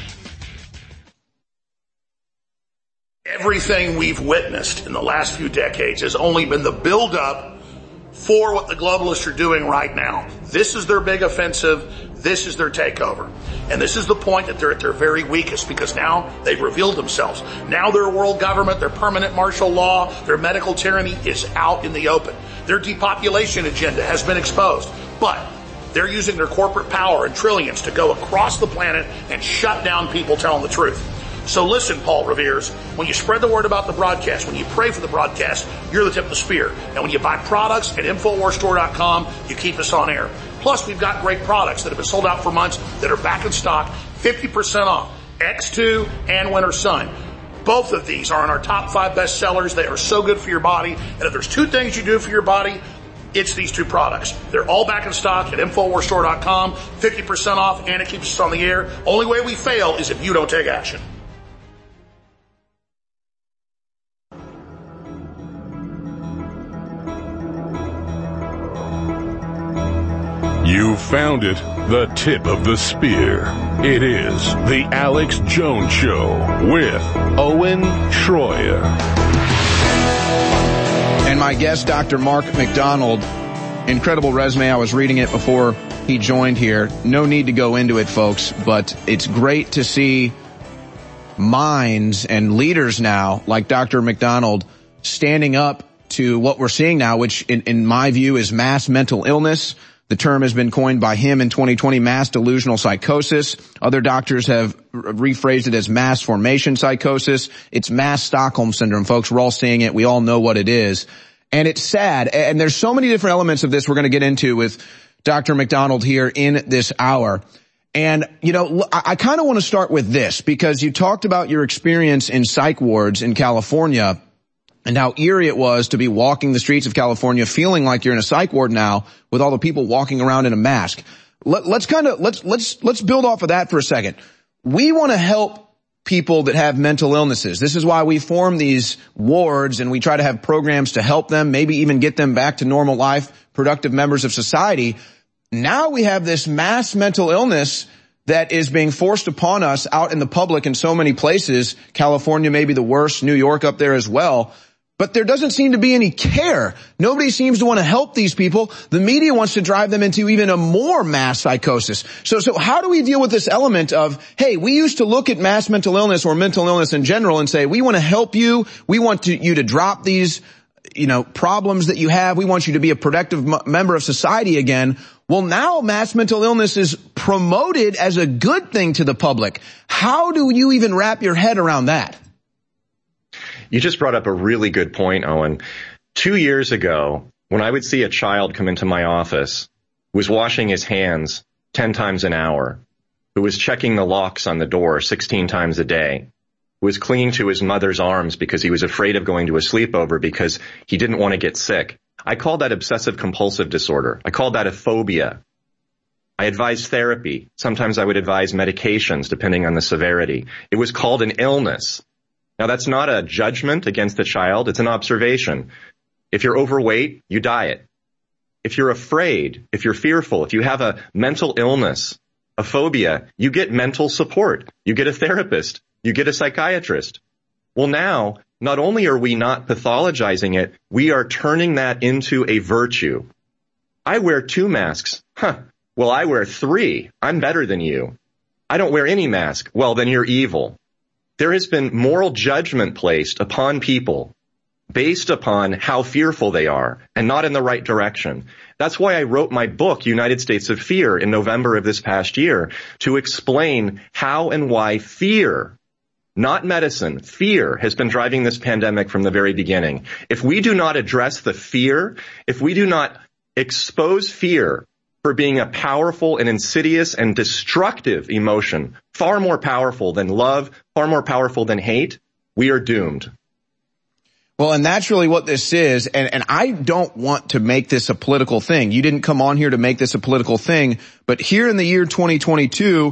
Everything we've witnessed in the last few decades has only been the buildup for what the globalists are doing right now. This is their big offensive. This is their takeover. And this is the point that they're at their very weakest, because now they've revealed themselves. Now their world government, their permanent martial law, their medical tyranny is out in the open. Their depopulation agenda has been exposed. But they're using their corporate power and trillions to go across the planet and shut down people telling the truth. So listen, Paul Revere's, when you spread the word about the broadcast, when you pray for the broadcast, you're the tip of the spear. And when you buy products at InfoWarsStore.com, you keep us on air. Plus, we've got great products that have been sold out for months that are back in stock, 50% off, X2 and Winter Sun. Both of these are in our top 5 best sellers. They are so good for your body. And if there's 2 things you do for your body, it's these 2 products. They're all back in stock at InfoWarsStore.com, 50% off, and it keeps us on the air. Only way we fail is if you don't take action. You found it, the tip of the spear. It is the Alex Jones Show with Owen Schroyer. And my guest, Dr. Mark McDonald, incredible resume. I was reading it before he joined here. No need to go into it, folks, but it's great to see minds and leaders now like Dr. McDonald standing up to what we're seeing now, which in my view is mass mental illness. The term has been coined by him in 2020, mass delusional psychosis. Other doctors have rephrased it as mass formation psychosis. It's mass Stockholm syndrome, folks. We're all seeing it. We all know what it is. And it's sad. And there's so many different elements of this we're going to get into with Dr. McDonald here in this hour. And, you know, I kind of want to start with this, because you talked about your experience in psych wards in California and how eerie it was to be walking the streets of California feeling like you're in a psych ward now with all the people walking around in a mask. Let's build off of that for a second. We want to help people that have mental illnesses. This is why we form these wards and we try to have programs to help them, maybe even get them back to normal life, productive members of society. Now we have this mass mental illness that is being forced upon us out in the public in so many places. California may be the worst, New York up there as well. But there doesn't seem to be any care. Nobody seems to want to help these people. The media wants to drive them into even a more mass psychosis. So how do we deal with this element of, hey, we used to look at mass mental illness or mental illness in general and say, we want to help you. We want you to drop these, problems that you have. We want you to be a productive member of society again. Well, now mass mental illness is promoted as a good thing to the public. How do you even wrap your head around that? You just brought up a really good point, Owen. 2 years ago, when I would see a child come into my office who was washing his hands 10 times an hour, who was checking the locks on the door 16 times a day, who was clinging to his mother's arms because he was afraid of going to a sleepover because he didn't want to get sick, I called that obsessive compulsive disorder. I called that a phobia. I advised therapy. Sometimes I would advise medications depending on the severity. It was called an illness. Now, that's not a judgment against the child. It's an observation. If you're overweight, you diet. If you're afraid, if you're fearful, if you have a mental illness, a phobia, you get mental support. You get a therapist. You get a psychiatrist. Well, now, not only are we not pathologizing it, we are turning that into a virtue. I wear 2 masks. Well, I wear 3. I'm better than you. I don't wear any mask. Well, then you're evil. There has been moral judgment placed upon people based upon how fearful they are and not in the right direction. That's why I wrote my book, United States of Fear, in November of this past year, to explain how and why fear, not medicine, fear has been driving this pandemic from the very beginning. If we do not address the fear, if we do not expose fear for being a powerful and insidious and destructive emotion, far more powerful than love, far more powerful than hate, we are doomed. Well, and that's really what this is. And I don't want to make this a political thing. You didn't come on here to make this a political thing. But here in the year 2022,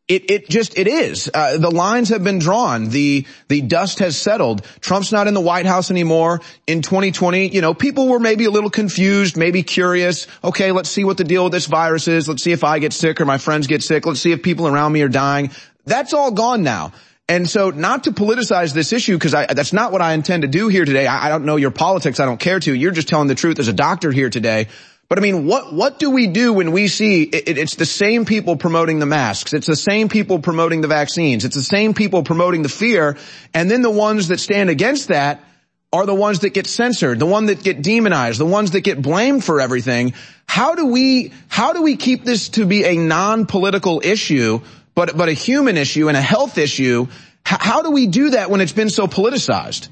It is. The lines have been drawn. The dust has settled. Trump's not in the White House anymore. In 2020, people were maybe a little confused, maybe curious. Okay, let's see what the deal with this virus is. Let's see if I get sick or my friends get sick. Let's see if people around me are dying. That's all gone now. And so not to politicize this issue, because that's not what I intend to do here today. I don't know your politics. I don't care to. You're just telling the truth as a doctor here today. But I mean, what do we do when we see it's the same people promoting the masks? It's the same people promoting the vaccines. It's the same people promoting the fear. And then the ones that stand against that are the ones that get censored, the ones that get demonized, the ones that get blamed for everything. How do we keep this to be a non-political issue, but a human issue and a health issue? How do we do that when it's been so politicized?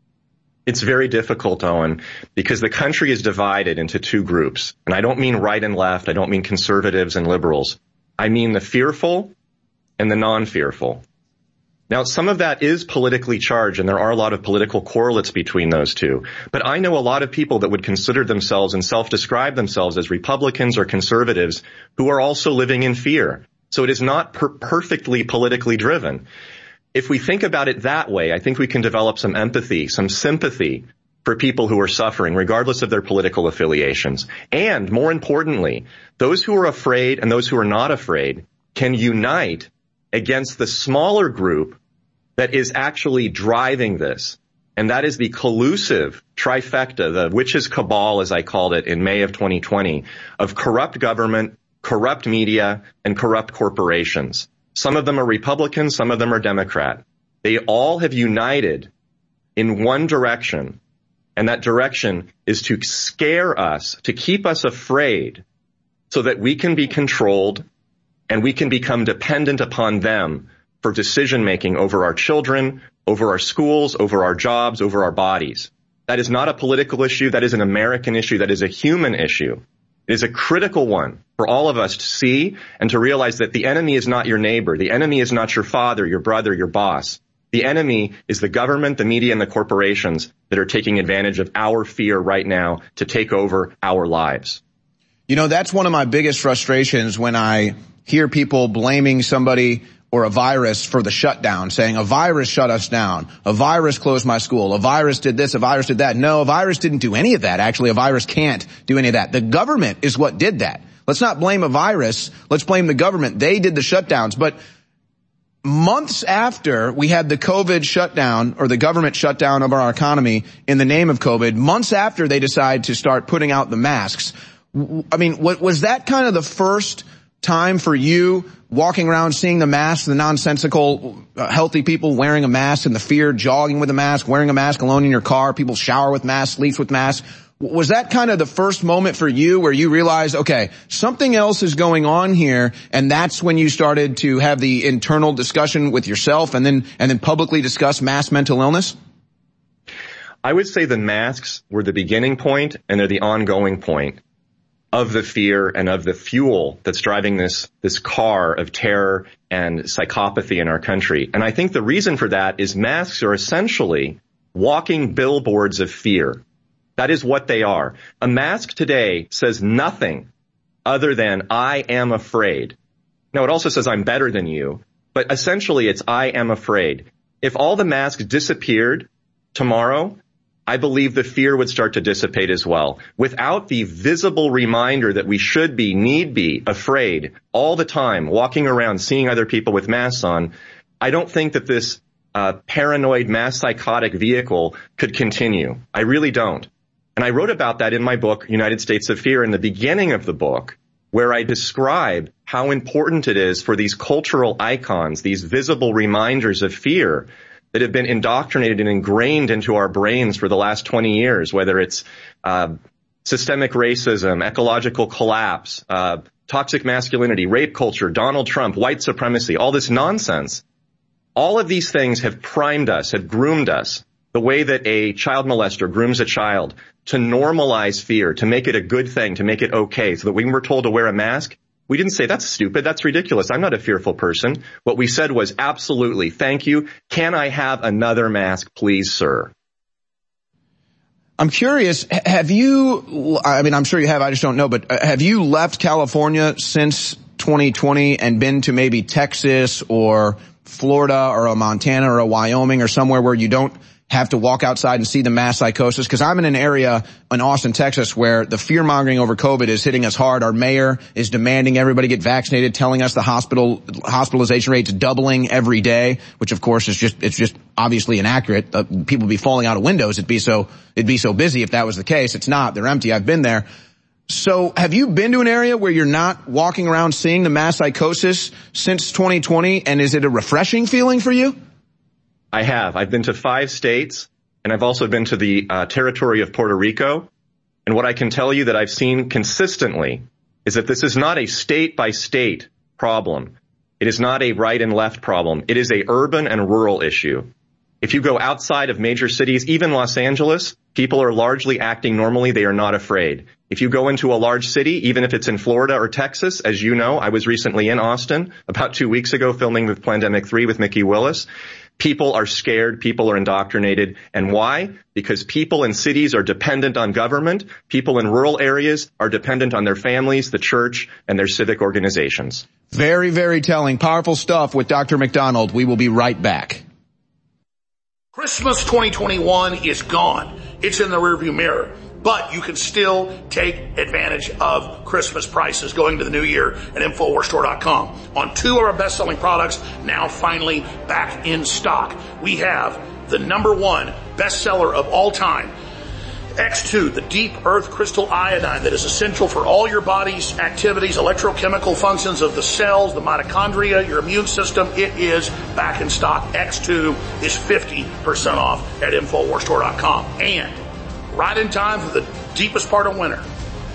It's very difficult, Owen, because the country is divided into two groups. And I don't mean right and left. I don't mean conservatives and liberals. I mean the fearful and the non-fearful. Now, some of that is politically charged, and there are a lot of political correlates between those two. But I know a lot of people that would consider themselves and self-describe themselves as Republicans or conservatives who are also living in fear. So it is not perfectly politically driven. If we think about it that way, I think we can develop some empathy, some sympathy for people who are suffering, regardless of their political affiliations. And more importantly, those who are afraid and those who are not afraid can unite against the smaller group that is actually driving this. And that is the collusive trifecta, the witches' cabal, as I called it in May of 2020, of corrupt government, corrupt media, and corrupt corporations. Some of them are Republican, some of them are Democrat. They all have united in one direction, and that direction is to scare us, to keep us afraid, so that we can be controlled and we can become dependent upon them for decision-making over our children, over our schools, over our jobs, over our bodies. That is not a political issue. That is an American issue. That is a human issue. It is a critical one for all of us to see and to realize that the enemy is not your neighbor. The enemy is not your father, your brother, your boss. The enemy is the government, the media, and the corporations that are taking advantage of our fear right now to take over our lives. That's one of my biggest frustrations when I hear people blaming somebody or a virus for the shutdown, saying a virus shut us down, a virus closed my school, a virus did this, a virus did that. No, a virus didn't do any of that. Actually, a virus can't do any of that. The government is what did that. Let's not blame a virus. Let's blame the government. They did the shutdowns. But months after we had the COVID shutdown, or the government shutdown of our economy in the name of COVID, months after they decided to start putting out the masks, I mean, was that kind of the first time for you walking around seeing the masks, the nonsensical, healthy people wearing a mask, and the fear jogging with a mask, wearing a mask alone in your car, people shower with masks, sleep with masks? Was that kind of the first moment for you where you realized, okay, something else is going on here, and that's when you started to have the internal discussion with yourself and then publicly discuss mass mental illness? I would say the masks were the beginning point, and they're the ongoing point of the fear and of the fuel that's driving this car of terror and psychopathy in our country. And I think the reason for that is masks are essentially walking billboards of fear. That is what they are. A mask today says nothing other than I am afraid. Now, it also says I'm better than you, but essentially it's I am afraid. If all the masks disappeared tomorrow, I believe the fear would start to dissipate as well. Without the visible reminder that we should be, need be, afraid all the time, walking around, seeing other people with masks on, I don't think that this paranoid, mass psychotic vehicle could continue. I really don't. And I wrote about that in my book, United States of Fear, in the beginning of the book, where I describe how important it is for these cultural icons, these visible reminders of fear, that have been indoctrinated and ingrained into our brains for the last 20 years, whether it's systemic racism, ecological collapse, toxic masculinity, rape culture, Donald Trump, white supremacy, all this nonsense. All of these things have primed us, have groomed us, the way that a child molester grooms a child to normalize fear, to make it a good thing, to make it okay, so that when we're told to wear a mask, we didn't say, that's stupid, that's ridiculous, I'm not a fearful person. What we said was, absolutely, thank you. Can I have another mask, please, sir? I'm curious, have you, I mean, I'm sure you have, I just don't know, but have you left California since 2020 and been to maybe Texas or Florida or a Montana or a Wyoming or somewhere where you don't have to walk outside and see the mass psychosis? Because I'm in an area in Austin, Texas, where the fear-mongering over COVID is hitting us hard. Our mayor is demanding everybody get vaccinated, telling us the hospitalization rate's doubling every day, which of course is just obviously inaccurate. People would be falling out of windows. It'd be so busy if that was the case. It's not. They're empty. I've been there. So have you been to an area where you're not walking around seeing the mass psychosis since 2020? And is it a refreshing feeling for you? I have. I've been to 5 states, and I've also been to the territory of Puerto Rico. And what I can tell you that I've seen consistently is that this is not a state-by-state problem. It is not a right and left problem. It is a urban and rural issue. If you go outside of major cities, even Los Angeles, people are largely acting normally. They are not afraid. If you go into a large city, even if it's in Florida or Texas, as you know, I was recently in Austin about 2 weeks ago filming with Plandemic 3 with Mickey Willis. People are scared. People are indoctrinated. And why? Because people in cities are dependent on government. People in rural areas are dependent on their families, the church, and their civic organizations. Very, very telling. Powerful stuff with Dr. McDonald. We will be right back. Christmas 2021 is gone. It's in the rearview mirror. But you can still take advantage of Christmas prices going to the new year at InfoWarsStore.com. On 2 of our best-selling products, now finally back in stock. We have the #1 bestseller of all time, X2, the deep earth crystal iodine that is essential for all your body's activities, electrochemical functions of the cells, the mitochondria, your immune system. It is back in stock. X2 is 50% off at InfoWarsStore.com. And right in time for the deepest part of winter,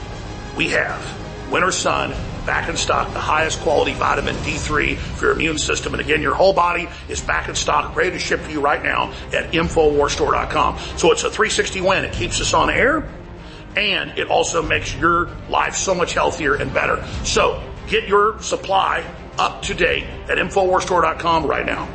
we have Winter Sun back in stock, the highest quality vitamin D3 for your immune system. And again, your whole body is back in stock, ready to ship to you right now at InfoWarsStore.com. So it's a 360 win. It keeps us on air, and it also makes your life so much healthier and better. So get your supply up to date at InfoWarsStore.com right now.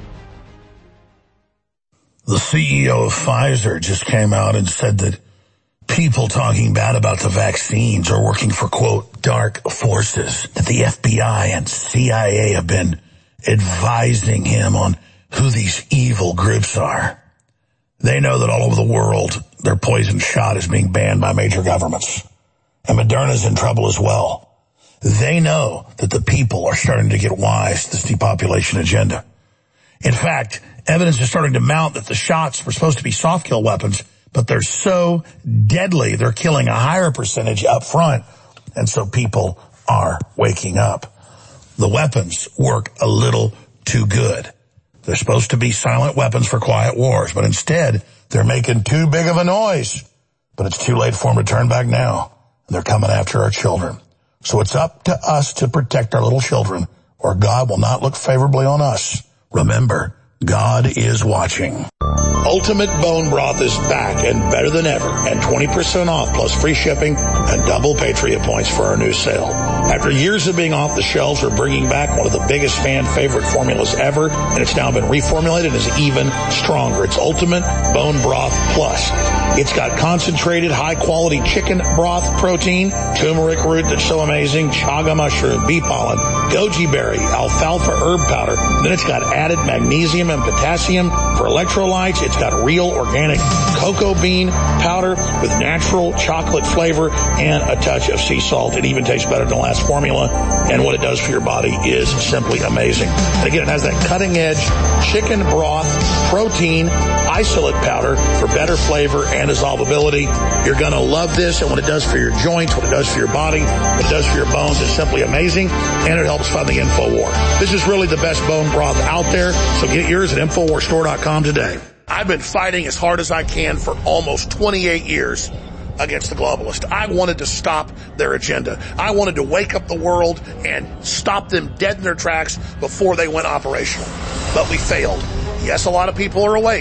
The CEO of Pfizer just came out and said that people talking bad about the vaccines are working for, quote, dark forces, that the FBI and CIA have been advising him on who these evil groups are. They know that all over the world, their poison shot is being banned by major governments. And Moderna's in trouble as well. They know that the people are starting to get wise to this depopulation agenda. In fact, evidence is starting to mount that the shots were supposed to be soft kill weapons, but they're so deadly, they're killing a higher percentage up front, and so people are waking up. The weapons work a little too good. They're supposed to be silent weapons for quiet wars, but instead, they're making too big of a noise. But it's too late for them to turn back now. They're coming after our children. So it's up to us to protect our little children, or God will not look favorably on us. Remember, God is watching. Ultimate Bone Broth is back and better than ever, and 20% off plus free shipping and double Patriot points for our new sale. After years of being off the shelves, we're bringing back one of the biggest fan favorite formulas ever, and it's now been reformulated and is even stronger. It's Ultimate Bone Broth Plus. It's got concentrated high-quality chicken broth protein, turmeric root that's so amazing, chaga mushroom, bee pollen, goji berry, alfalfa herb powder. Then it's got added magnesium and potassium for electrolytes. It's got real organic cocoa bean powder with natural chocolate flavor and a touch of sea salt. It even tastes better than the last formula, and what it does for your body is simply amazing. And again, it has that cutting-edge chicken broth protein isolate powder for better flavor and dissolvability. You're going to love this, and what it does for your joints, what it does for your body, what it does for your bones is simply amazing, and it helps fund the InfoWar. This is really the best bone broth out there, so get yours at InfoWarsStore.com today. I've been fighting as hard as I can for almost 28 years against the globalists. I wanted to stop their agenda. I wanted to wake up the world and stop them dead in their tracks before they went operational. But we failed. Yes, a lot of people are awake.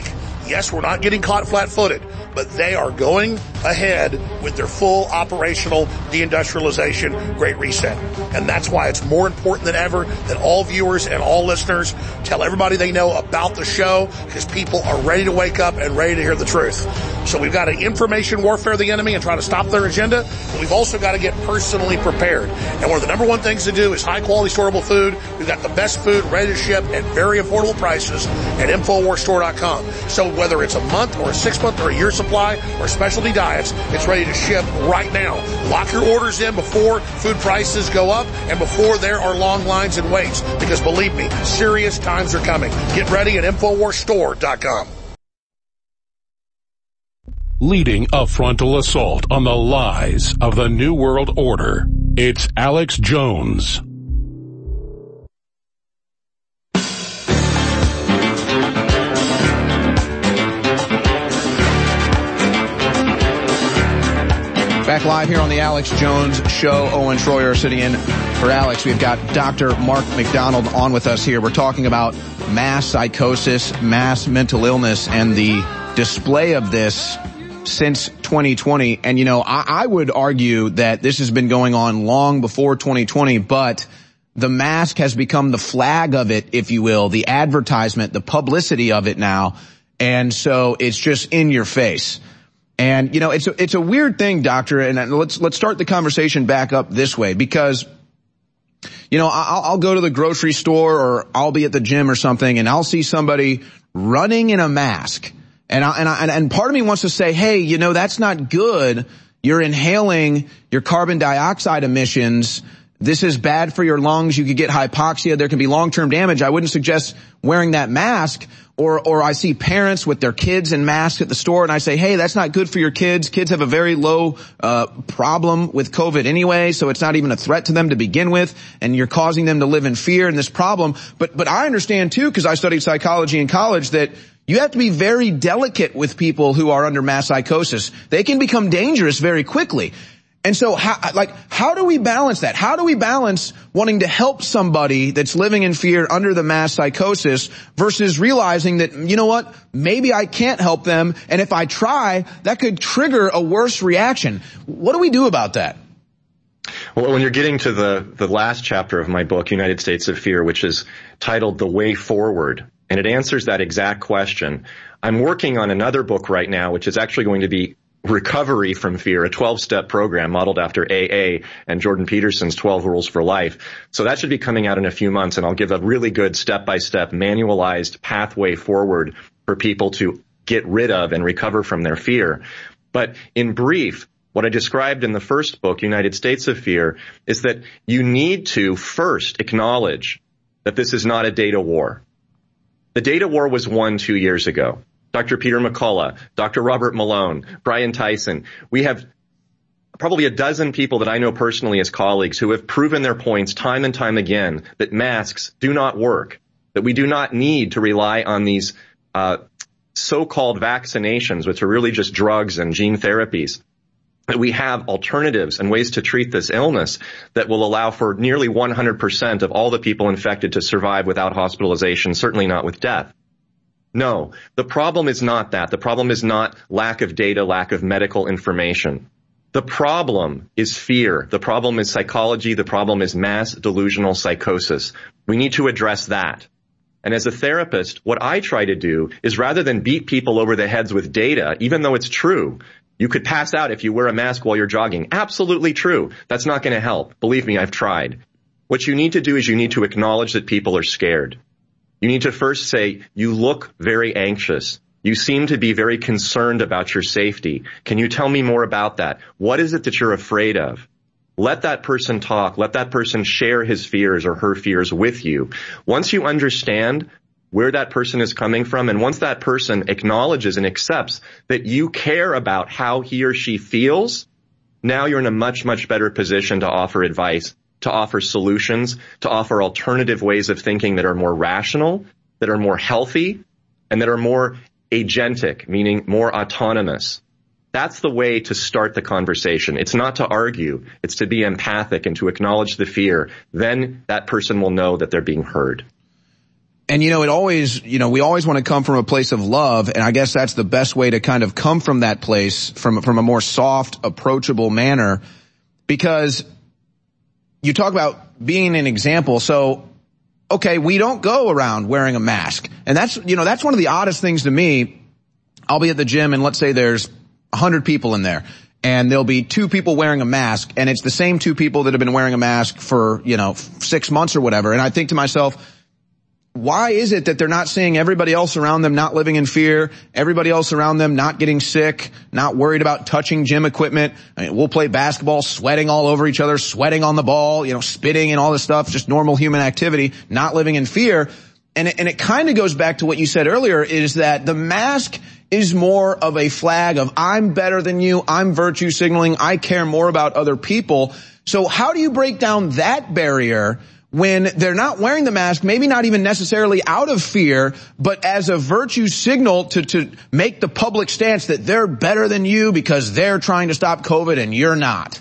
Yes, we're not getting caught flat-footed, but they are going ahead with their full operational deindustrialization, Great Reset. And that's why it's more important than ever that all viewers and all listeners tell everybody they know about the show, because people are ready to wake up and ready to hear the truth. So we've got to information warfare the enemy and try to stop their agenda, but we've also got to get personally prepared. And one of the number one things to do is high-quality storable food. We've got the best food ready to ship at very affordable prices at InfoWarsStore.com. So whether it's a month or a 6-month or a year supply or specialty diets, it's ready to ship right now. Lock your orders in before food prices go up and before there are long lines and waits, because believe me, serious times are coming. Get ready at InfoWarsStore.com. Leading a frontal assault on the lies of the New World Order, it's Alex Jones. Back live here on the Alex Jones Show. Owen Schroyer sitting in for Alex. We've got Dr. Mark McDonald on with us here. We're talking about mass psychosis, mass mental illness, and the display of this since 2020. And, you know, I would argue that this has been going on long before 2020, but the mask has become the flag of it, if you will, the advertisement, the publicity of it now. And so it's just in your face. And, you know, it's a weird thing, doctor, and let's start the conversation back up this way, because, you know, I'll go to the grocery store or I'll be at the gym or something and I'll see somebody running in a mask. And part of me wants to say, hey, you know, that's not good. You're inhaling your carbon dioxide emissions. This is bad for your lungs. You could get hypoxia. There can be long-term damage. I wouldn't suggest wearing that mask. Or I see parents with their kids in masks at the store and I say, hey, that's not good for your kids. Kids have a very low problem with COVID anyway, so it's not even a threat to them to begin with, and you're causing them to live in fear in this problem. But I understand too, because I studied psychology in college, that you have to be very delicate with people who are under mass psychosis. They can become dangerous very quickly. And so how do we balance that? How do we balance wanting to help somebody that's living in fear under the mass psychosis versus realizing that, you know what, maybe I can't help them, and if I try, that could trigger a worse reaction? What do we do about that? Well, when you're getting to the last chapter of my book, United States of Fear, which is titled The Way Forward, and it answers that exact question. I'm working on another book right now, which is actually going to be Recovery from Fear, a 12-step program modeled after AA and Jordan Peterson's 12 Rules for Life. So that should be coming out in a few months, and I'll give a really good step-by-step manualized pathway forward for people to get rid of and recover from their fear. But in brief, what I described in the first book, United States of Fear, is that you need to first acknowledge that this is not a data war. The data war was won 2 years ago. Dr. Peter McCullough, Dr. Robert Malone, Brian Tyson. We have probably a dozen people that I know personally as colleagues who have proven their points time and time again that masks do not work, that we do not need to rely on these so-called vaccinations, which are really just drugs and gene therapies, that we have alternatives and ways to treat this illness that will allow for nearly 100% of all the people infected to survive without hospitalization, certainly not with death. No, the problem is not that. The problem is not lack of data, lack of medical information. The problem is fear. The problem is psychology. The problem is mass delusional psychosis. We need to address that. And as a therapist, what I try to do is, rather than beat people over the heads with data, even though it's true, you could pass out if you wear a mask while you're jogging. Absolutely true. That's not going to help. Believe me, I've tried. What you need to do is you need to acknowledge that people are scared. You need to first say, you look very anxious. You seem to be very concerned about your safety. Can you tell me more about that? What is it that you're afraid of? Let that person talk. Let that person share his fears or her fears with you. Once you understand where that person is coming from, and once that person acknowledges and accepts that you care about how he or she feels, now you're in a much, much better position to offer advice, to offer solutions, to offer alternative ways of thinking that are more rational, that are more healthy, and that are more agentic, meaning more autonomous. That's the way to start the conversation. It's not to argue. It's to be empathic and to acknowledge the fear. Then that person will know that they're being heard. And, you know, it always, you know, we always want to come from a place of love. And I guess that's the best way to kind of come from that place, from a more soft, approachable manner, because you talk about being an example. So, okay, we don't go around wearing a mask. And that's, you know, that's one of the oddest things to me. I'll be at the gym and let's say there's 100 people in there and there'll be 2 people wearing a mask, and it's the same 2 people that have been wearing a mask for, you know, 6 months or whatever. And I think to myself, why is it that they're not seeing everybody else around them not living in fear, everybody else around them not getting sick, not worried about touching gym equipment? I mean, we'll play basketball, sweating all over each other, sweating on the ball, you know, spitting and all this stuff, just normal human activity, not living in fear. And it kind of goes back to what you said earlier, is that the mask is more of a flag of I'm better than you, I'm virtue signaling, I care more about other people. So how do you break down that barrier when they're not wearing the mask, maybe not even necessarily out of fear, but as a virtue signal to make the public stance that they're better than you because they're trying to stop COVID and you're not?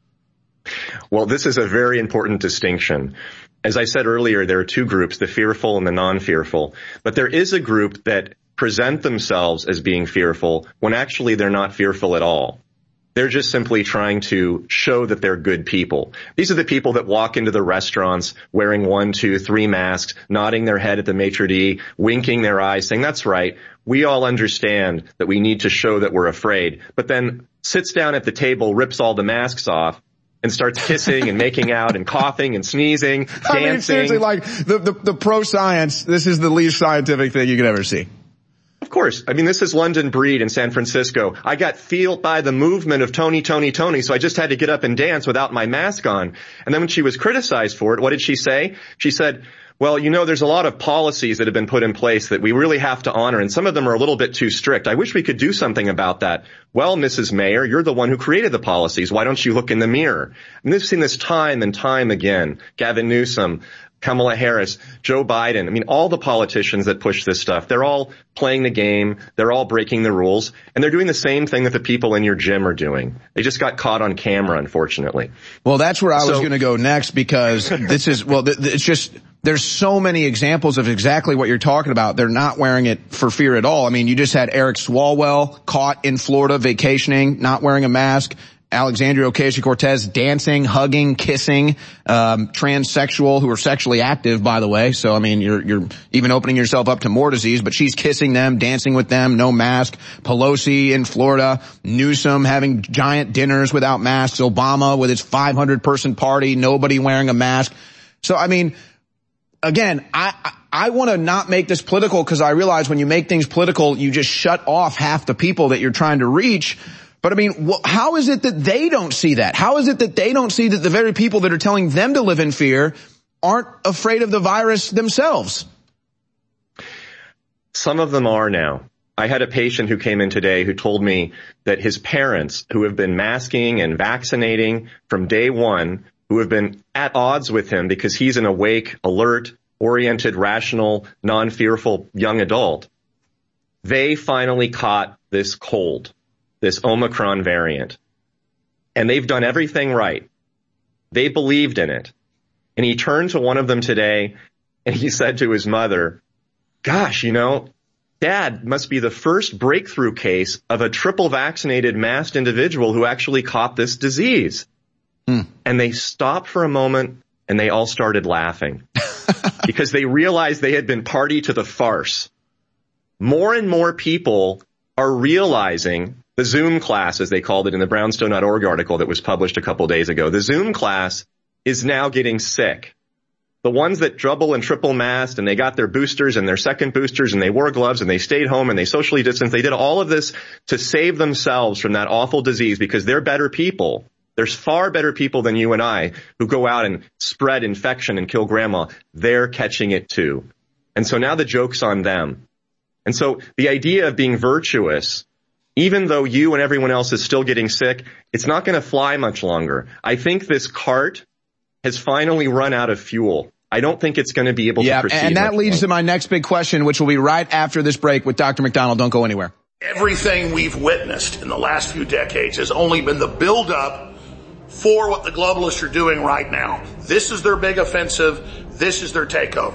Well, this is a very important distinction. As I said earlier, there are 2 groups, the fearful and the non-fearful. But there is a group that present themselves as being fearful when actually they're not fearful at all. They're just simply trying to show that they're good people. These are the people that walk into the restaurants wearing 1, 2, 3 masks, nodding their head at the maitre d', winking their eyes, saying, that's right, we all understand that we need to show that we're afraid, but then sits down at the table, rips all the masks off, and starts kissing and making out and coughing and sneezing, dancing. I mean, seriously, like the pro-science, this is the least scientific thing you could ever see. Of course. I mean, this is London Breed in San Francisco. I got fueled by the movement of Tony, Tony, Tony, so I just had to get up and dance without my mask on. And then when she was criticized for it, what did she say? She said, well, you know, there's a lot of policies that have been put in place that we really have to honor, and some of them are a little bit too strict. I wish we could do something about that. Well, Mrs. Mayor, you're the one who created the policies. Why don't you look in the mirror? And we've seen this time and time again. Gavin Newsom, Kamala Harris, Joe Biden. I mean, all the politicians that push this stuff, they're all playing the game. They're all breaking the rules. And they're doing the same thing that the people in your gym are doing. They just got caught on camera, unfortunately. Well, that's where I was going to go next, because this is, well, it's just, there's so many examples of exactly what you're talking about. They're not wearing it for fear at all. I mean, you just had Eric Swalwell caught in Florida vacationing, not wearing a mask. Alexandria Ocasio-Cortez dancing, hugging, kissing, transsexual who are sexually active, by the way. So, I mean, you're even opening yourself up to more disease, but she's kissing them, dancing with them, no mask. Pelosi in Florida, Newsom having giant dinners without masks, Obama with his 500-person party, nobody wearing a mask. So, I mean, again, I want to not make this political, because I realize when you make things political, you just shut off half the people that you're trying to reach. But I mean, how is it that they don't see that? How is it that they don't see that the very people that are telling them to live in fear aren't afraid of the virus themselves? Some of them are now. I had a patient who came in today who told me that his parents, who have been masking and vaccinating from day one, who have been at odds with him because he's an awake, alert, oriented, rational, non-fearful young adult, they finally caught this cold, this Omicron variant. And they've done everything right. They believed in it. And he turned to one of them today and he said to his mother, gosh, you know, Dad must be the first breakthrough case of a triple vaccinated masked individual who actually caught this disease. And they stopped for a moment and they all started laughing because they realized they had been party to the farce. More and more people are realizing the Zoom class, as they called it in the Brownstone.org article that was published a couple days ago, the Zoom class is now getting sick. The ones that double and triple masked and they got their boosters and their second boosters and they wore gloves and they stayed home and they socially distanced, they did all of this to save themselves from that awful disease because they're better people. There's far better people than you and I who go out and spread infection and kill grandma. They're catching it too. And so now the joke's on them. And so the idea of being virtuous, even though you and everyone else is still getting sick, it's not going to fly much longer. I think this cart has finally run out of fuel. I don't think it's going to be able to proceed. And that leads to my next big question, which will be right after this break with Dr. McDonald. Don't go anywhere. Everything we've witnessed in the last few decades has only been the buildup for what the globalists are doing right now. This is their big offensive. This is their takeover.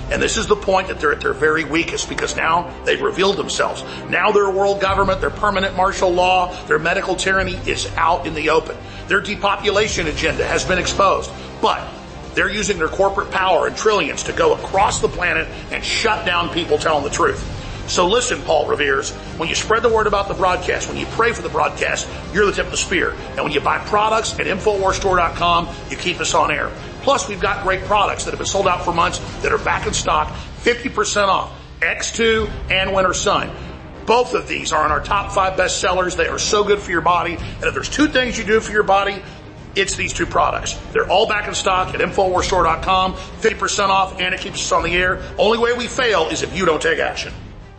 And this is the point that they're at their very weakest, because now they've revealed themselves. Now their world government, their permanent martial law, their medical tyranny is out in the open. Their depopulation agenda has been exposed. But they're using their corporate power and trillions to go across the planet and shut down people telling the truth. So listen, Paul Revere's, when you spread the word about the broadcast, when you pray for the broadcast, you're the tip of the spear. And when you buy products at InfoWarsStore.com, you keep us on air. Plus, we've got great products that have been sold out for months that are back in stock, 50% off. X2 and Winter Sun. Both of these are in our top 5 bestsellers. They are so good for your body. And if there's 2 things you do for your body, it's these 2 products. They're all back in stock at InfoWarsStore.com, 50% off, and it keeps us on the air. Only way we fail is if you don't take action.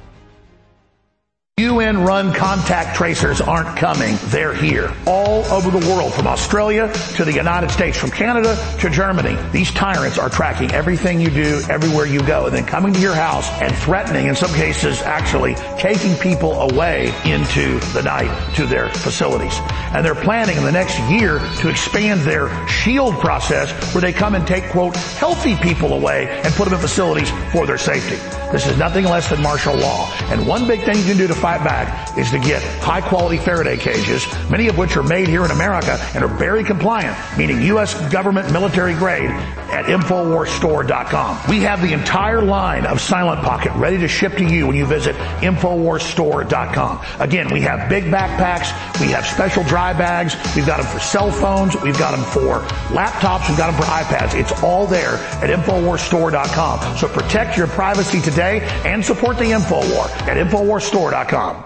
UN-run contact tracers aren't coming. They're here. All over the world, from Australia to the United States, from Canada to Germany. These tyrants are tracking everything you do, everywhere you go, and then coming to your house and threatening, in some cases actually taking people away into the night to their facilities. And they're planning in the next year to expand their SHIELD process, where they come and take, quote, healthy people away and put them in facilities for their safety. This is nothing less than martial law. And one big thing you can do to fight back is to get high-quality Faraday cages, many of which are made here in America and are very compliant, meaning U.S. government military grade, at InfoWarsStore.com. We have the entire line of Silent Pocket ready to ship to you when you visit InfoWarsStore.com. Again, we have big backpacks. We have special dry bags. We've got them for cell phones. We've got them for laptops. We've got them for iPads. It's all there at InfoWarsStore.com. So protect your privacy today and support the InfoWar at InfoWarsStore.com.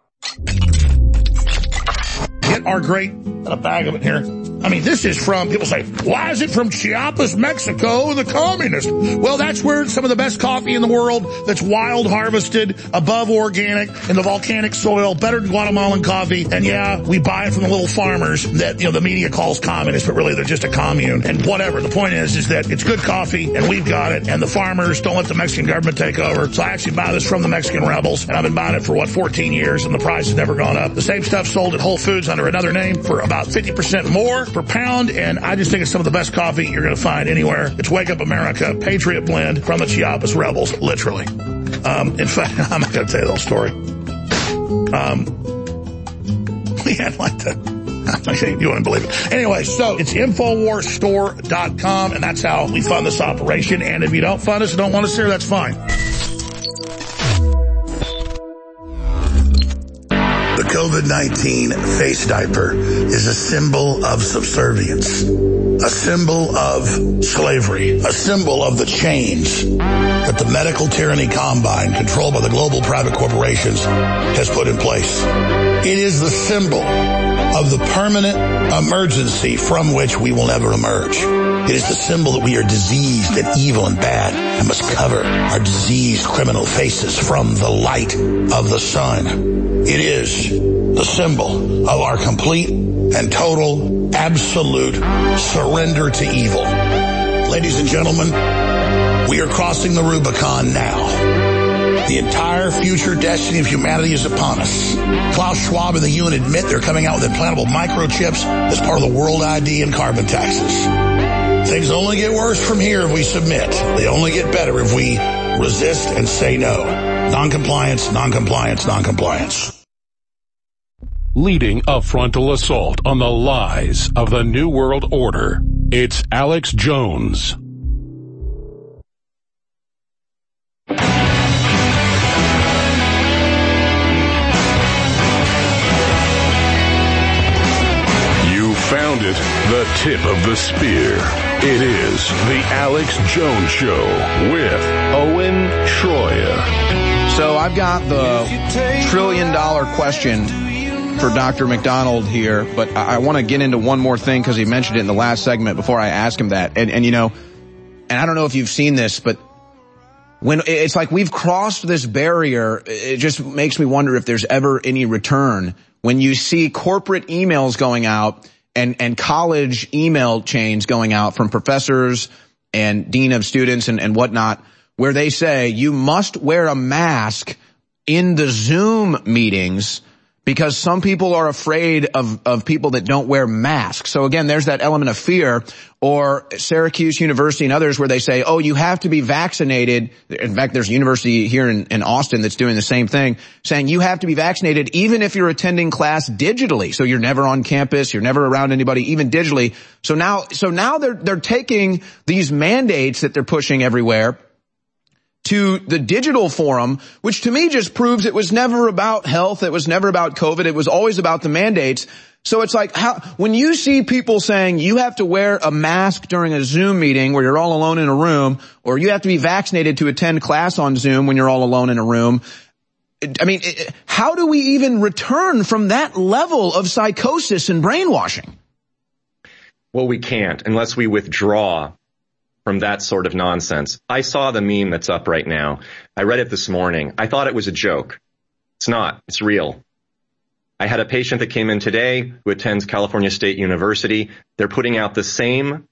Get our great, a bag of it here. I mean, this is from, people say, why is it from Chiapas, Mexico, the communist? Well, that's where some of the best coffee in the world that's wild harvested, above organic, in the volcanic soil, better than Guatemalan coffee. And yeah, we buy it from the little farmers that, the media calls communists, but really they're just a commune. And whatever. The point is that it's good coffee and we've got it, and the farmers don't let the Mexican government take over. So I actually buy this from the Mexican rebels, and I've been buying it for 14 years, and the price has never gone up. The same stuff sold at Whole Foods under another name for about 50% more per pound, and I just think it's some of the best coffee you're going to find anywhere. It's Wake Up America Patriot Blend from the Chiapas Rebels, literally. In fact, I'm not going to tell you the whole story. We had like the, you wouldn't believe it. Anyway, so it's InfoWarsStore.com, and that's how we fund this operation. And if you don't fund us and don't want us there, that's fine. The COVID-19 face diaper is a symbol of subservience, a symbol of slavery, a symbol of the chains that the medical tyranny combine, controlled by the global private corporations, has put in place. It is the symbol of the permanent emergency from which we will never emerge. It is the symbol that we are diseased and evil and bad and must cover our diseased criminal faces from the light of the sun. It is the symbol of our complete and total, absolute surrender to evil. Ladies and gentlemen, we are crossing the Rubicon now. The entire future destiny of humanity is upon us. Klaus Schwab and the UN admit they're coming out with implantable microchips as part of the World ID and carbon taxes. Things only get worse from here if we submit. They only get better if we resist and say no. Non-compliance, non-compliance, non-compliance. Leading a frontal assault on the lies of the New World Order, it's Alex Jones. You found it, the tip of the spear. It is the Alex Jones Show with Owen Schroyer. So I've got the $1 trillion question for Dr. McDonald here, but I want to get into one more thing because he mentioned it in the last segment before I ask him that. And I don't know if you've seen this, but when it's like we've crossed this barrier, it just makes me wonder if there's ever any return. When you see corporate emails going out and college email chains going out from professors and dean of students and whatnot, where they say you must wear a mask in the Zoom meetings because some people are afraid of people that don't wear masks. So again, there's that element of fear. Or Syracuse University and others where they say, oh, you have to be vaccinated. In fact, there's a university here in Austin that's doing the same thing, saying you have to be vaccinated even if you're attending class digitally. So you're never on campus, you're never around anybody, even digitally. So now they're taking these mandates that they're pushing everywhere to the digital forum, which to me just proves it was never about health. It was never about COVID. It was always about the mandates. So it's like when you see people saying you have to wear a mask during a Zoom meeting where you're all alone in a room, or you have to be vaccinated to attend class on Zoom when you're all alone in a room. I mean, how do we even return from that level of psychosis and brainwashing? Well, we can't unless we withdraw from that sort of nonsense. I saw the meme that's up right now. I read it this morning. I thought it was a joke. It's not. It's real. I had a patient that came in today who attends California State University. They're putting out the same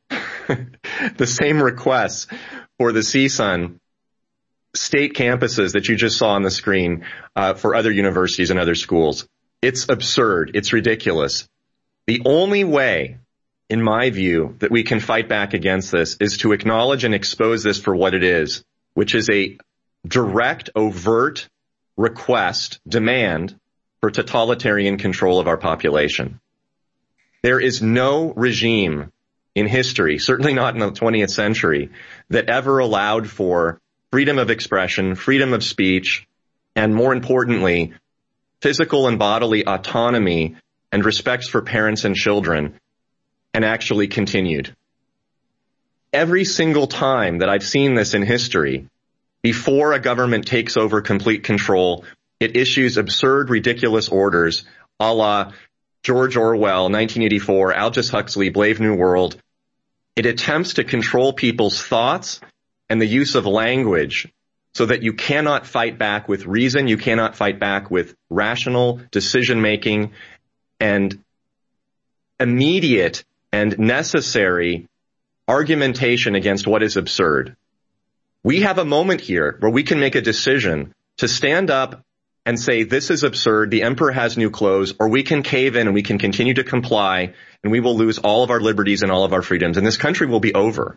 requests for the CSUN state campuses that you just saw on the screen for other universities and other schools. It's absurd. It's ridiculous. The only way, in my view, that we can fight back against this is to acknowledge and expose this for what it is, which is a direct, overt request, demand for totalitarian control of our population. There is no regime in history, certainly not in the 20th century, that ever allowed for freedom of expression, freedom of speech, and more importantly, physical and bodily autonomy and respect for parents and children, and actually continued. Every single time that I've seen this in history, before a government takes over complete control, it issues absurd, ridiculous orders, a la George Orwell, 1984, Aldous Huxley, Brave New World. It attempts to control people's thoughts and the use of language so that you cannot fight back with reason, you cannot fight back with rational decision-making and immediate and necessary argumentation against what is absurd. We have a moment here where we can make a decision to stand up and say, this is absurd, the emperor has new clothes, or we can cave in and we can continue to comply, and we will lose all of our liberties and all of our freedoms, and this country will be over.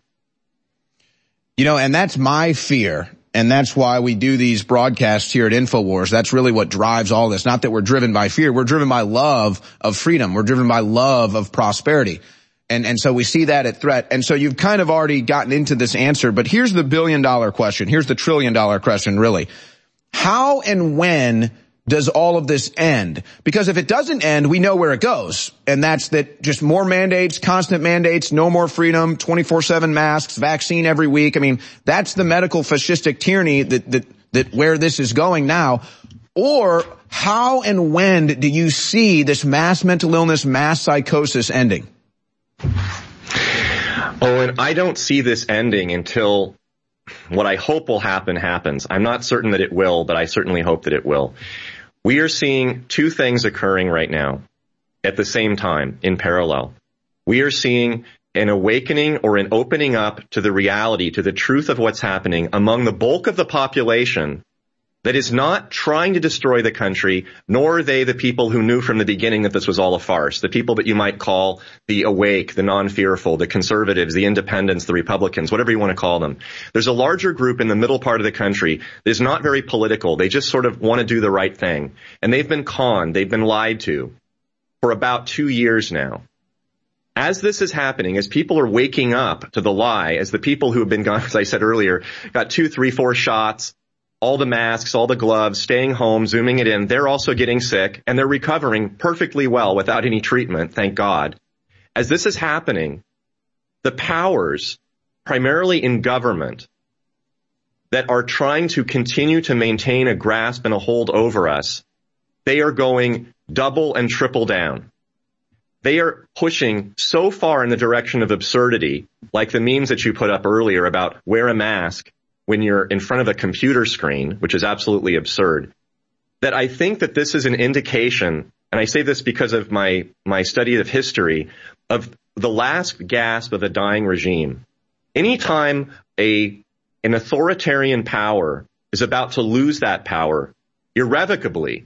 You know, and that's my fear, and that's why we do these broadcasts here at InfoWars. That's really what drives all this. Not that we're driven by fear, we're driven by love of freedom. We're driven by love of prosperity. And so we see that at threat. And so you've kind of already gotten into this answer, but here's the billion-dollar question. Here's the trillion-dollar question, really. How and when does all of this end? Because if it doesn't end, we know where it goes. And that's that just more mandates, constant mandates, no more freedom, 24/7 masks, vaccine every week. I mean, that's the medical fascistic tyranny that where this is going now. Or how and when do you see this mass mental illness, mass psychosis ending? Oh, and I don't see this ending until what I hope will happen happens. I'm not certain that it will, but I certainly hope that it will. We are seeing two things occurring right now at the same time in parallel. We are seeing an awakening or an opening up to the reality, to the truth of what's happening among the bulk of the population that is not trying to destroy the country, nor are they the people who knew from the beginning that this was all a farce, the people that you might call the awake, the non-fearful, the conservatives, the independents, the Republicans, whatever you want to call them. There's a larger group in the middle part of the country that is not very political. They just sort of want to do the right thing. And they've been conned, they've been lied to for about 2 years now. As this is happening, as people are waking up to the lie, as the people who have been gone, as I said earlier, got 2, 3, 4 shots, all the masks, all the gloves, staying home, zooming it in, they're also getting sick, and they're recovering perfectly well without any treatment, thank God. As this is happening, the powers, primarily in government, that are trying to continue to maintain a grasp and a hold over us, they are going double and triple down. They are pushing so far in the direction of absurdity, like the memes that you put up earlier about wear a mask when you're in front of a computer screen, which is absolutely absurd, that I think that this is an indication, and I say this because of my study of history, of the last gasp of a dying regime. Anytime an authoritarian power is about to lose that power irrevocably,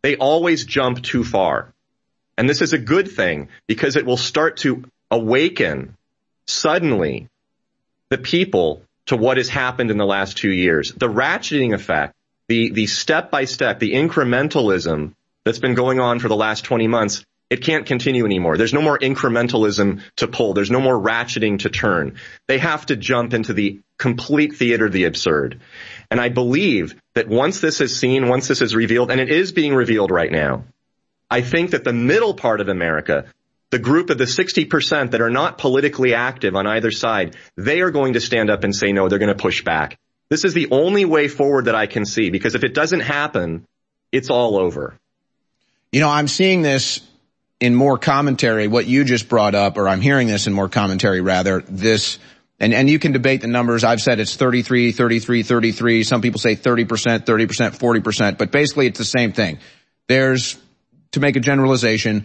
they always jump too far. And this is a good thing because it will start to awaken suddenly the people to what has happened in the last 2 years. The ratcheting effect, the step-by-step, the incrementalism that's been going on for the last 20 months, it can't continue anymore. There's no more incrementalism to pull. There's no more ratcheting to turn. They have to jump into the complete theater of the absurd. And I believe that once this is seen, once this is revealed, and it is being revealed right now, I think that the middle part of America, the group of the 60% that are not politically active on either side, they are going to stand up and say no, they're going to push back. This is the only way forward that I can see, because if it doesn't happen, it's all over. You know, I'm seeing this in more commentary, what you just brought up, or I'm hearing this in more commentary rather, this, and you can debate the numbers. I've said it's 33, 33, 33. Some people say 30%, 30%, 40%, but basically it's the same thing. There's, to make a generalization,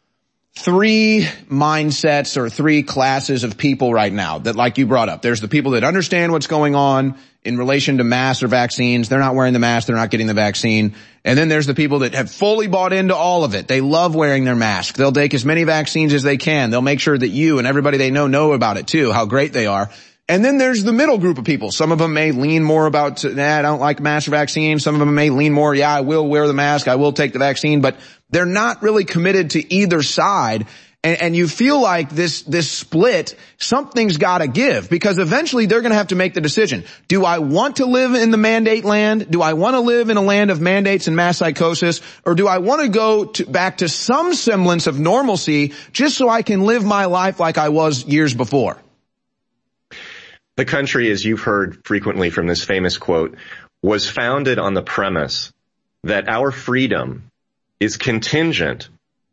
3 mindsets or 3 classes of people right now that, like you brought up. There's the people that understand what's going on in relation to masks or vaccines. They're not wearing the mask. They're not getting the vaccine. And then there's the people that have fully bought into all of it. They love wearing their mask. They'll take as many vaccines as they can. They'll make sure that you and everybody they know about it too, how great they are. And then there's the middle group of people. Some of them may lean more about, I don't like mask or vaccine. Some of them may lean more, I will wear the mask. I will take the vaccine. But they're not really committed to either side. And you feel like this split, something's gotta give, because eventually they're gonna have to make the decision. Do I want to live in the mandate land? Do I want to live in a land of mandates and mass psychosis? Or do I want to go back to some semblance of normalcy just so I can live my life like I was years before? The country, as you've heard frequently from this famous quote, was founded on the premise that our freedom is contingent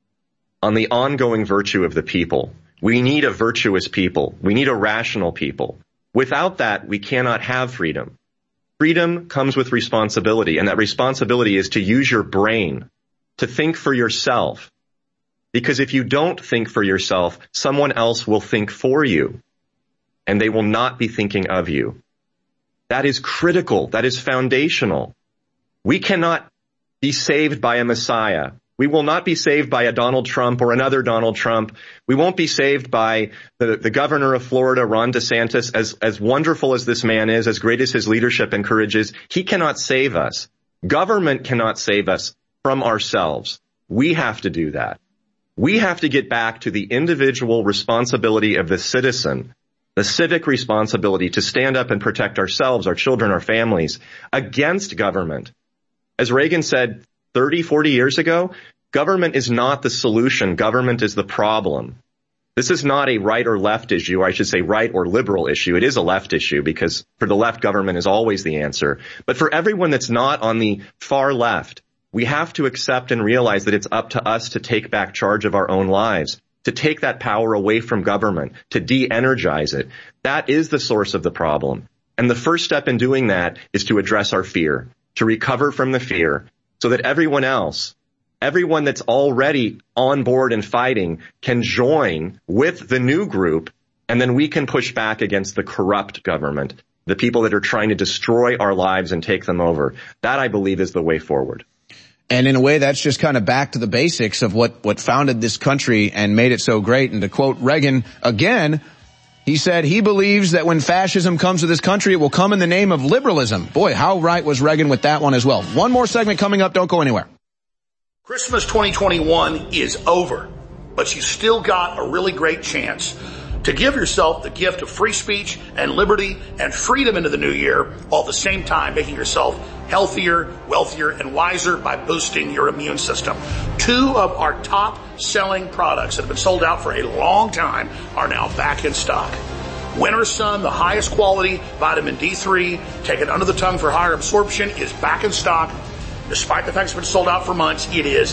on the ongoing virtue of the people. We need a virtuous people. We need a rational people. Without that, we cannot have freedom. Freedom comes with responsibility, and that responsibility is to use your brain, to think for yourself. Because if you don't think for yourself, someone else will think for you, and they will not be thinking of you. That is critical. That is foundational. We cannot be saved by a Messiah. We will not be saved by a Donald Trump or another Donald Trump. We won't be saved by the governor of Florida, Ron DeSantis. As wonderful as this man is, as great as his leadership and courage is, he cannot save us. Government cannot save us from ourselves. We have to do that. We have to get back to the individual responsibility of the citizen, the civic responsibility to stand up and protect ourselves, our children, our families against government. As Reagan said 30, 40 years ago, government is not the solution. Government is the problem. This is not a right or left issue, or I should say right or liberal issue. It is a left issue because for the left, government is always the answer. But for everyone that's not on the far left, we have to accept and realize that it's up to us to take back charge of our own lives, to take that power away from government, to de-energize it. That is the source of the problem. And the first step in doing that is to address our fear, to recover from the fear, so that everyone else, everyone that's already on board and fighting, can join with the new group, and then we can push back against the corrupt government, the people that are trying to destroy our lives and take them over. That, I believe, is the way forward. And in a way, that's just kind of back to the basics of what founded this country and made it so great. And to quote Reagan again, he said he believes that when fascism comes to this country, it will come in the name of liberalism. Boy, how right was Reagan with that one as well. One more segment coming up. Don't go anywhere. Christmas 2021 is over, but you still got a really great chance to give yourself the gift of free speech and liberty and freedom into the new year, all at the same time making yourself healthier, wealthier, and wiser by boosting your immune system. 2 of our top selling products that have been sold out for a long time are now back in stock. Winter Sun, the highest quality vitamin D3, taken under the tongue for higher absorption, is back in stock. Despite the fact it's been sold out for months, it is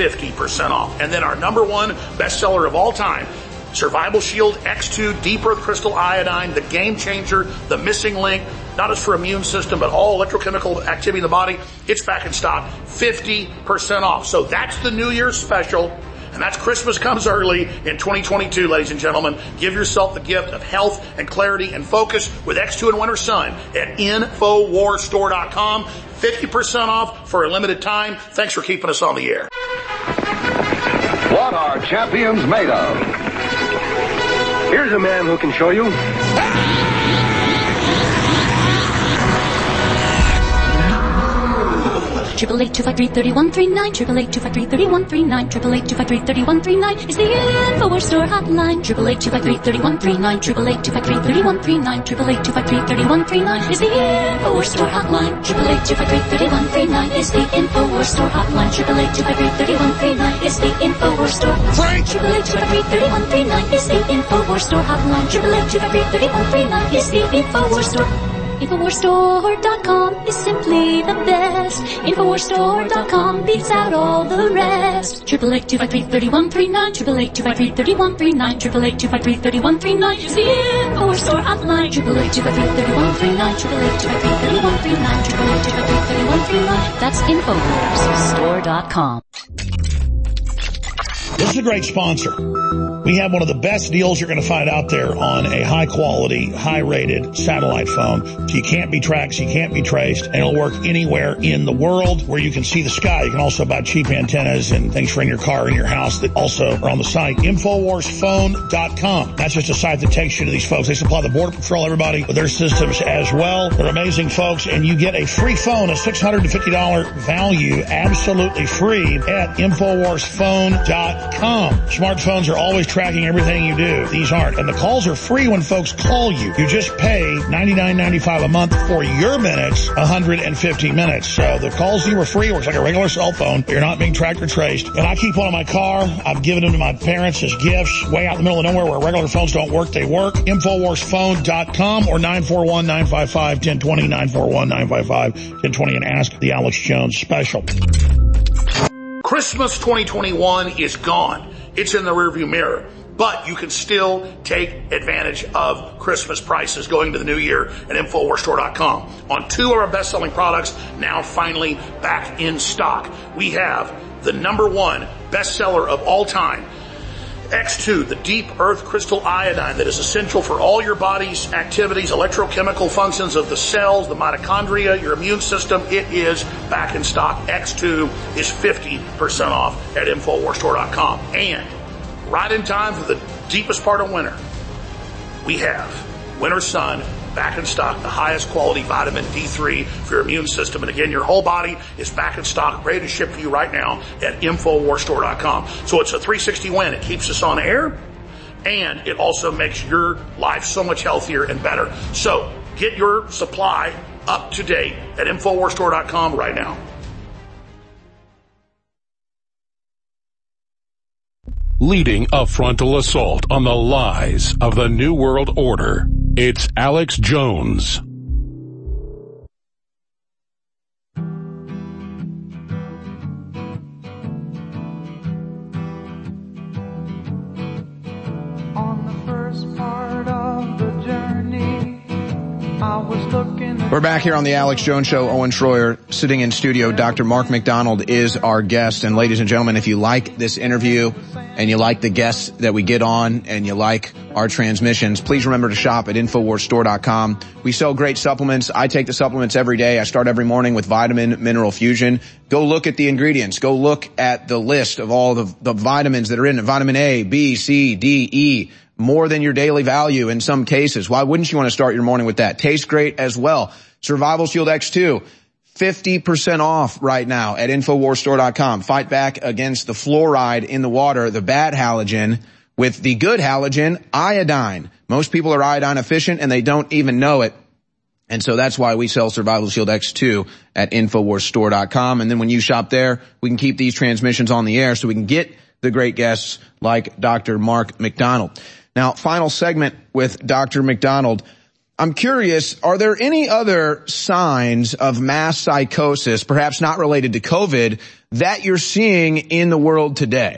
50% off. And then our number 1 bestseller of all time, Survival Shield X2 Deep Earth Crystal Iodine, the game changer, the missing link, not just for immune system, but all electrochemical activity in the body. It's back in stock, 50% off. So that's the New Year's special. And that's Christmas comes early in 2022, ladies and gentlemen. Give yourself the gift of health and clarity and focus with X2 and Winter Sun at InfoWarsStore.com. 50% off for a limited time. Thanks for keeping us on the air. What are champions made of? Here's a man who can show you. 888-253-3139, 888-253-3139, 888-253-3139 is the InfoWars Store hotline. 888-253-3139, 888-253-3139, 888-253-3139 is the InfoWars Store hotline. 888-253-3139 is the InfoWars Store hotline. 888-253-3139 is the InfoWars Store. Frank! 888-253-3139 is the InfoWars Store hotline. 888-253-3139 is the InfoWars Store. InfoWarsStore.com is simply the best. InfoWarsStore.com beats out all the rest. 888-253-3139, 888-253-3139, 888-253-3139 is the InfoWars Store hotline. 888-253-3139, 888-253-3139, 888-253-3139. That's InfoWarsStore.com. This is a great sponsor. We have one of the best deals you're going to find out there on a high-quality, high-rated satellite phone. So you can't be tracked, so you can't be traced, and it'll work anywhere in the world where you can see the sky. You can also buy cheap antennas and things for in your car and your house that also are on the site. InfoWarsPhone.com. That's just a site that takes you to these folks. They supply the Border Patrol, everybody, with their systems as well. They're amazing folks, and you get a free phone, a $650 value, absolutely free at InfoWarsPhone.com. Smartphones are always tracking everything you do. These aren't. And the calls are free when folks call you. You just pay $99.95 a month for your minutes, 150 minutes. So the calls you are free. Works like a regular cell phone. You're not being tracked or traced. And I keep one in my car. I've given them to my parents as gifts way out in the middle of nowhere where regular phones don't work. They work. InfoWarsPhone.com or 941-955-1020, 941-955-1020 and ask the Alex Jones special. Christmas 2021 is gone. It's in the rearview mirror. But you can still take advantage of Christmas prices going to the new year at InfoWarsStore.com. On two of our best-selling products, now finally back in stock. We have the #1 bestseller of all time, X2, the deep earth crystal iodine that is essential for all your body's activities, electrochemical functions of the cells, the mitochondria, your immune system. It is back in stock. X2 is 50% off at InfoWarsStore.com. And right in time for the deepest part of winter, we have Winter Sun back in stock, the highest quality vitamin D3 for your immune system. And again, your whole body is back in stock, ready to ship to you right now at InfoWarsStore.com. So it's a 360 win. It keeps us on air, and it also makes your life so much healthier and better. So get your supply up to date at InfoWarsStore.com right now. Leading a frontal assault on the lies of the New World Order, it's Alex Jones. On the first part of the journey, I was looking. We're back here on the Alex Jones Show. Owen Schroyer sitting in studio. Dr. Mark McDonald is our guest. And ladies and gentlemen, if you like this interview and you like the guests that we get on and you like our transmissions, please remember to shop at InfoWarsStore.com. We sell great supplements. I take the supplements every day. I start every morning with Vitamin Mineral Fusion. Go look at the ingredients. Go look at the list of all the vitamins that are in it. Vitamin A, B, C, D, E. More than your daily value in some cases. Why wouldn't you want to start your morning with that? Tastes great as well. Survival Shield X2, 50% off right now at InfoWarsStore.com. Fight back against the fluoride in the water, the bad halogen, with the good halogen, iodine. Most people are iodine efficient and they don't even know it. And so that's why we sell Survival Shield X2 at InfoWarsStore.com. And then when you shop there, we can keep these transmissions on the air so we can get the great guests like Dr. Mark McDonald. Now, final segment with Dr. McDonald. I'm curious, are there any other signs of mass psychosis, perhaps not related to COVID, that you're seeing in the world today?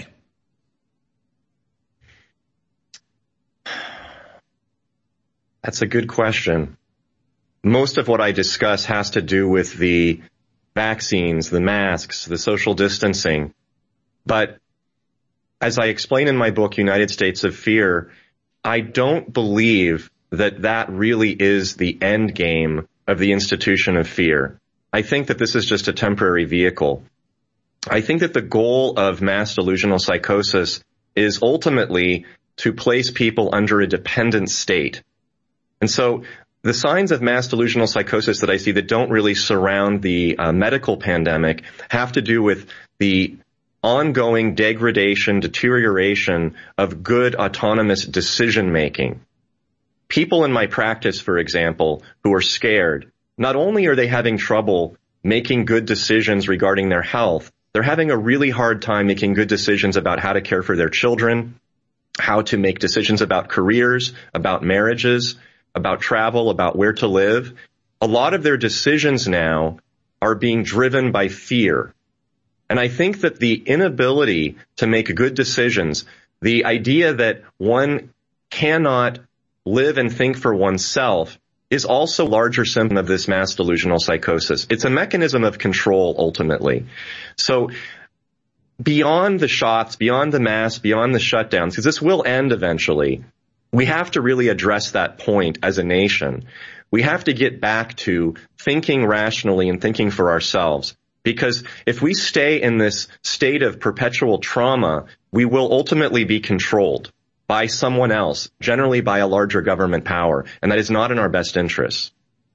That's a good question. Most of what I discuss has to do with the vaccines, the masks, the social distancing. But as I explain in my book, United States of Fear, I don't believe that that really is the end game of the institution of fear. I think that this is just a temporary vehicle. I think that the goal of mass delusional psychosis is ultimately to place people under a dependent state. And so the signs of mass delusional psychosis that I see that don't really surround the medical pandemic have to do with the ongoing degradation, deterioration of good autonomous decision-making. People in my practice, for example, who are scared, not only are they having trouble making good decisions regarding their health, they're having a really hard time making good decisions about how to care for their children, how to make decisions about careers, about marriages, about travel, about where to live. A lot of their decisions now are being driven by fear. And I think that the inability to make good decisions, the idea that one cannot live and think for oneself, is also a larger symptom of this mass delusional psychosis. It's a mechanism of control, ultimately. So beyond the shots, beyond the masks, beyond the shutdowns, because this will end eventually, we have to really address that point as a nation. We have to get back to thinking rationally and thinking for ourselves. Because if we stay in this state of perpetual trauma, we will ultimately be controlled by someone else, generally by a larger government power, and that is not in our best interests.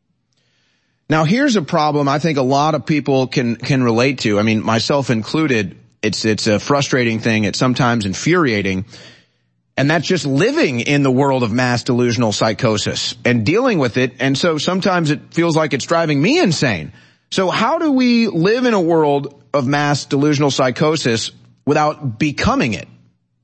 Now, here's a problem I think a lot of people can relate to. I mean, myself included. It's a frustrating thing. It's sometimes infuriating. And that's just living in the world of mass delusional psychosis and dealing with it. And so sometimes it feels like it's driving me insane. So how do we live in a world of mass delusional psychosis without becoming it?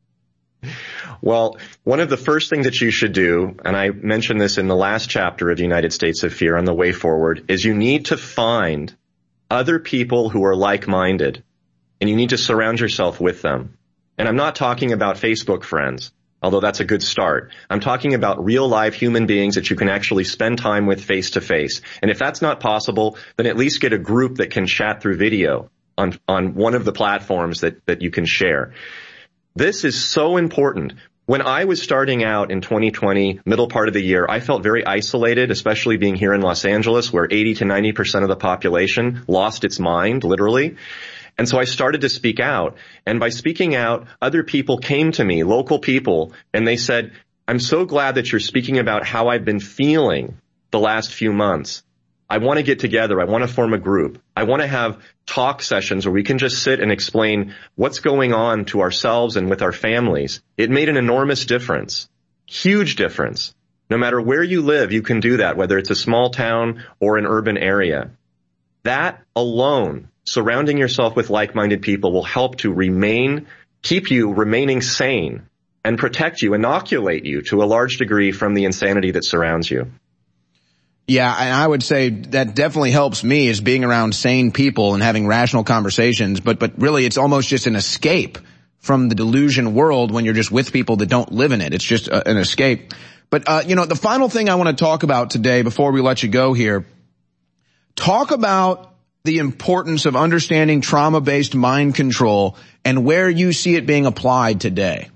Well, one of the first things that you should do, and I mentioned this in the last chapter of United States of Fear on the way forward, is you need to find other people who are like-minded, and you need to surround yourself with them. And I'm not talking about Facebook friends, although that's a good start. I'm talking about real live human beings that you can actually spend time with face to face. And if that's not possible, then at least get a group that can chat through video on one of the platforms that you can share. This is so important. When I was starting out in 2020, middle part of the year, I felt very isolated, especially being here in Los Angeles, where 80 to 90% of the population lost its mind, literally. And so I started to speak out. And by speaking out, other people came to me, local people, and they said, I'm so glad that you're speaking about how I've been feeling the last few months. I want to get together. I want to form a group. I want to have talk sessions where we can just sit and explain what's going on to ourselves and with our families. It made an enormous difference, huge difference. No matter where you live, you can do that, whether it's a small town or an urban area. That alone, surrounding yourself with like-minded people, will help to keep you remaining sane and protect you, inoculate you to a large degree from the insanity that surrounds you. Yeah, and I would say that definitely helps me, is being around sane people and having rational conversations. But really, it's almost just an escape from the delusion world when you're just with people that don't live in it. It's just an escape. But, the final thing I want to talk about today before we let you go here, talk about the importance of understanding trauma-based mind control and where you see it being applied today.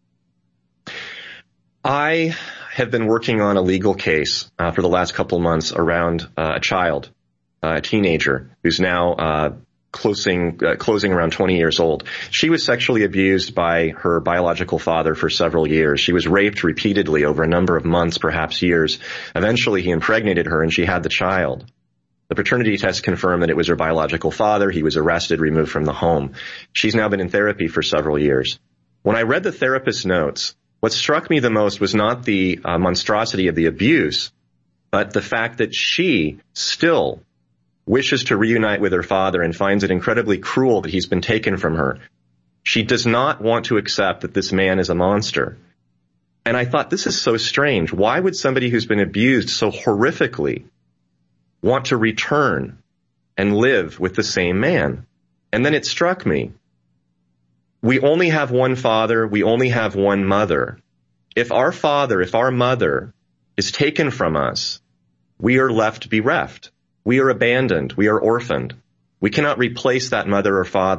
I have been working on a legal case for the last couple of months around a child, a teenager, who's now closing around 20 years old. She was sexually abused by her biological father for several years. She was raped repeatedly over a number of months, perhaps years. Eventually, he impregnated her, and she had the child. The paternity test confirmed that it was her biological father. He was arrested, removed from the home. She's now been in therapy for several years. When I read the therapist's notes, what struck me the most was not the monstrosity of the abuse, but the fact that she still wishes to reunite with her father and finds it incredibly cruel that he's been taken from her. She does not want to accept that this man is a monster. And I thought, this is so strange. Why would somebody who's been abused so horrifically want to return and live with the same man? And then it struck me. We only have one father. We only have one mother. If our mother is taken from us, we are left bereft. We are abandoned. We are orphaned. We cannot replace that mother or father.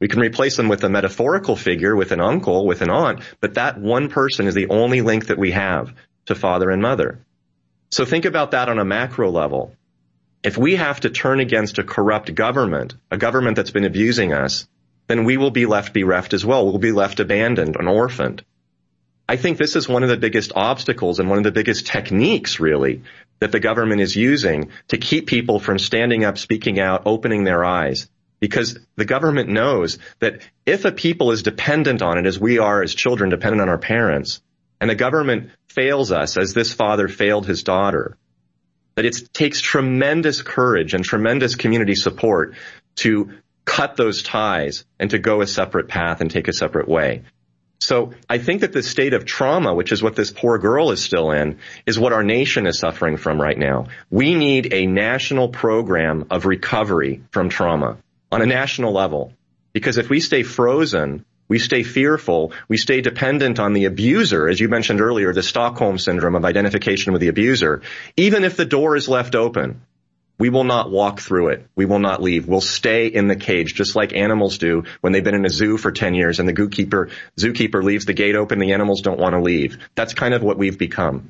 We can replace them with a metaphorical figure, with an uncle, with an aunt, but that one person is the only link that we have to father and mother. So think about that on a macro level. If we have to turn against a corrupt government, a government that's been abusing us, then we will be left bereft as well. We'll be left abandoned and orphaned. I think this is one of the biggest obstacles and one of the biggest techniques, really, that the government is using to keep people from standing up, speaking out, opening their eyes. Because the government knows that if a people is dependent on it, as we are as children dependent on our parents, and the government fails us as this father failed his daughter, that it takes tremendous courage and tremendous community support to cut those ties and to go a separate path and take a separate way. So I think that the state of trauma, which is what this poor girl is still in, is what our nation is suffering from right now. We need a national program of recovery from trauma on a national level. Because if we stay frozen, we stay fearful, we stay dependent on the abuser, as you mentioned earlier, the Stockholm syndrome of identification with the abuser, even if the door is left open, we will not walk through it. We will not leave. We'll stay in the cage, just like animals do when they've been in a zoo for 10 years and the zookeeper leaves the gate open, the animals don't want to leave. That's kind of what we've become.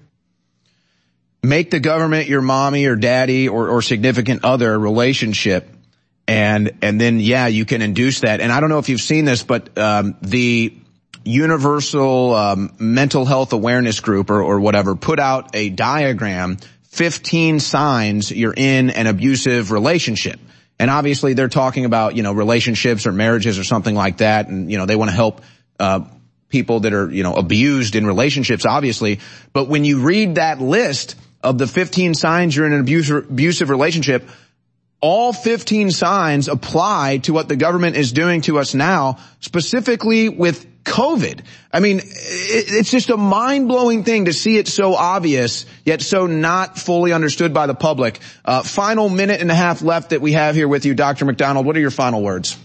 Make the government your mommy or daddy or significant other relationship. And then, yeah, you can induce that. And I don't know if you've seen this, but the Universal Mental Health Awareness Group or whatever put out a diagram, 15 signs you're in an abusive relationship. And obviously they're talking about, relationships or marriages or something like that. And, they want to help people that are, abused in relationships, obviously. But when you read that list of the 15 signs you're in an abusive relationship, all 15 signs apply to what the government is doing to us now, specifically with COVID. I mean, it's just a mind-blowing thing to see it so obvious, yet so not fully understood by the public. Final minute and a half left that we have here with you, Dr. McDonald. What are your final words?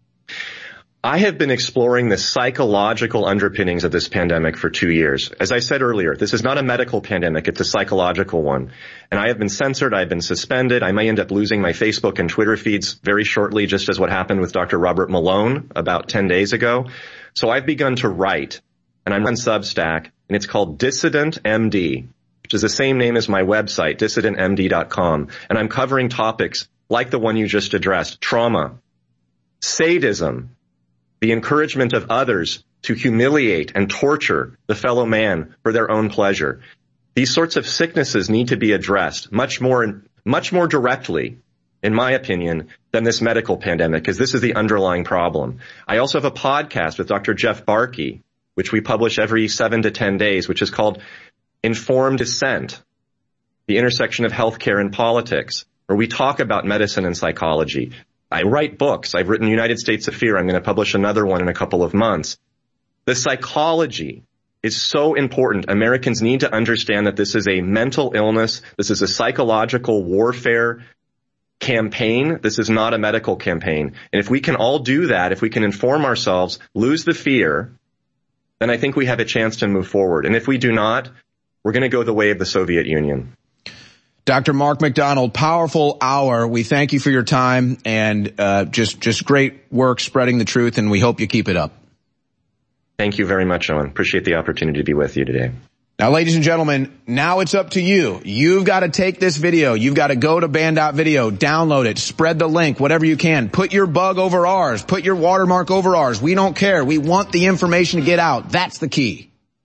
I have been exploring the psychological underpinnings of this pandemic for 2 years. As I said earlier, this is not a medical pandemic, it's a psychological one. And I have been censored, I've been suspended, I may end up losing my Facebook and Twitter feeds very shortly, just as what happened with Dr. Robert Malone about 10 days ago. So I've begun to write, and I'm on Substack, and it's called Dissident MD, which is the same name as my website, dissidentmd.com. And I'm covering topics like the one you just addressed, trauma, sadism, the encouragement of others to humiliate and torture the fellow man for their own pleasure. These sorts of sicknesses need to be addressed much more directly, in my opinion, than this medical pandemic, because this is the underlying problem. I also have a podcast with Dr. Jeff Barkey, which we publish every 7 to 10 days, which is called Informed Dissent, the intersection of healthcare and politics, where we talk about medicine and psychology. I write books. I've written United States of Fear. I'm going to publish another one in a couple of months. The psychology is so important. Americans need to understand that this is a mental illness. This is a psychological warfare campaign. This is not a medical campaign. And if we can all do that, if we can inform ourselves, lose the fear, then I think we have a chance to move forward. And if we do not, we're going to go the way of the Soviet Union. Dr. Mark McDonald, powerful hour. We thank you for your time and just great work spreading the truth, and we hope you keep it up. Thank you very much, Owen. Appreciate the opportunity to be with you today. Now, ladies and gentlemen, now it's up to you. You've got to take this video. You've got to go to Band.video, download it, spread the link, whatever you can. Put your bug over ours. Put your watermark over ours. We don't care. We want the information to get out. That's the key.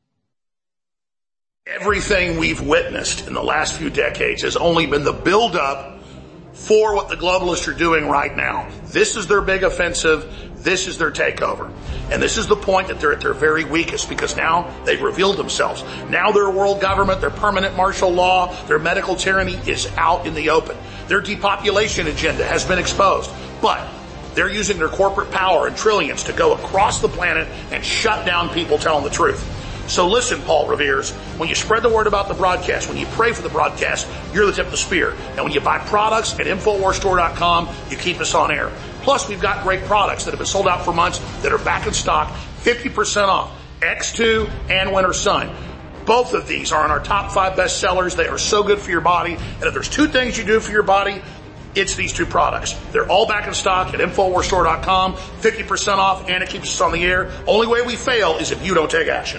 Everything we've witnessed in the last few decades has only been the build-up for what the globalists are doing right now. This is their big offensive. This is their takeover. And this is the point that they're at their very weakest, because now they've revealed themselves. Now their world government, their permanent martial law, their medical tyranny is out in the open. Their depopulation agenda has been exposed. But they're using their corporate power and trillions to go across the planet and shut down people telling the truth. So listen, Paul Revere's, when you spread the word about the broadcast, when you pray for the broadcast, you're the tip of the spear. And when you buy products at InfoWarsStore.com, you keep us on air. Plus, we've got great products that have been sold out for months that are back in stock, 50% off, X2 and Winter Sun. Both of these are in our top 5 best sellers. They are so good for your body. And if there's 2 things you do for your body, it's these two products. They're all back in stock at InfoWarsStore.com, 50% off, and it keeps us on the air. Only way we fail is if you don't take action.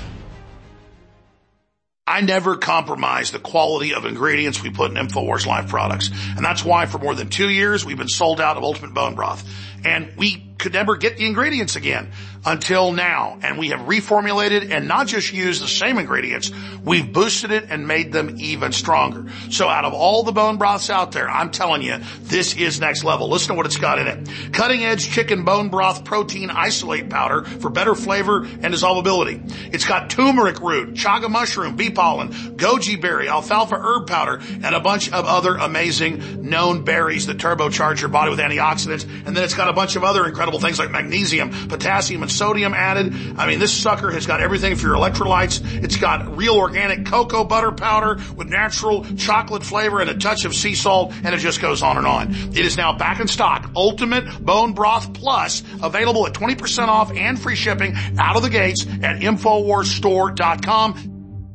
I never compromise the quality of ingredients we put in InfoWars Life products. And that's why for more than 2 years, we've been sold out of Ultimate Bone Broth. And we could never get the ingredients again until now. And we have reformulated and not just used the same ingredients, we've boosted it and made them even stronger. So out of all the bone broths out there, I'm telling you, this is next level. Listen to what it's got in it. Cutting edge chicken bone broth protein isolate powder for better flavor and dissolvability. It's got turmeric root, chaga mushroom, bee pollen, goji berry, alfalfa herb powder, and a bunch of other amazing known berries that turbocharge your body with antioxidants. And then it's got a bunch of other incredible things like magnesium, potassium, and sodium added. I mean, this sucker has got everything for your electrolytes. It's got real organic cocoa butter powder with natural chocolate flavor and a touch of sea salt, and it just goes on and on. It is now back in stock. Ultimate Bone Broth Plus, available at 20% off and free shipping out of the gates at InfoWarsStore.com.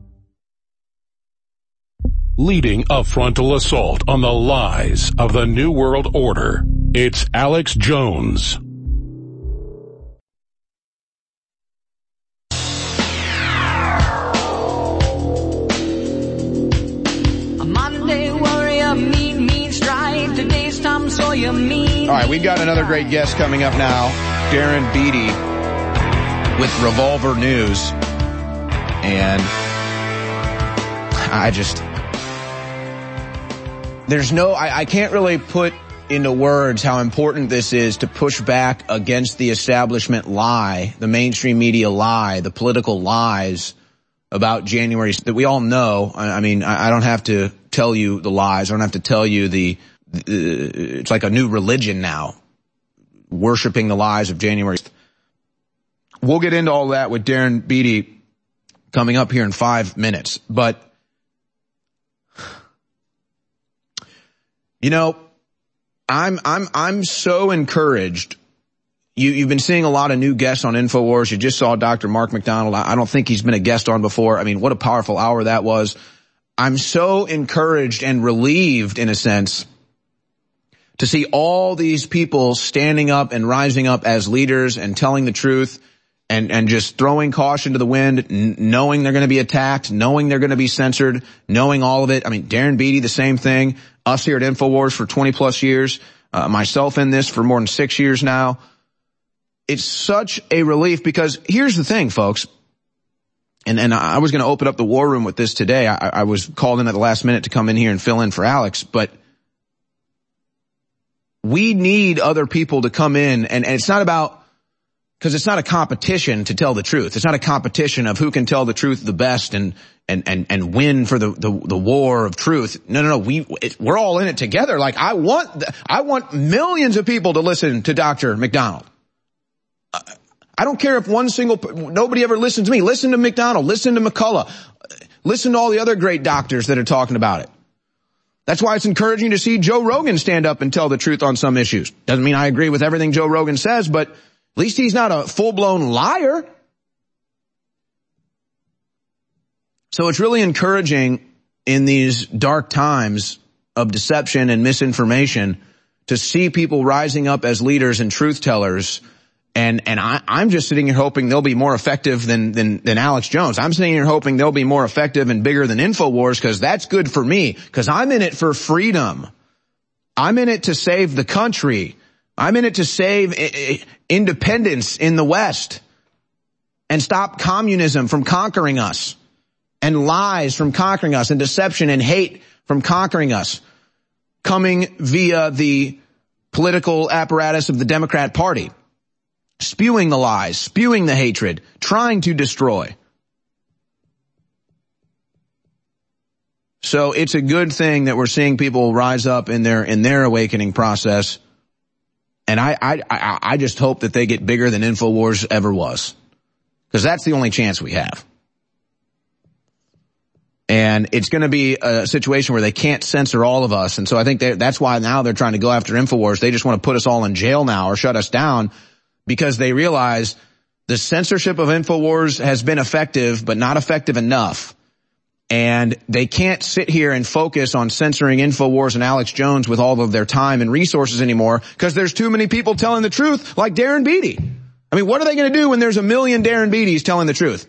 Leading a frontal assault on the lies of the New World Order, it's Alex Jones. A Monday warrior, mean strike. Today's Tom Sawyer, mean. All right, we've got another great guest coming up now, Darren Beattie with Revolver News. And I can't really put into words how important this is to push back against the establishment lie, the mainstream media lie, the political lies about January that we all know. I mean, I don't have to tell you the lies. I don't have to tell you it's like a new religion now, worshiping the lies of January. We'll get into all that with Darren Beattie coming up here in 5 minutes, but you know, I'm so encouraged. You've been seeing a lot of new guests on InfoWars. You just saw Dr. Mark McDonald. I don't think he's been a guest on before. I mean, what a powerful hour that was. I'm so encouraged and relieved in a sense to see all these people standing up and rising up as leaders and telling the truth and just throwing caution to the wind, knowing they're going to be attacked, knowing they're going to be censored, knowing all of it. I mean, Darren Beattie, the same thing. Us here at InfoWars for 20 plus years, myself in this for more than 6 years now. It's such a relief because here's the thing, folks. And I was going to open up the war room with this today. I was called in at the last minute to come in here and fill in for Alex, but we need other people to come in and it's not about, because it's not a competition to tell the truth. It's not a competition of who can tell the truth the best and win for the war of truth. No. We're all in it together. Like I want millions of people to listen to Dr. McDonald. I don't care if nobody ever listens to me. Listen to McDonald. Listen to McCullough. Listen to all the other great doctors that are talking about it. That's why it's encouraging to see Joe Rogan stand up and tell the truth on some issues. Doesn't mean I agree with everything Joe Rogan says, but at least he's not a full-blown liar. So it's really encouraging in these dark times of deception and misinformation to see people rising up as leaders and truth tellers. And I'm just sitting here hoping they'll be more effective than Alex Jones. I'm sitting here hoping they'll be more effective and bigger than InfoWars because that's good for me because I'm in it for freedom. I'm in it to save the country. I'm in it to save independence in the West and stop communism from conquering us and lies from conquering us and deception and hate from conquering us, coming via the political apparatus of the Democrat Party, spewing the lies, spewing the hatred, trying to destroy. So it's a good thing that we're seeing people rise up in their awakening process. And I just hope that they get bigger than InfoWars ever was, because that's the only chance we have. And it's going to be a situation where they can't censor all of us. And so I think that's why now they're trying to go after InfoWars. They just want to put us all in jail now or shut us down because they realize the censorship of InfoWars has been effective, but not effective enough. And they can't sit here and focus on censoring InfoWars and Alex Jones with all of their time and resources anymore because there's too many people telling the truth, like Darren Beattie. I mean, what are they going to do when there's a million Darren Beatties telling the truth?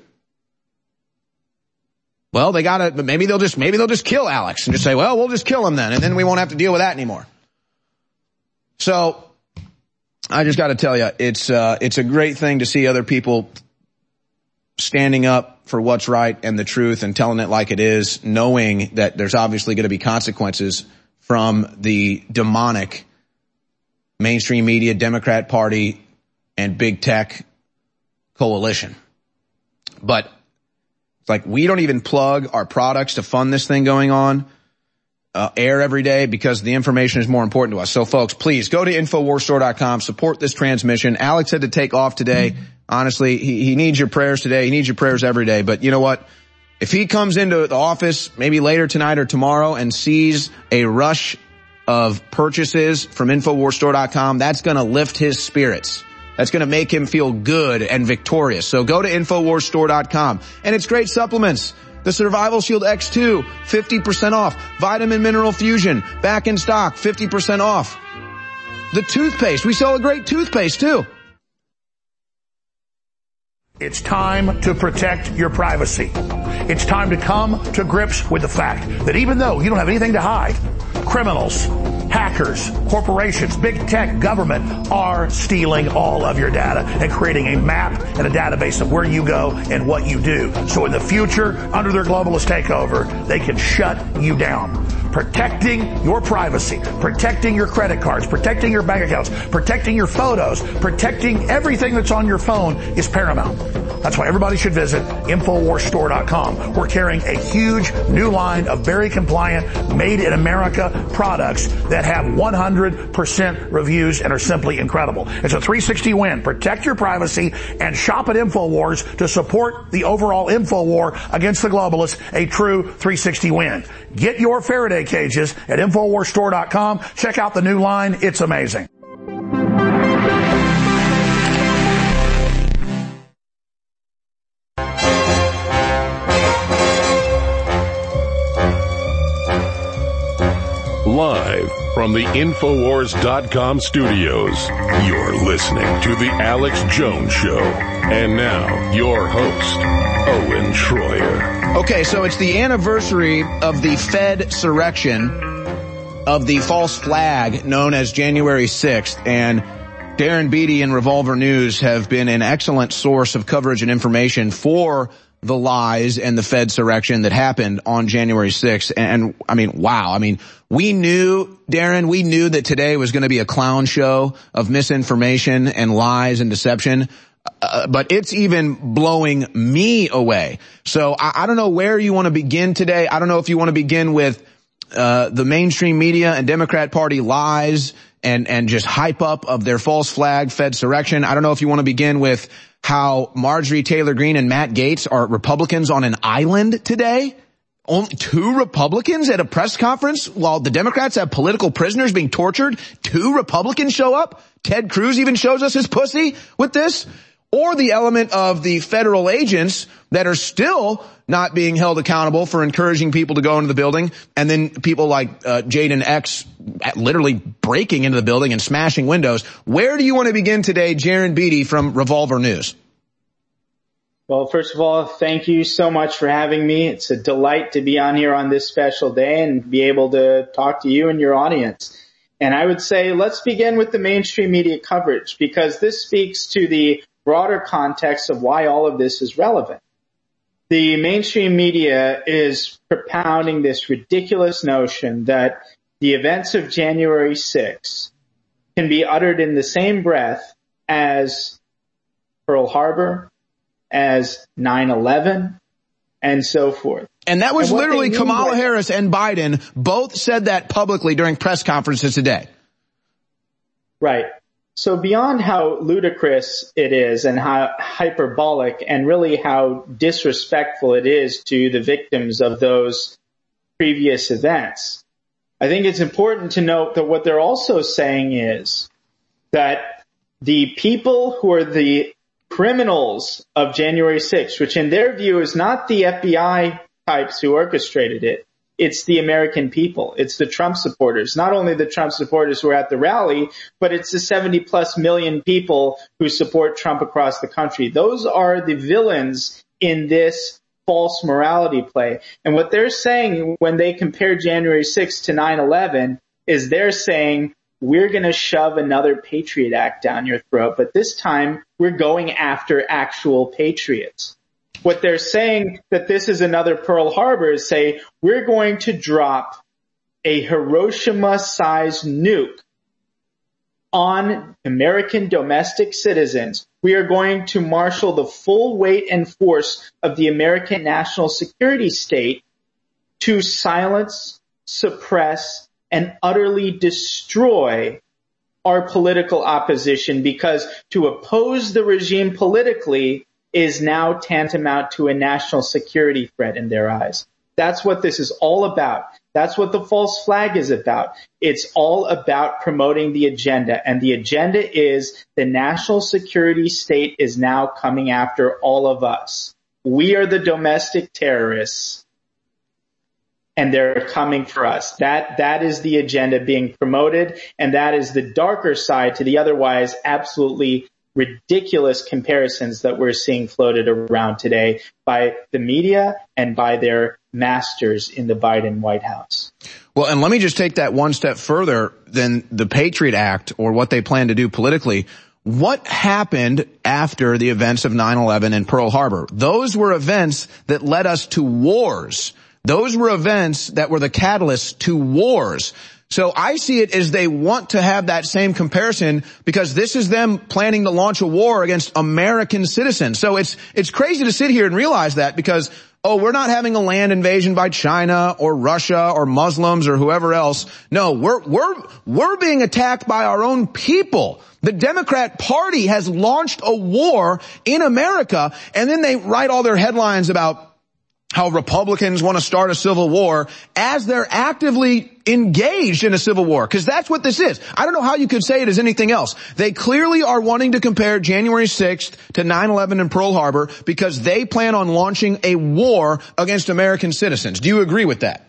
Well, maybe they'll just kill Alex and just say, well, we'll just kill him then, and then we won't have to deal with that anymore. So, I just got to tell you, it's a great thing to see other people standing up for what's right and the truth and telling it like it is, knowing that there's obviously going to be consequences from the demonic mainstream media, Democrat Party, and big tech coalition. But it's like we don't even plug our products to fund this thing going on air every day because the information is more important to us. So folks, please go to InfoWarsStore.com, support this transmission. Alex had to take off today. Honestly, he needs your prayers today. He needs your prayers every day. But you know what? If he comes into the office maybe later tonight or tomorrow and sees a rush of purchases from InfoWarsStore.com, that's going to lift his spirits. That's going to make him feel good and victorious. So go to InfoWarsStore.com. And it's great supplements. The Survival Shield X2, 50% off. Vitamin Mineral Fusion, back in stock, 50% off. The toothpaste, we sell a great toothpaste too. It's time to protect your privacy. It's time to come to grips with the fact that even though you don't have anything to hide, criminals, hackers, corporations, big tech, government are stealing all of your data and creating a map and a database of where you go and what you do. So in the future, under their globalist takeover, they can shut you down. Protecting your privacy, protecting your credit cards, protecting your bank accounts, protecting your photos, protecting everything that's on your phone is paramount. That's why everybody should visit InfoWarsStore.com. We're carrying a huge new line of very compliant, made in America products that have 100% reviews and are simply incredible. It's a 360 win. Protect your privacy and shop at InfoWars to support the overall InfoWar against the globalists, a true 360 win. Get your Faraday cages at InfoWarsStore.com. Check out the new line. It's amazing. Live from the Infowars.com studios, you're listening to The Alex Jones Show. And now, your host, Owen Schroyer. Okay, so it's the anniversary of the Fed surrection of the false flag known as January 6th, and Darren Beattie and Revolver News have been an excellent source of coverage and information for the lies and the Fed surrection that happened on January 6th. And I mean, wow. I mean, we knew, Darren, we knew that today was going to be a clown show of misinformation and lies and deception. But it's even blowing me away. So I don't know where you want to begin today. I don't know if you want to begin with the mainstream media and Democrat Party lies and just hype up of their false flag Fed surrection. I don't know if you want to begin with how Marjorie Taylor Greene and Matt Gaetz are Republicans on an island today. Only 2 Republicans at a press conference while the Democrats have political prisoners being tortured. 2 Republicans show up. Ted Cruz even shows us his pussy with this. Or the element of the federal agents that are still not being held accountable for encouraging people to go into the building, and then people like Jaden X literally breaking into the building and smashing windows. Where do you want to begin today, Darren Beattie from Revolver News? Well, first of all, thank you so much for having me. It's a delight to be on here on this special day and be able to talk to you and your audience. And I would say let's begin with the mainstream media coverage, because this speaks to the broader context of why all of this is relevant. The mainstream media is propounding this ridiculous notion that the events of January 6th can be uttered in the same breath as Pearl Harbor, as 9/11, and so forth. And that was literally Kamala Harris and Biden both said that publicly during press conferences today. Right. So beyond how ludicrous it is and how hyperbolic and really how disrespectful it is to the victims of those previous events, I think it's important to note that what they're also saying is that the people who are the criminals of January 6th, which in their view is not the FBI types who orchestrated it. It's the American people. It's the Trump supporters. Not only the Trump supporters who are at the rally, but it's the 70+ million people who support Trump across the country. Those are the villains in this false morality play. And what they're saying when they compare January 6th to 9/11 is they're saying, we're going to shove another Patriot Act down your throat, but this time we're going after actual patriots. What they're saying that this is another Pearl Harbor is say, we're going to drop a Hiroshima-sized nuke on American domestic citizens. We are going to marshal the full weight and force of the American national security state to silence, suppress, and utterly destroy our political opposition, because to oppose the regime politically is now tantamount to a national security threat in their eyes. That's what this is all about. That's what the false flag is about. It's all about promoting the agenda. And the agenda is the national security state is now coming after all of us. We are the domestic terrorists, and they're coming for us. That is the agenda being promoted, and that is the darker side to the otherwise absolutely ridiculous comparisons that we're seeing floated around today by the media and by their masters in the Biden White House. Well, and let me just take that one step further than the Patriot Act or what they plan to do politically. What happened after the events of 9/11 and Pearl Harbor? Those were events that led us to wars. Those were events that were the catalyst to wars. So I see it as they want to have that same comparison because this is them planning to launch a war against American citizens. So it's crazy to sit here and realize that because, we're not having a land invasion by China or Russia or Muslims or whoever else. No, we're being attacked by our own people. The Democrat Party has launched a war in America, and then they write all their headlines about how Republicans want to start a civil war as they're actively engaged in a civil war, because that's what this is. I don't know how you could say it as anything else. They clearly are wanting to compare January 6th to 9/11 and Pearl Harbor because they plan on launching a war against American citizens. Do you agree with that?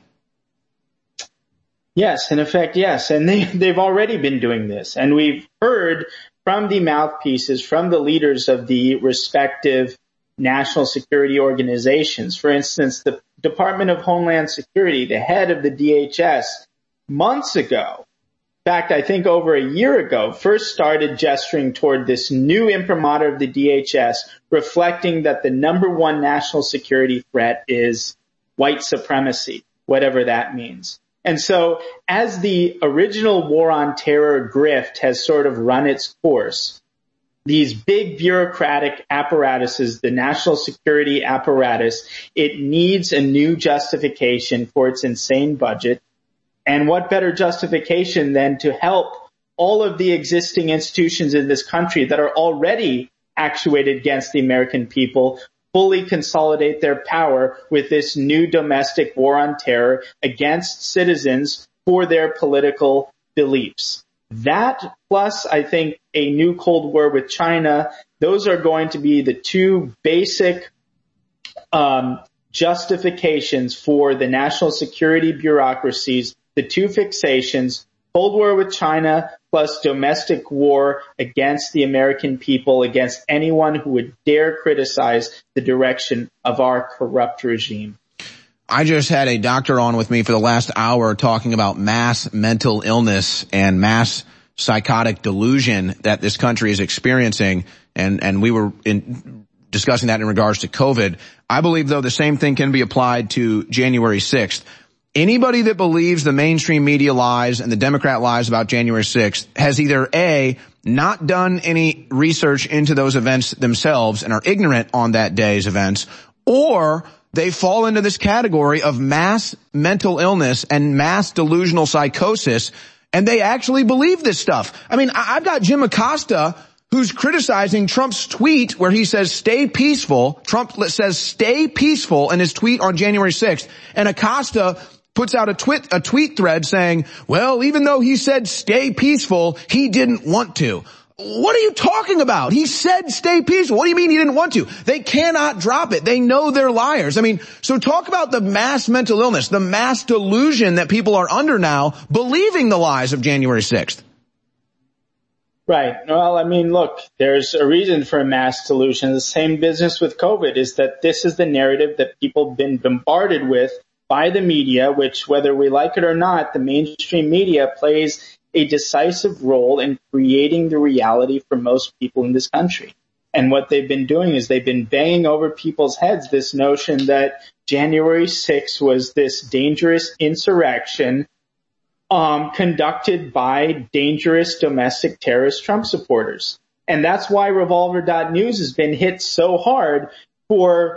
Yes, in effect, yes. And they've already been doing this. And we've heard from the mouthpieces, from the leaders of the respective national security organizations. For instance, the Department of Homeland Security, the head of the DHS, months ago, in fact, I think over a year ago, first started gesturing toward this new imprimatur of the DHS, reflecting that the number one national security threat is white supremacy, whatever that means. And so as the original war on terror grift has sort of run its course, these big bureaucratic apparatuses, the national security apparatus, it needs a new justification for its insane budget. And what better justification than to help all of the existing institutions in this country that are already actuated against the American people fully consolidate their power with this new domestic war on terror against citizens for their political beliefs. That plus, I think, a new Cold War with China, those are going to be the two basic justifications for the national security bureaucracies, the two fixations, Cold War with China plus domestic war against the American people, against anyone who would dare criticize the direction of our corrupt regime. I just had a doctor on with me for the last hour talking about mass mental illness and mass psychotic delusion that this country is experiencing, and we were discussing that in regards to COVID. I believe, though, the same thing can be applied to January 6th. Anybody that believes the mainstream media lies and the Democrat lies about January 6th has either A, not done any research into those events themselves and are ignorant on that day's events, or they fall into this category of mass mental illness and mass delusional psychosis, and they actually believe this stuff. I mean, I've got Jim Acosta who's criticizing Trump's tweet where he says, stay peaceful. Trump says, stay peaceful in his tweet on January 6th. And Acosta puts out a tweet thread saying, well, even though he said stay peaceful, he didn't want to. What are you talking about? He said stay peaceful. What do you mean he didn't want to? They cannot drop it. They know they're liars. I mean, so talk about the mass mental illness, the mass delusion that people are under now, believing the lies of January 6th. Right. Well, I mean, look, there's a reason for a mass delusion. The same business with COVID is that this is the narrative that people have been bombarded with by the media, which, whether we like it or not, the mainstream media plays a decisive role in creating the reality for most people in this country. And what they've been doing is they've been banging over people's heads this notion that January 6th was this dangerous insurrection conducted by dangerous domestic terrorist Trump supporters. And that's why Revolver.News has been hit so hard for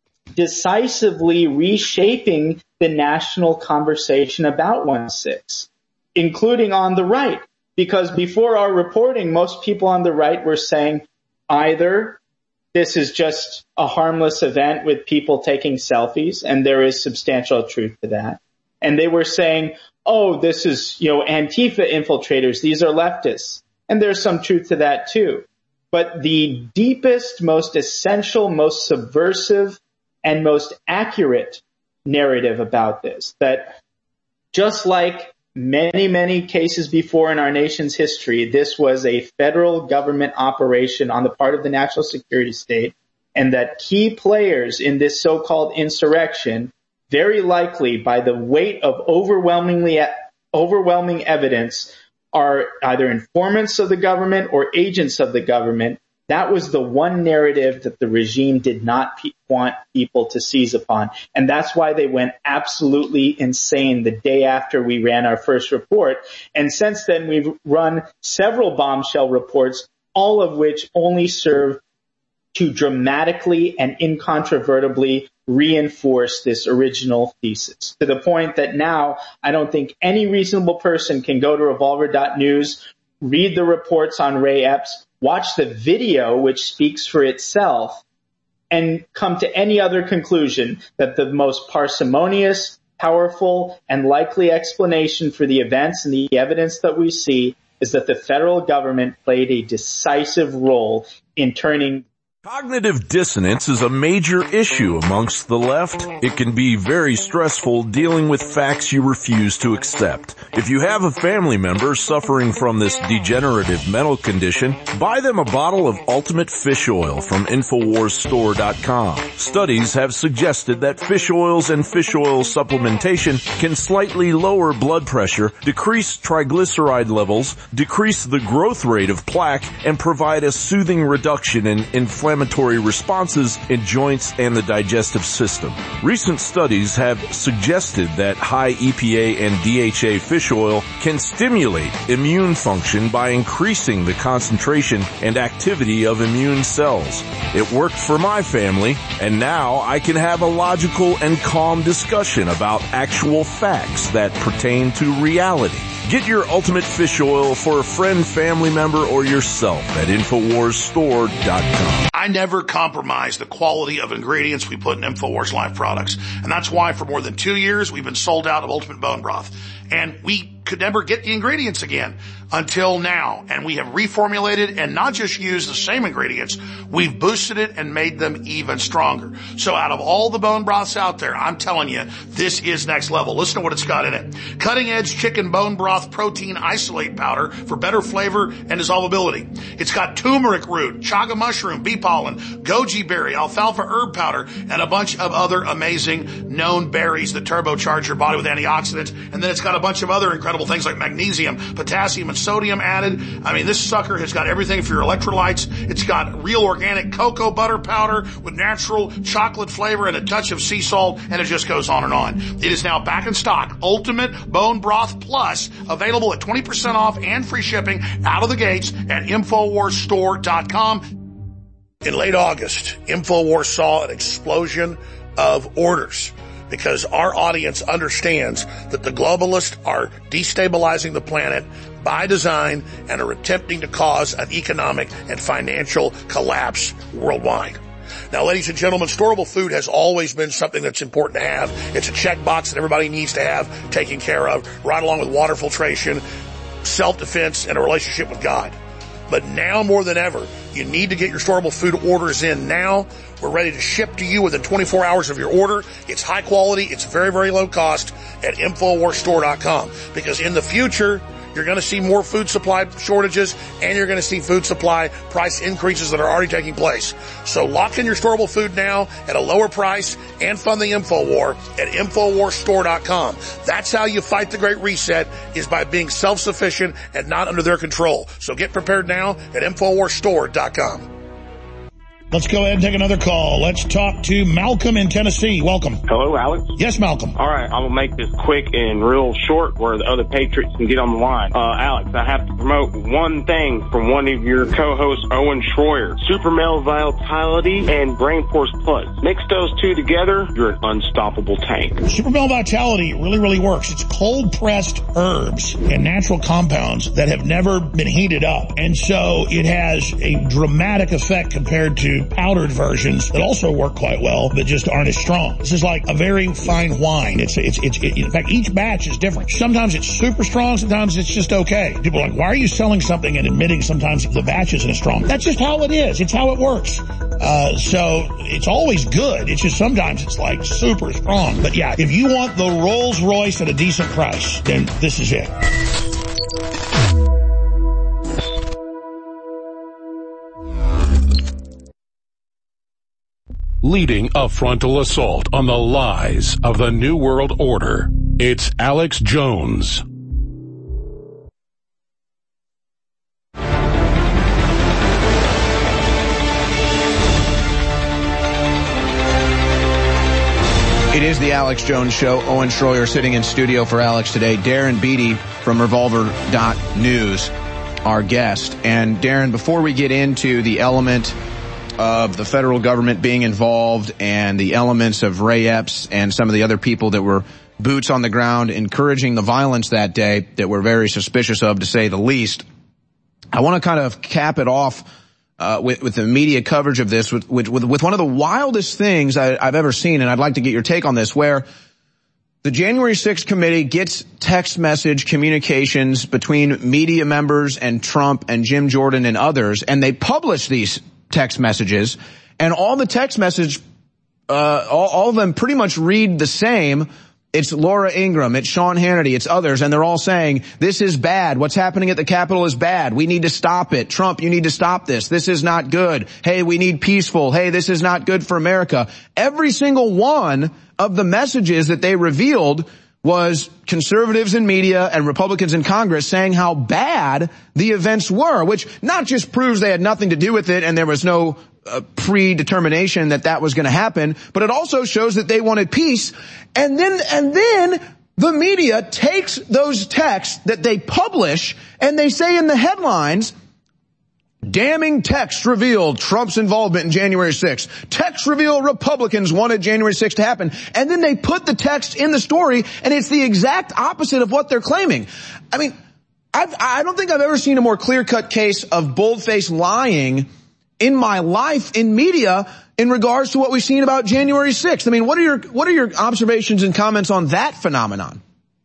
decisively reshaping the national conversation about 1/6. Including on the right, because before our reporting, most people on the right were saying either this is just a harmless event with people taking selfies, and there is substantial truth to that. And they were saying, oh, this is, Antifa infiltrators. These are leftists. And there's some truth to that too. But the deepest, most essential, most subversive, and most accurate narrative about this, that just like many, many cases before in our nation's history, this was a federal government operation on the part of the national security state, and that key players in this so-called insurrection, very likely by the weight of overwhelming evidence, are either informants of the government or agents of the government. That was the one narrative that the regime did not want people to seize upon. And that's why they went absolutely insane the day after we ran our first report. And since then, we've run several bombshell reports, all of which only serve to dramatically and incontrovertibly reinforce this original thesis, to the point that now I don't think any reasonable person can go to Revolver.News, read the reports on Ray Epps, watch the video, which speaks for itself, and come to any other conclusion that the most parsimonious, powerful, and likely explanation for the events and the evidence that we see is that the federal government played a decisive role in turning. Cognitive dissonance is a major issue amongst the left. It can be very stressful dealing with facts you refuse to accept. If you have a family member suffering from this degenerative mental condition, buy them a bottle of Ultimate Fish Oil from InfoWarsStore.com. Studies have suggested that fish oils and fish oil supplementation can slightly lower blood pressure, decrease triglyceride levels, decrease the growth rate of plaque, and provide a soothing reduction in inflammatory responses in joints and the digestive system. Recent studies have suggested that high EPA and DHA fish oil can stimulate immune function by increasing the concentration and activity of immune cells. It worked for my family, and now I can have a logical and calm discussion about actual facts that pertain to reality. Get your Ultimate Fish Oil for a friend, family member, or yourself at InfoWarsStore.com. I never compromise the quality of ingredients we put in InfoWars Life products. And that's why for more than 2 years, we've been sold out of Ultimate Bone Broth. And we could never get the ingredients again until now. And we have reformulated and not just used the same ingredients, we've boosted it and made them even stronger. So out of all the bone broths out there, I'm telling you, this is next level. Listen to what it's got in it. Cutting edge chicken bone broth protein isolate powder for better flavor and dissolvability. It's got turmeric root, chaga mushroom, bee pollen, goji berry, alfalfa herb powder, and a bunch of other amazing known berries that turbocharge your body with antioxidants. And then it's got a bunch of other incredible things like magnesium, potassium, and sodium added. I mean, this sucker has got everything for your electrolytes. It's got real organic cocoa butter powder with natural chocolate flavor and a touch of sea salt, and it just goes on and on. It is now back in stock. Ultimate Bone Broth Plus, available at 20% off and free shipping out of the gates at InfoWarsStore.com. In late August, InfoWars saw an explosion of orders because our audience understands that the globalists are destabilizing the planet by design and are attempting to cause an economic and financial collapse worldwide. Now, ladies and gentlemen, storable food has always been something that's important to have. It's a checkbox that everybody needs to have taken care of, right along with water filtration, self-defense, and a relationship with God. But now more than ever, you need to get your storable food orders in now. We're ready to ship to you within 24 hours of your order. It's high quality. It's very, very low cost at InfoWarsStore.com. Because in the future, you're going to see more food supply shortages, and you're going to see food supply price increases that are already taking place. So lock in your storable food now at a lower price and fund the InfoWar at InfoWarsStore.com. That's how you fight the Great Reset, is by being self-sufficient and not under their control. So get prepared now at InfoWarsStore.com. Let's go ahead and take another call. Let's talk to Malcolm in Tennessee. Welcome. Hello, Alex? Yes, Malcolm. All right, I'm going to make this quick and real short where the other patriots can get on the line. Alex, I have to promote one thing from one of your co-hosts, Owen Schroyer. Super Male Vitality and Brain Force Plus. Mix those two together, you're an unstoppable tank. Super Male Vitality really, really works. It's cold-pressed herbs and natural compounds that have never been heated up. And so it has a dramatic effect compared to powdered versions that also work quite well, but just aren't as strong. This is like a very fine wine. In fact, each batch is different. Sometimes it's super strong, sometimes it's just okay. People are like, why are you selling something and admitting sometimes the batch isn't as strong? That's just how it is. It's how it works. So it's always good. It's just sometimes it's like super strong. But yeah, if you want the Rolls Royce at a decent price, then this is it. Leading a frontal assault on the lies of the New World Order, it's Alex Jones. It is the Alex Jones Show. Owen Schroyer sitting in studio for Alex today. Darren Beattie from Revolver.News, our guest. And Darren, before we get into the element of the federal government being involved and the elements of Ray Epps and some of the other people that were boots on the ground encouraging the violence that day that we're very suspicious of, to say the least, I want to kind of cap it off with the media coverage of this with one of the wildest things I've ever seen, and I'd like to get your take on this, where the January 6th committee gets text message communications between media members and Trump and Jim Jordan and others, and they publish these text messages, and all the text message, all of them pretty much read the same. It's Laura Ingraham, it's Sean Hannity, it's others, and they're all saying, this is bad. What's happening at the Capitol is bad. We need to stop it. Trump, you need to stop this. This is not good. Hey, we need peaceful. Hey, this is not good for America. Every single one of the messages that they revealed was conservatives in media and Republicans in Congress saying how bad the events were, which not just proves they had nothing to do with it and there was no predetermination that was going to happen, but it also shows that they wanted peace. And then the media takes those texts that they publish and they say in the headlines, damning text revealed Trump's involvement in January 6th. Text reveal Republicans wanted January 6th to happen. And then they put the text in the story, and it's the exact opposite of what they're claiming. I mean, I don't think I've ever seen a more clear-cut case of bold-faced lying in my life in media in regards to what we've seen about January 6th. I mean, what are your observations and comments on that phenomenon?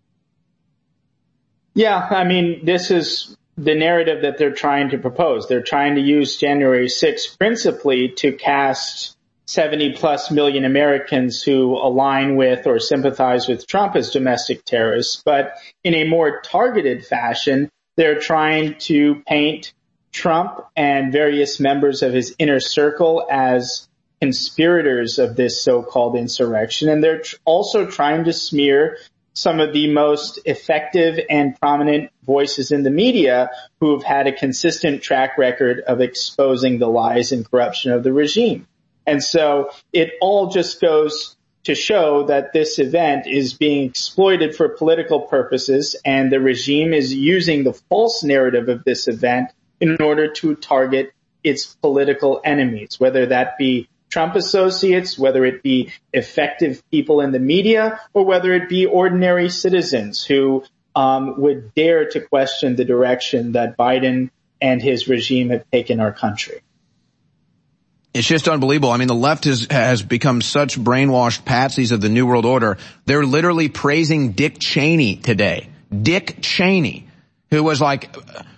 Yeah, I mean, this is the narrative that they're trying to propose. They're trying to use January 6th principally to cast 70 plus million Americans who align with or sympathize with Trump as domestic terrorists. But in a more targeted fashion, they're trying to paint Trump and various members of his inner circle as conspirators of this so-called insurrection. And they're also trying to smear some of the most effective and prominent voices in the media who have had a consistent track record of exposing the lies and corruption of the regime. And so it all just goes to show that this event is being exploited for political purposes, and the regime is using the false narrative of this event in order to target its political enemies, whether that be Trump associates, whether it be effective people in the media, or whether it be ordinary citizens who would dare to question the direction that Biden and his regime have taken our country. It's just unbelievable. I mean, the left has become such brainwashed patsies of the New World Order. They're literally praising Dick Cheney today. Dick Cheney, who was like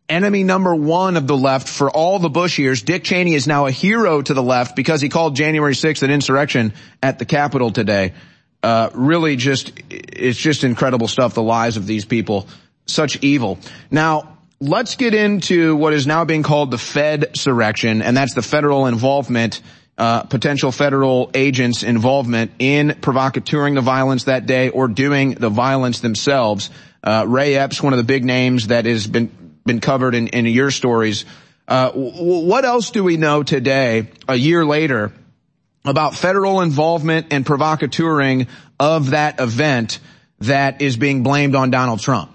enemy number one of the left for all the Bush years. Dick Cheney is now a hero to the left because he called January 6th an insurrection at the Capitol today. Really it's just incredible stuff, the lies of these people. Such evil. Now, let's get into what is now being called the Fed-surrection, and that's the federal involvement, potential federal agents' involvement in provocateuring the violence that day or doing the violence themselves. Ray Epps, one of the big names that has been covered in your stories. What else do we know today, a year later, about federal involvement and provocateuring of that event that is being blamed on Donald Trump?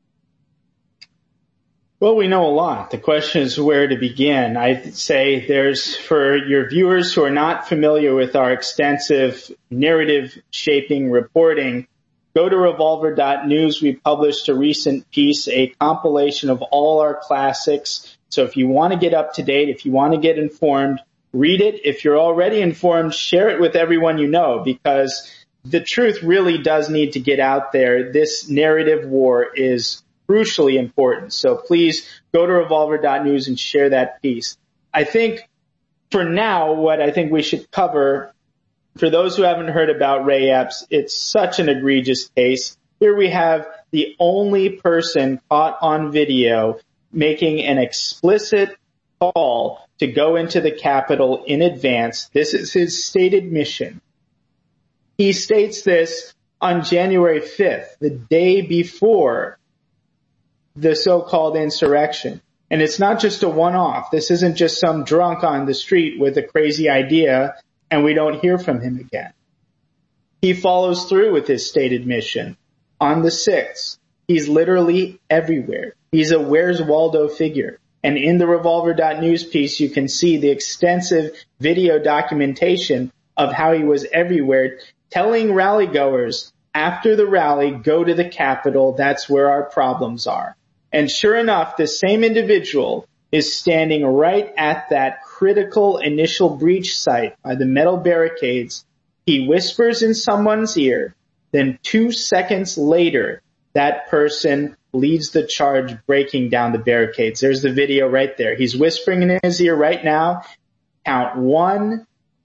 Well, we know a lot. The question is where to begin. I'd say for your viewers who are not familiar with our extensive narrative shaping reporting, go to revolver.news. We published a recent piece, a compilation of all our classics. So if you want to get up to date, if you want to get informed, read it. If you're already informed, share it with everyone you know, because the truth really does need to get out there. This narrative war is crucially important. So please go to revolver.news and share that piece. I think for now, what I think we should cover, for those who haven't heard about Ray Epps, it's such an egregious case. Here we have the only person caught on video making an explicit call to go into the Capitol in advance. This is his stated mission. He states this on January 5th, the day before the so-called insurrection. And it's not just a one-off. This isn't just some drunk on the street with a crazy idea and we don't hear from him again. He follows through with his stated mission. On the 6th, he's literally everywhere. He's a Where's Waldo figure. And in the revolver.news piece, you can see the extensive video documentation of how he was everywhere, telling rally goers, after the rally, go to the Capitol. That's where our problems are. And sure enough, the same individual is standing right at that critical initial breach site by the metal barricades. He whispers in someone's ear. Then 2 seconds later, that person leads the charge, breaking down the barricades. There's the video right there. He's whispering in his ear right now. Count 1,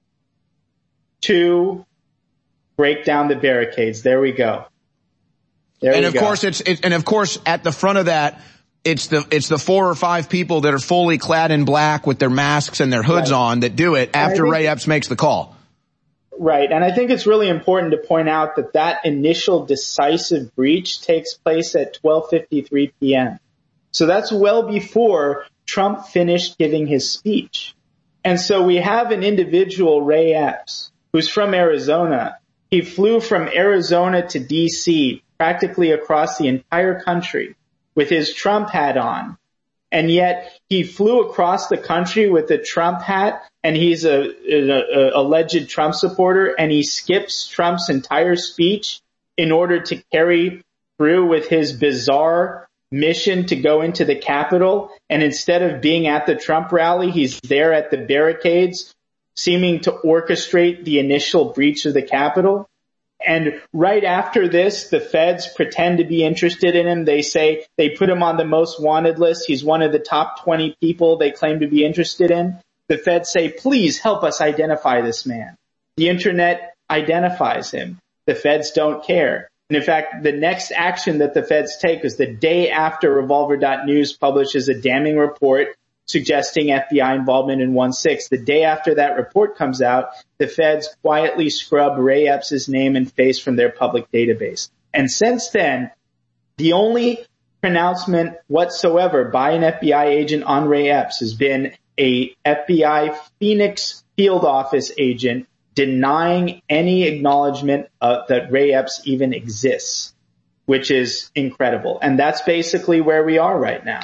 2, break down the barricades. There we go. And of course, at the front of that, it's the 4 or 5 people that are fully clad in black with their masks and their hoods on that do it after Ray Epps makes the call. Right. And I think it's really important to point out that initial decisive breach takes place at 12:53 p.m. So that's well before Trump finished giving his speech. And so we have an individual, Ray Epps, who's from Arizona. He flew from Arizona to D.C., practically across the entire country with his Trump hat on. And yet he flew across the country with a Trump hat, and he's a alleged Trump supporter, and he skips Trump's entire speech in order to carry through with his bizarre mission to go into the Capitol. And instead of being at the Trump rally, he's there at the barricades, seeming to orchestrate the initial breach of the Capitol. And right after this, the feds pretend to be interested in him. They say they put him on the most wanted list. He's one of the top 20 people they claim to be interested in. The feds say, please help us identify this man. The internet identifies him. The feds don't care. And in fact, the next action that the feds take is the day after Revolver.news publishes a damning report suggesting FBI involvement in 1/6. The day after that report comes out, the feds quietly scrub Ray Epps' name and face from their public database. And since then, the only pronouncement whatsoever by an FBI agent on Ray Epps has been a FBI Phoenix field office agent denying any acknowledgement that Ray Epps even exists, which is incredible. And that's basically where we are right now.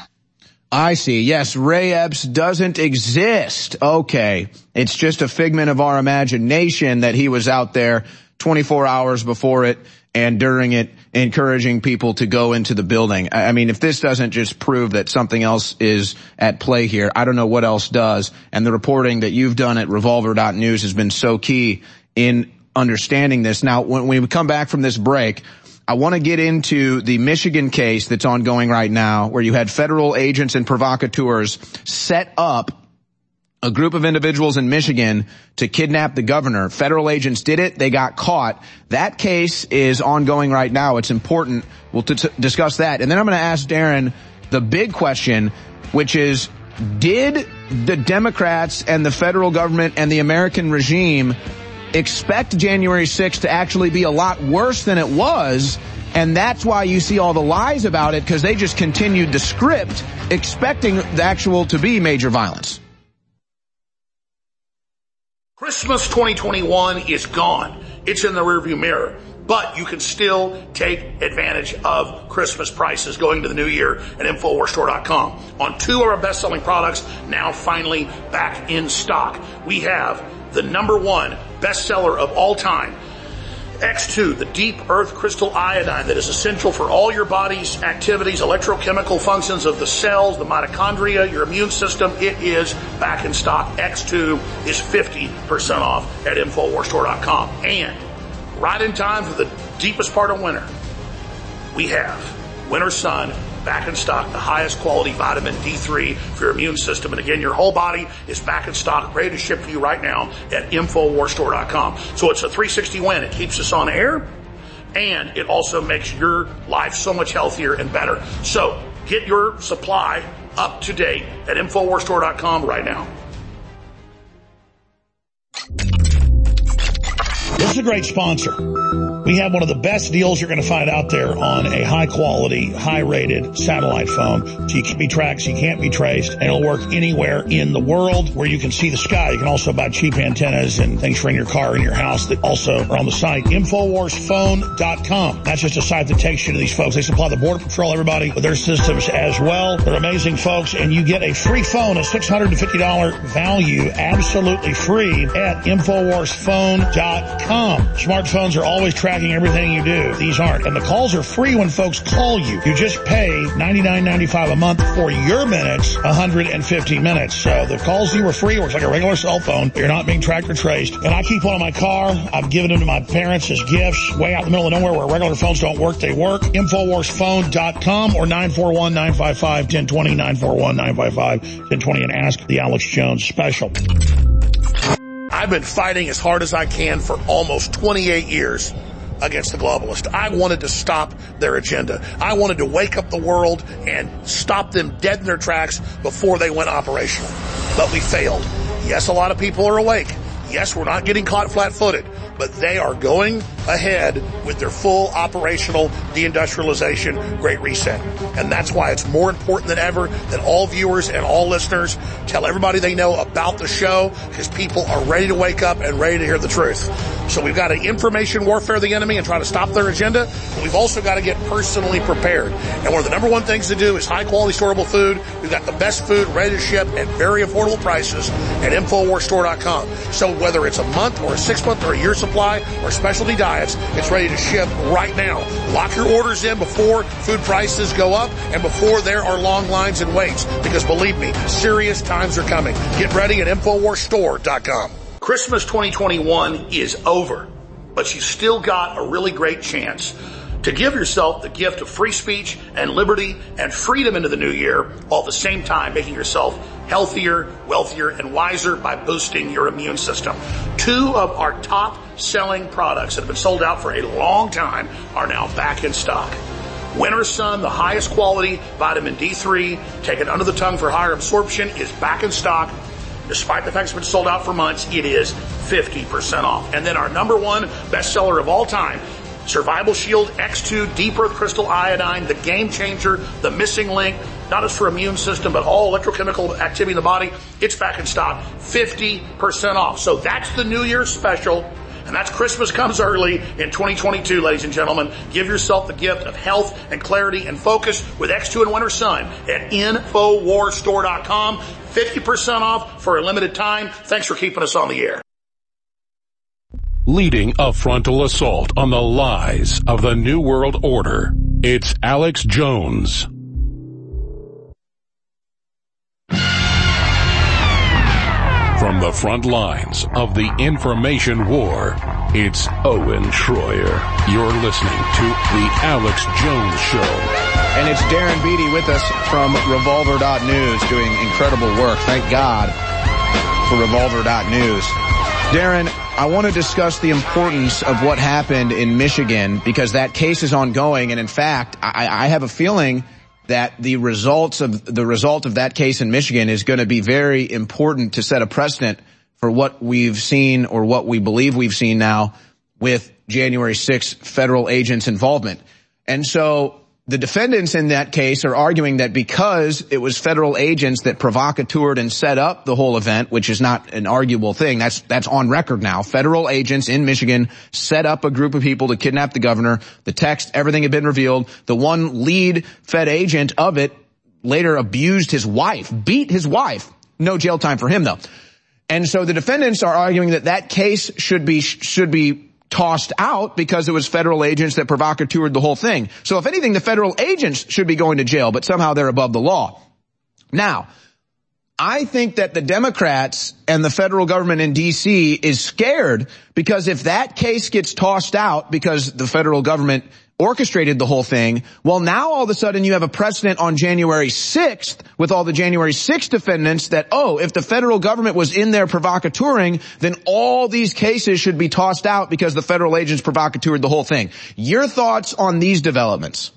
I see. Yes, Ray Epps doesn't exist. Okay. It's just a figment of our imagination that he was out there 24 hours before it and during it, encouraging people to go into the building. I mean, if this doesn't just prove that something else is at play here, I don't know what else does. And the reporting that you've done at Revolver.news has been so key in understanding this. Now, when we come back from this break, I want to get into the Michigan case that's ongoing right now, where you had federal agents and provocateurs set up a group of individuals in Michigan to kidnap the governor. Federal agents did it. They got caught. That case is ongoing right now. It's important. We'll discuss that. And then I'm going to ask Darren the big question, which is, did the Democrats and the federal government and the American regime expect January 6th to actually be a lot worse than it was? And that's why you see all the lies about it, because they just continued the script expecting the actual to be major violence. Christmas 2021 is gone. It's in the rearview mirror. But you can still take advantage of Christmas prices going into the new year at InfoWarsStore.com. On 2 of our best-selling products, now finally back in stock. We have the #1 bestseller of all time, X2, the deep earth crystal iodine that is essential for all your body's activities, electrochemical functions of the cells, the mitochondria, your immune system. It is back in stock. X2 is 50% off at InfoWarsStore.com. And right in time for the deepest part of winter, we have Winter Sun back in stock, the highest quality vitamin D3 for your immune system. And again, your whole body is back in stock, ready to ship to you right now at InfoWarsStore.com. So it's a 360 win. It keeps us on air, and it also makes your life so much healthier and better. So get your supply up to date at InfoWarsStore.com right now. This is a great sponsor. We have one of the best deals you're going to find out there on a high-quality, high-rated satellite phone. So you can be tracked, so you can't be traced, and it'll work anywhere in the world where you can see the sky. You can also buy cheap antennas and things for in your car and your house that also are on the site. InfoWarsPhone.com. That's just a site that takes you to these folks. They supply the Border Patrol, everybody, with their systems as well. They're amazing folks, and you get a free phone, a $650 value, absolutely free at InfoWarsPhone.com. Smartphones are always tracking everything you do. These aren't. And the calls are free when folks call you. You just pay $99.95 a month for your minutes, 150 minutes. So the calls you were free. Works like a regular cell phone. You're not being tracked or traced. And I keep one in my car. I've given them to my parents as gifts way out in the middle of nowhere where regular phones don't work. They work. InfoWarsPhone.com or 941-955-1020, 941-955-1020, and ask the Alex Jones special. I've been fighting as hard as I can for almost 28 years against the globalists. I wanted to stop their agenda. I wanted to wake up the world and stop them dead in their tracks before they went operational. But we failed. Yes, a lot of people are awake. Yes, we're not getting caught flat-footed, but they are going ahead with their full operational deindustrialization, Great Reset. And that's why it's more important than ever that all viewers and all listeners tell everybody they know about the show, because people are ready to wake up and ready to hear the truth. So we've got to information warfare the enemy and try to stop their agenda, but we've also got to get personally prepared. And one of the #1 things to do is high-quality storable food. We've got the best food ready to ship at very affordable prices at InfoWarsStore.com. So whether it's a month or a 6-month or a year supply or specialty diets, it's ready to ship right now. Lock your orders in before food prices go up and before there are long lines and waits, because believe me, serious times are coming. Get ready at InfoWarsStore.com. Christmas 2021 is over, but you still got a really great chance to give yourself the gift of free speech and liberty and freedom into the new year, while at the same time making yourself healthier, wealthier, and wiser by boosting your immune system. 2 of our top-selling products that have been sold out for a long time are now back in stock. Winter Sun, the highest quality vitamin D3, taken under the tongue for higher absorption, is back in stock. Despite the fact it's been sold out for months, it is 50% off. And then our #1 bestseller of all time, Survival Shield X2 Deep Earth Crystal Iodine, the game changer, the missing link, not just for immune system, but all electrochemical activity in the body. It's back in stock, 50% off. So that's the New Year's special. And that's Christmas comes early in 2022, ladies and gentlemen. Give yourself the gift of health and clarity and focus with X2 and Winter Sun at InfoWarsStore.com. 50% off for a limited time. Thanks for keeping us on the air. Leading a frontal assault on the lies of the New World Order, it's Alex Jones. From the front lines of the information war, It's Owen Schroyer. You're listening to The Alex Jones Show. And it's Darren Beattie with us from Revolver.news doing incredible work. Thank God for Revolver.news. Darren, I want to discuss the importance of what happened in Michigan because that case is ongoing. And in fact, I have a feeling that the result of that case in Michigan is going to be very important to set a precedent for what we've seen or what we believe we've seen now with January 6th federal agents' involvement. And so the defendants in that case are arguing that because it was federal agents that provocateured and set up the whole event, which is not an arguable thing, that's on record now. Federal agents in Michigan set up a group of people to kidnap the governor. The text, everything had been revealed. The one lead Fed agent of it later abused his wife, beat his wife. No jail time for him though. And so the defendants are arguing that that case should be tossed out because it was federal agents that provocateured the whole thing. So if anything, the federal agents should be going to jail, but somehow they're above the law. Now, I think that the Democrats and the federal government in D.C. is scared because if that case gets tossed out because the federal government orchestrated the whole thing, well, now all of a sudden you have a precedent on January 6th with all the January 6th defendants that, if the federal government was in there provocateuring, then all these cases should be tossed out because the federal agents provocateured the whole thing. Your thoughts on these developments?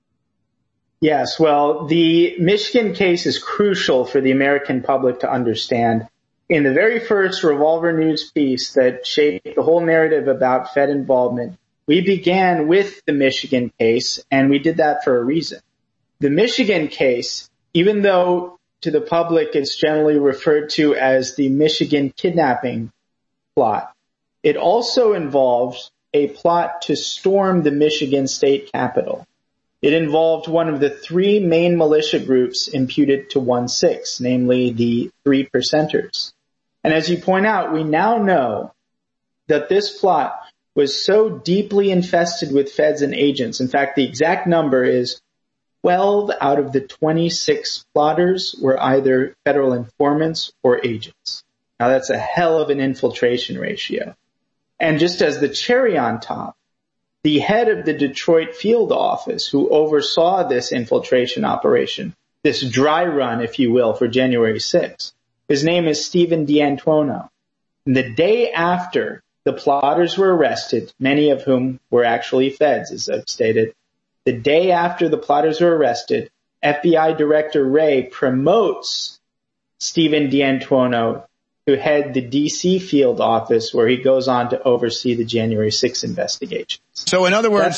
Yes, well, the Michigan case is crucial for the American public to understand. In the very first Revolver News piece that shaped the whole narrative about Fed involvement, we began with the Michigan case, and we did that for a reason. The Michigan case, even though to the public it's generally referred to as the Michigan kidnapping plot, it also involved a plot to storm the Michigan state capitol. It involved one of the three main militia groups imputed to 1-6, namely the 3 percenters. And as you point out, we now know that this plot was so deeply infested with feds and agents. In fact, the exact number is 12 out of the 26 plotters were either federal informants or agents. Now that's a hell of an infiltration ratio. And just as the cherry on top, the head of the Detroit field office who oversaw this infiltration operation, this dry run, if you will, for January 6th, his name is Stephen D'Antuono. And the day after the plotters were arrested, many of whom were actually feds, as I've stated. The day after the plotters were arrested, FBI Director Wray promotes Stephen D'Antuono to head the D.C. field office, where he goes on to oversee the January 6th investigations. So in other words,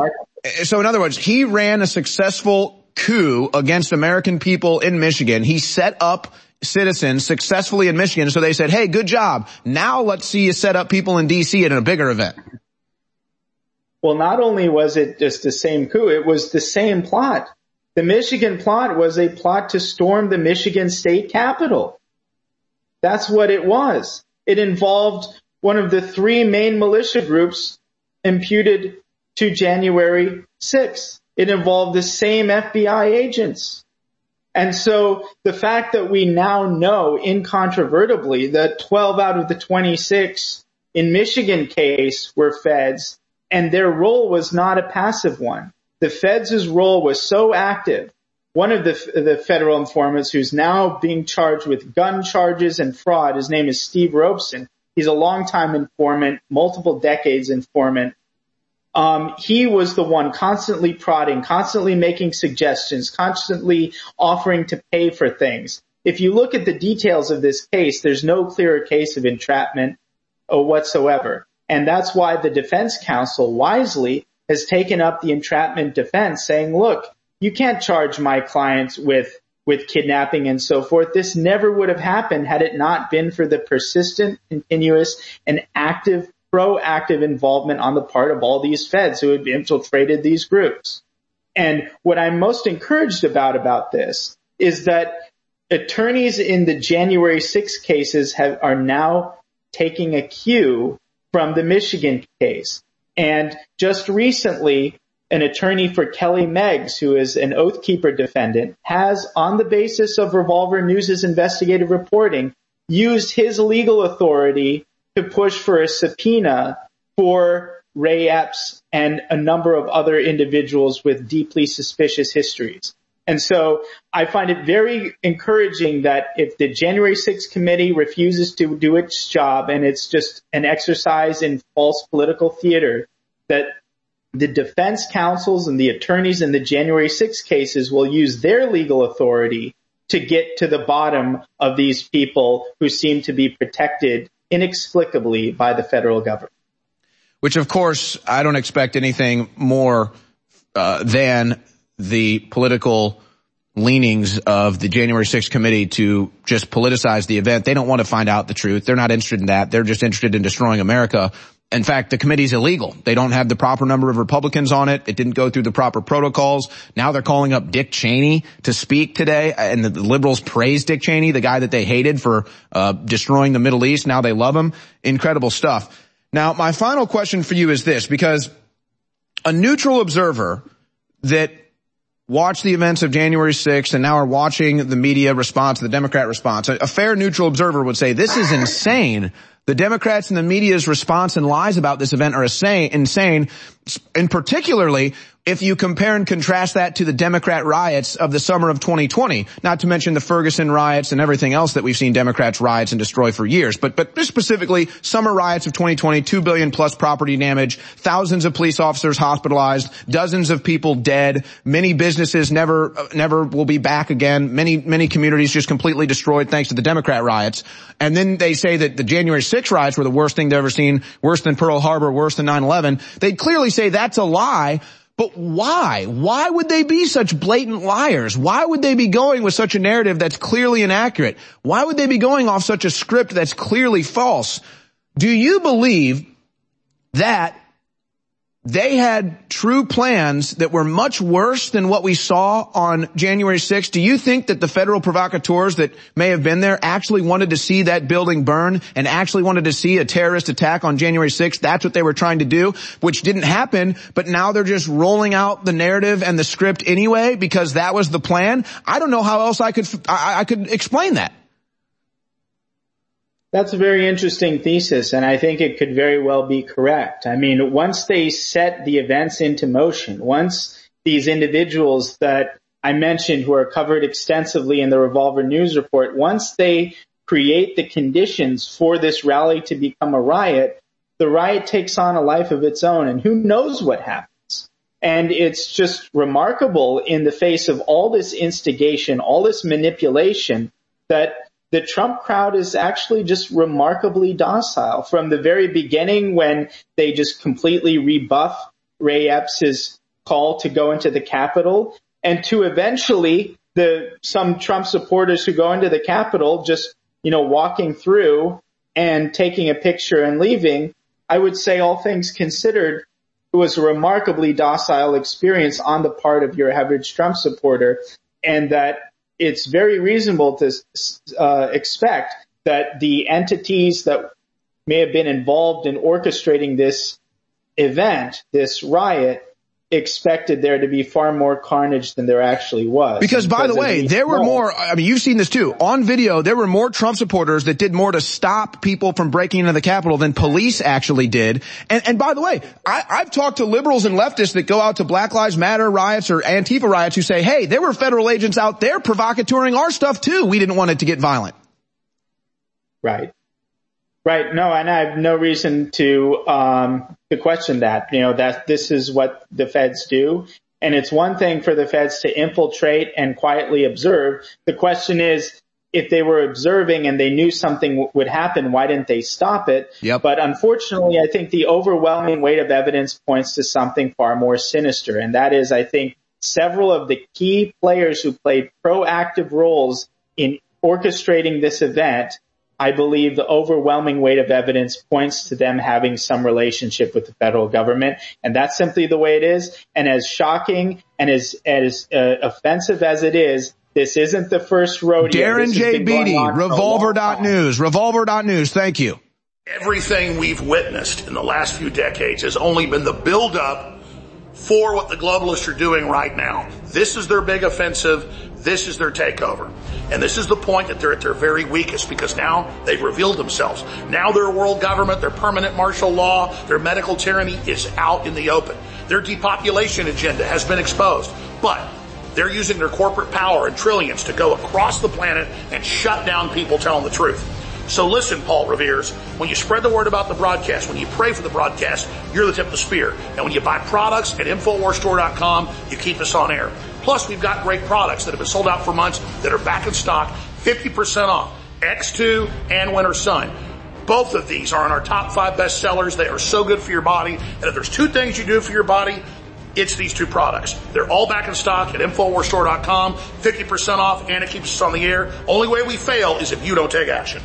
he ran a successful coup against American people in Michigan. He set up citizens successfully in Michigan. So they said, hey, good job. Now let's see you set up people in D.C. at a bigger event. Well, not only was it just the same coup, it was the same plot. The Michigan plot was a plot to storm the Michigan state capitol. That's what it was. It involved one of the three main militia groups imputed to January 6th. It involved the same FBI agents. And so the fact that we now know incontrovertibly that 12 out of the 26 in Michigan case were feds, and their role was not a passive one. The feds' role was so active. One of the federal informants who's now being charged with gun charges and fraud, his name is Steve Robeson. He's a longtime informant, multiple decades informant. He was the one constantly prodding, constantly making suggestions, constantly offering to pay for things. If you look at the details of this case, there's no clearer case of entrapment whatsoever. And that's why the defense counsel wisely has taken up the entrapment defense, saying, look, you can't charge my clients with kidnapping and so forth. This never would have happened had it not been for the persistent, continuous, and active, proactive involvement on the part of all these feds who had infiltrated these groups. And what I'm most encouraged about this is that attorneys in the January 6 cases are now taking a cue from the Michigan case. And just recently, an attorney for Kelly Meggs, who is an Oath Keeper defendant, has, on the basis of Revolver News' investigative reporting, used his legal authority to push for a subpoena for Ray Epps and a number of other individuals with deeply suspicious histories. And so I find it very encouraging that if the January 6th committee refuses to do its job and it's just an exercise in false political theater, that the defense counsels and the attorneys in the January 6th cases will use their legal authority to get to the bottom of these people who seem to be protected inexplicably by the federal government. Which, of course, I don't expect anything more than the political leanings of the January 6th committee to just politicize the event. They don't want to find out the truth. They're not interested in that. They're just interested in destroying America. In fact, the committee's illegal. They don't have the proper number of Republicans on it. It didn't go through the proper protocols. Now they're calling up Dick Cheney to speak today, and the liberals praised Dick Cheney, the guy that they hated for destroying the Middle East. Now they love him. Incredible stuff. Now, my final question for you is this, because a neutral observer that watched the events of January 6th and now are watching the media response, the Democrat response, a fair neutral observer would say this is insane. The Democrats and the media's response and lies about this event are insane, and particularly if you compare and contrast that to the Democrat riots of the summer of 2020, not to mention the Ferguson riots and everything else that we've seen Democrats riots and destroy for years. But specifically, summer riots of 2020, $2 billion plus property damage, thousands of police officers hospitalized, dozens of people dead, many businesses never will be back again, many communities just completely destroyed thanks to the Democrat riots. And then they say that the January 6th riots were the worst thing they've ever seen, worse than Pearl Harbor, worse than 9/11. They'd clearly say that's a lie. But why? Why would they be such blatant liars? Why would they be going with such a narrative that's clearly inaccurate? Why would they be going off such a script that's clearly false? Do you believe that they had true plans that were much worse than what we saw on January 6th? Do you think that the federal provocateurs that may have been there actually wanted to see that building burn and actually wanted to see a terrorist attack on January 6th? That's what they were trying to do, which didn't happen, but now they're just rolling out the narrative and the script anyway because that was the plan? I don't know how else I could explain that. That's a very interesting thesis, and I think it could very well be correct. I mean, once they set the events into motion, once these individuals that I mentioned who are covered extensively in the Revolver News report, once they create the conditions for this rally to become a riot, the riot takes on a life of its own, and who knows what happens. And it's just remarkable in the face of all this instigation, all this manipulation, that the Trump crowd is actually just remarkably docile. From the very beginning, when they just completely rebuff Ray Epps' call to go into the Capitol, and to eventually some Trump supporters who go into the Capitol just, walking through and taking a picture and leaving, I would say, all things considered, it was a remarkably docile experience on the part of your average Trump supporter, and that it's very reasonable to expect that the entities that may have been involved in orchestrating this event, this riot, expected there to be far more carnage than there actually was. Because, by the way, there were more, you've seen this too, on video, there were more Trump supporters that did more to stop people from breaking into the Capitol than police actually did. And by the way, I've talked to liberals and leftists that go out to Black Lives Matter riots or Antifa riots who say, hey, there were federal agents out there provocateuring our stuff too. We didn't want it to get violent. Right. No, and I have no reason to question that, that this is what the feds do. And it's one thing for the feds to infiltrate and quietly observe. The question is, if they were observing and they knew something would happen, why didn't they stop it? Yep. But unfortunately, I think the overwhelming weight of evidence points to something far more sinister. And that is, I think, several of the key players who played proactive roles in orchestrating this event, I believe the overwhelming weight of evidence points to them having some relationship with the federal government. And that's simply the way it is. And as shocking and as offensive as it is, this isn't the first rodeo. Darren J. Beatty, Revolver.news. Revolver.news. Thank you. Everything we've witnessed in the last few decades has only been the buildup for what the globalists are doing right now. This is their big offensive. This is their takeover. And this is the point that they're at their very weakest, because now they've revealed themselves. Now their world government, their permanent martial law, their medical tyranny is out in the open. Their depopulation agenda has been exposed. But they're using their corporate power and trillions to go across the planet and shut down people telling the truth. So listen, Paul Revere's, when you spread the word about the broadcast, when you pray for the broadcast, you're the tip of the spear. And when you buy products at InfoWarsStore.com, you keep us on air. Plus, we've got great products that have been sold out for months that are back in stock, 50% off, X2 and Winter Sun. Both of these are in our top 5 best sellers. They are so good for your body. And if there's 2 things you do for your body, it's these 2 products. They're all back in stock at InfoWarsStore.com, 50% off, and it keeps us on the air. Only way we fail is if you don't take action.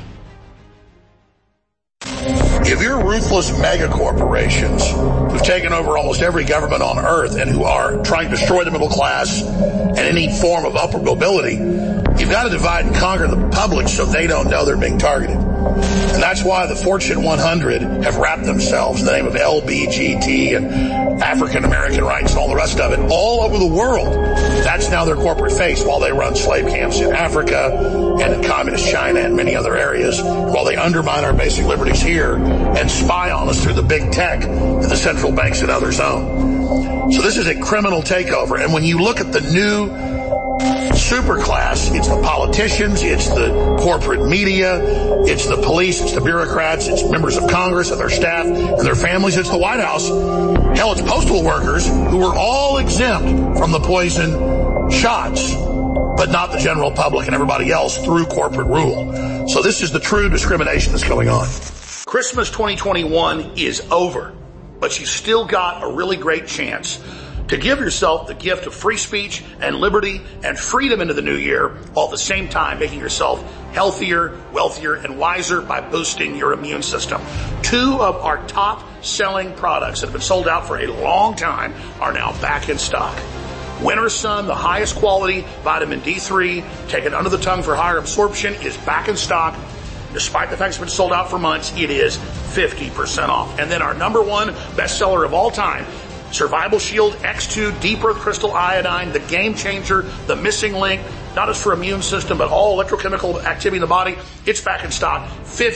If you're ruthless mega corporations who've taken over almost every government on earth and who are trying to destroy the middle class and any form of upward mobility, you've got to divide and conquer the public so they don't know they're being targeted. And that's why the Fortune 100 have wrapped themselves in the name of LBGT and African American rights and all the rest of it all over the world. That's now their corporate face, while they run slave camps in Africa and in communist China and many other areas, while they undermine our basic liberties here and spy on us through the big tech that the central banks and others own. So this is a criminal takeover. And when you look at the new superclass, it's the politicians, it's the corporate media, it's the police, it's the bureaucrats, it's members of Congress and their staff and their families, it's the White House. Hell, it's postal workers who were all exempt from the poison shots, but not the general public and everybody else through corporate rule. So this is the true discrimination that's going on. Christmas 2021 is over, but you still got a really great chance to give yourself the gift of free speech and liberty and freedom into the new year, while at the same time making yourself healthier, wealthier, and wiser by boosting your immune system. 2 of our top selling products that have been sold out for a long time are now back in stock. Winter Sun, the highest quality vitamin D3, taken under the tongue for higher absorption, is back in stock. Despite the fact it's been sold out for months, it is 50% off. And then our number 1 bestseller of all time, Survival Shield X2 Deep Earth Crystal Iodine, the game changer, the missing link, not just for immune system, but all electrochemical activity in the body. It's back in stock,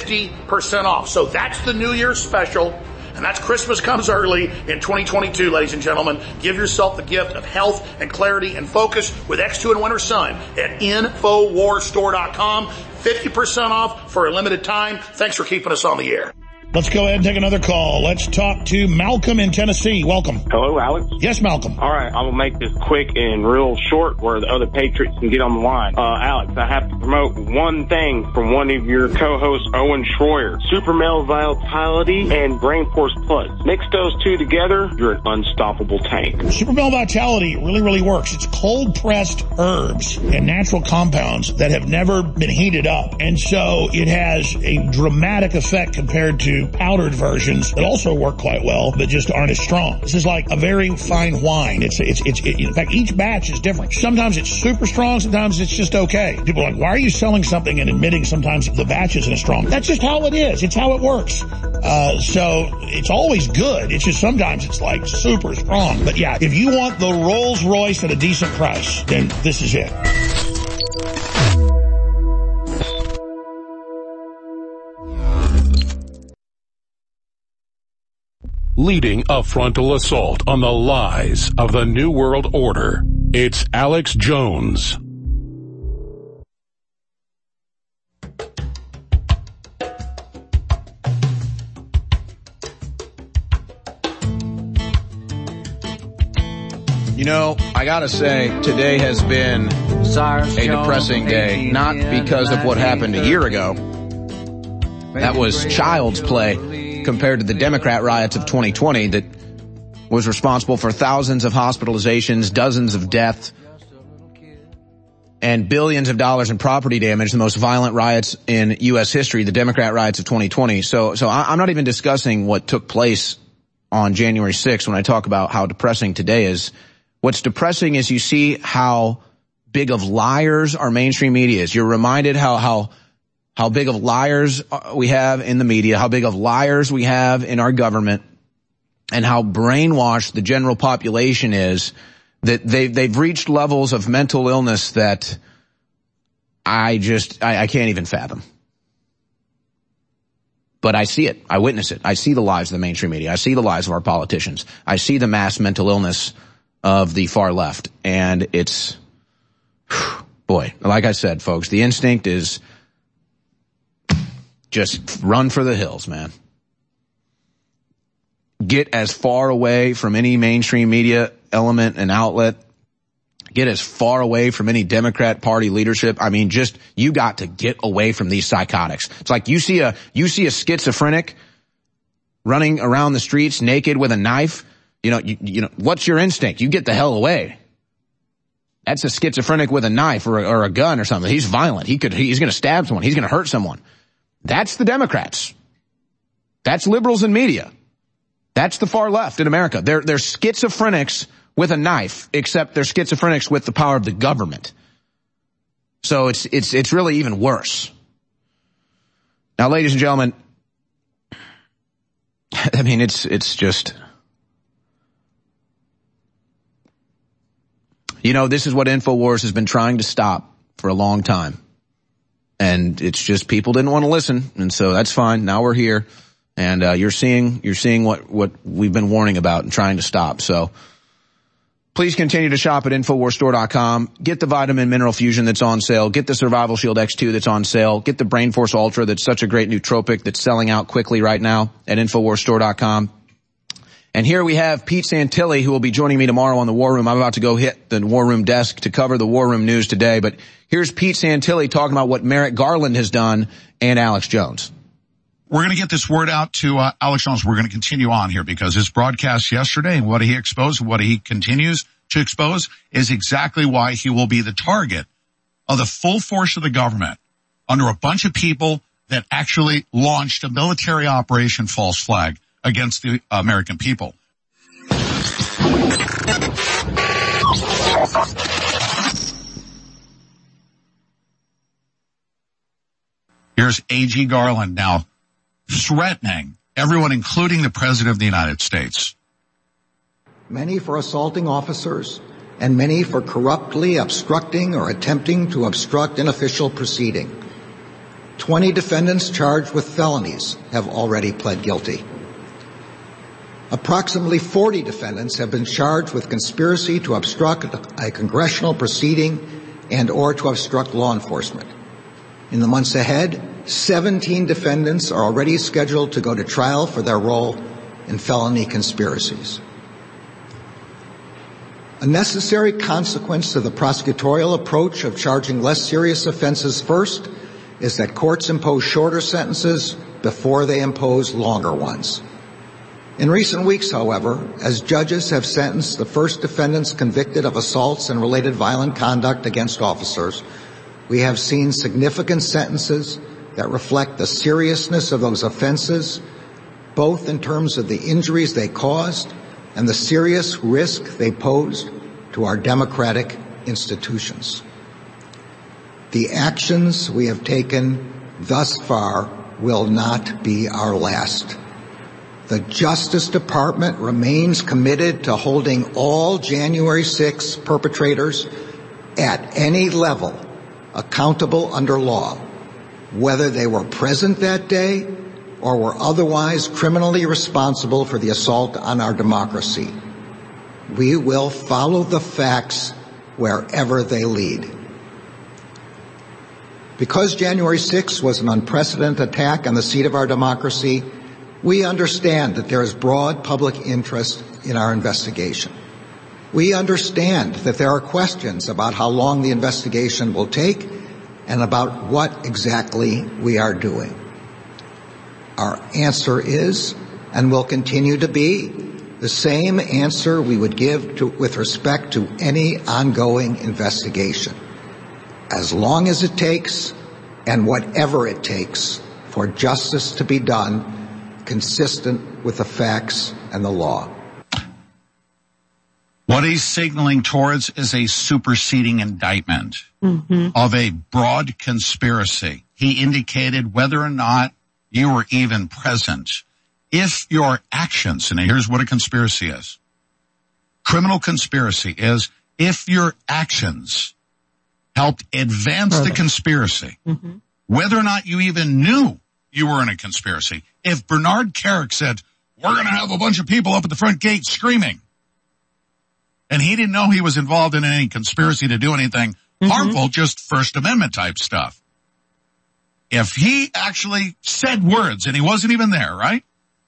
50% off. So that's the New Year's special. And that's Christmas comes early in 2022, ladies and gentlemen. Give yourself the gift of health and clarity and focus with X2 and Winter Sun at InfoWarsStore.com. 50% off for a limited time. Thanks for keeping us on the air. Let's go ahead and take another call. Let's talk to Malcolm in Tennessee. Welcome. Hello, Alex. Yes, Malcolm. All right, I will make this quick and real short where the other patriots can get on the line. Alex, I have to promote one thing from one of your co-hosts, Owen Schroyer. Super Male Vitality and Brain Force Plus. Mix those 2 together, you're an unstoppable tank. Super Male Vitality really, really works. It's cold-pressed herbs and natural compounds that have never been heated up. And so it has a dramatic effect compared to powdered versions that also work quite well, but just aren't as strong. This is like a very fine wine. It's in fact, each batch is different. Sometimes it's super strong, sometimes it's just okay. People are like, why are you selling something and admitting sometimes the batch isn't as strong? That's just how it is. It's how it works. So it's always good. It's just sometimes it's like super strong. But yeah, if you want the Rolls Royce at a decent price, then this is it. Leading a frontal assault on the lies of the New World Order, it's Alex Jones. You know, I gotta say, today has been a depressing day, not because of what happened a year ago. That was child's play compared to the Democrat riots of 2020 that was responsible for thousands of hospitalizations, dozens of deaths, and billions of dollars in property damage, the most violent riots in U.S. history, the Democrat riots of 2020. So I'm not even discussing what took place on January 6th when I talk about how depressing today is. What's depressing is you see how big of liars our mainstream media is. You're reminded how big of liars we have in the media, how big of liars we have in our government, and how brainwashed the general population is that they've reached levels of mental illness that I can't even fathom. But I see it. I witness it. I see the lies of the mainstream media. I see the lies of our politicians. I see the mass mental illness of the far left. And it's, boy, like I said, folks, the instinct is just run for the hills, man. Get as far away from any mainstream media element and outlet. Get as far away from any Democrat Party leadership. I mean, just, you got to get away from these psychotics. It's like you see a schizophrenic running around the streets naked with a knife. You know, what's your instinct? You get the hell away. That's a schizophrenic with a knife or a gun or something. He's violent. He's going to stab someone. He's going to hurt someone. That's the Democrats. That's liberals in media. That's the far left in America. They're schizophrenics with a knife, except they're schizophrenics with the power of the government. So it's really even worse. Now, ladies and gentlemen, I mean, it's just, you know, this is what InfoWars has been trying to stop for a long time. And it's just people didn't want to listen. And so that's fine. Now we're here. And you're seeing what we've been warning about and trying to stop. So please continue to shop at InfoWarsStore.com. Get the Vitamin Mineral Fusion that's on sale. Get the Survival Shield X2 that's on sale. Get the Brain Force Ultra that's such a great nootropic that's selling out quickly right now at InfoWarsStore.com. And here we have Pete Santilli, who will be joining me tomorrow on the War Room. I'm about to go hit the War Room desk to cover the War Room news today. But here's Pete Santilli talking about what Merrick Garland has done and Alex Jones. We're going to get this word out to Alex Jones. We're going to continue on here because his broadcast yesterday and what he exposed, what he continues to expose is exactly why he will be the target of the full force of the government under a bunch of people that actually launched a military operation false flag against the American people. Here's A.G. Garland now threatening everyone, including the President of the United States. Many for assaulting officers, and many for corruptly obstructing or attempting to obstruct an official proceeding. 20 defendants charged with felonies have already pled guilty. Approximately 40 defendants have been charged with conspiracy to obstruct a congressional proceeding and or to obstruct law enforcement. In the months ahead, 17 defendants are already scheduled to go to trial for their role in felony conspiracies. A necessary consequence to the prosecutorial approach of charging less serious offenses first is that courts impose shorter sentences before they impose longer ones. In recent weeks, however, as judges have sentenced the first defendants convicted of assaults and related violent conduct against officers, we have seen significant sentences that reflect the seriousness of those offenses, both in terms of the injuries they caused and the serious risk they posed to our democratic institutions. The actions we have taken thus far will not be our last. The Justice Department remains committed to holding all January 6 perpetrators at any level accountable under law, whether they were present that day or were otherwise criminally responsible for the assault on our democracy. We will follow the facts wherever they lead. Because January 6 was an unprecedented attack on the seat of our democracy, we understand that there is broad public interest in our investigation. We understand that there are questions about how long the investigation will take and about what exactly we are doing. Our answer is, and will continue to be, the same answer we would give with respect to any ongoing investigation. As long as it takes, and whatever it takes, for justice to be done consistent with the facts and the law. What he's signaling towards is a superseding indictment of a broad conspiracy. He indicated whether or not you were even present. If your actions, and here's what a conspiracy is, criminal conspiracy is if your actions helped advance the conspiracy, whether or not you even knew you were in a conspiracy. If Bernard Kerik said, we're going to have a bunch of people up at the front gate screaming, and he didn't know he was involved in any conspiracy to do anything harmful, just First Amendment type stuff. If he actually said words and he wasn't even there, right?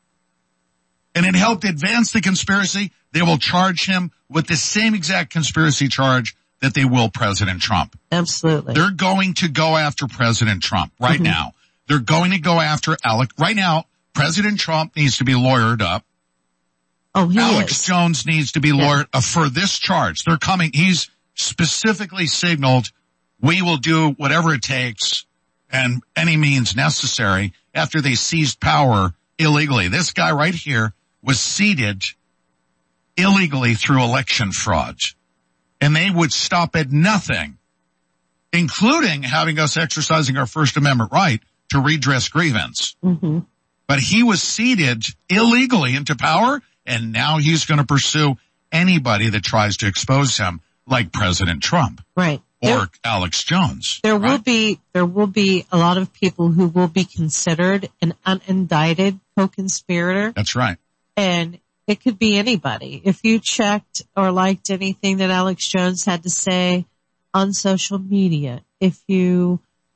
And it helped advance the conspiracy, they will charge him with the same exact conspiracy charge that they will President Trump. Absolutely. They're going to go after President Trump right now. They're going to go after Alec. Right now, President Trump needs to be lawyered up. Oh, Alex Jones needs to be lawyered up for this charge. They're coming. He's specifically signaled, we will do whatever it takes and any means necessary after they seized power illegally. This guy right here was seated illegally through election fraud. And they would stop at nothing, including having us exercising our First Amendment right to redress grievance. But he was seated illegally into power, and now he's going to pursue anybody that tries to expose him, like President Trump. Right. Or Alex Jones. There will be a lot of people who will be considered an unindicted co-conspirator. That's right. And it could be anybody. If you checked or liked anything that Alex Jones had to say on social media, if you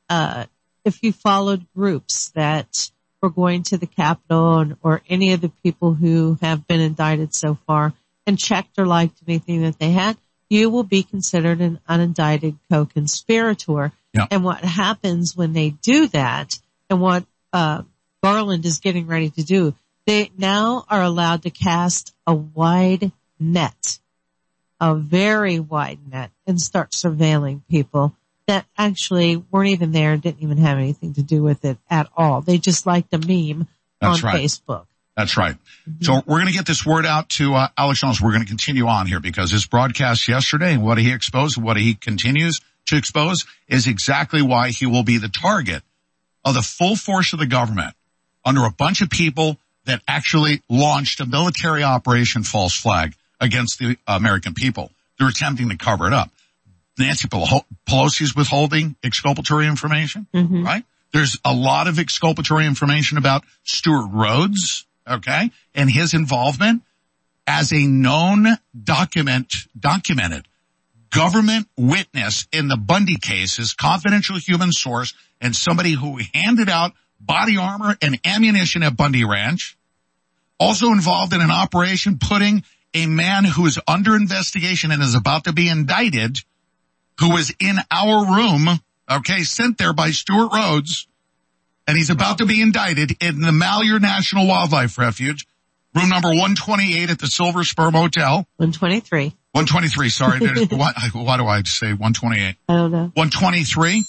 followed groups that were going to the Capitol or any of the people who have been indicted so far and checked or liked anything that they had, you will be considered an unindicted co-conspirator. Yep. And what happens when they do that, and what Garland is getting ready to do, they now are allowed to cast a wide net, a very wide net, and start surveilling people that actually weren't even there and didn't even have anything to do with it at all. They just liked a meme on Facebook. That's right. So we're going to get this word out to Alex Jones. We're going to continue on here because his broadcast yesterday and what he exposed and what he continues to expose is exactly why he will be the target of the full force of the government under a bunch of people that actually launched a military operation false flag against the American people. They're attempting to cover it up. Nancy Pelosi's withholding exculpatory information, right? There's a lot of exculpatory information about Stuart Rhodes, okay, and his involvement as a known documented government witness in the Bundy cases, confidential human source, and somebody who handed out body armor and ammunition at Bundy Ranch. Also involved in an operation putting a man who is under investigation and is about to be indicted, who was in our room, okay, sent there by Stuart Rhodes, and he's about to be indicted in the Malheur National Wildlife Refuge, room number 128 at the Silver Sperm Hotel. 123. 123, sorry. Why do I say 128? I don't know. 123?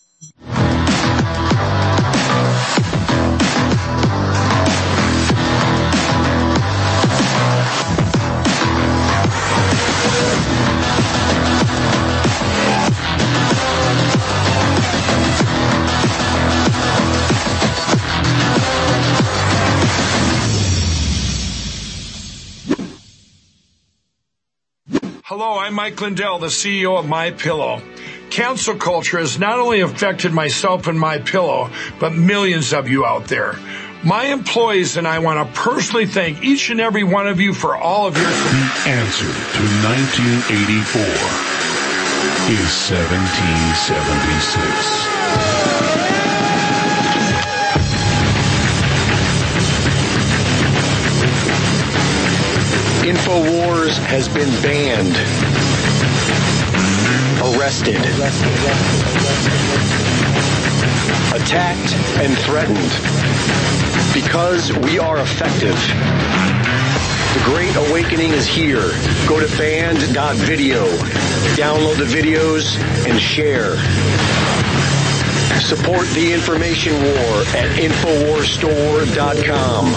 Hello, I'm Mike Lindell, the CEO of MyPillow. Cancel culture has not only affected myself and MyPillow, but millions of you out there. My employees and I want to personally thank each and every one of you for all of your support. The answer to 1984 is 1776. InfoWars has been banned, arrested, attacked, and threatened. Because we are effective. The Great Awakening is here. Go to banned.video, download the videos, and share. Support the information war at InfoWarsStore.com.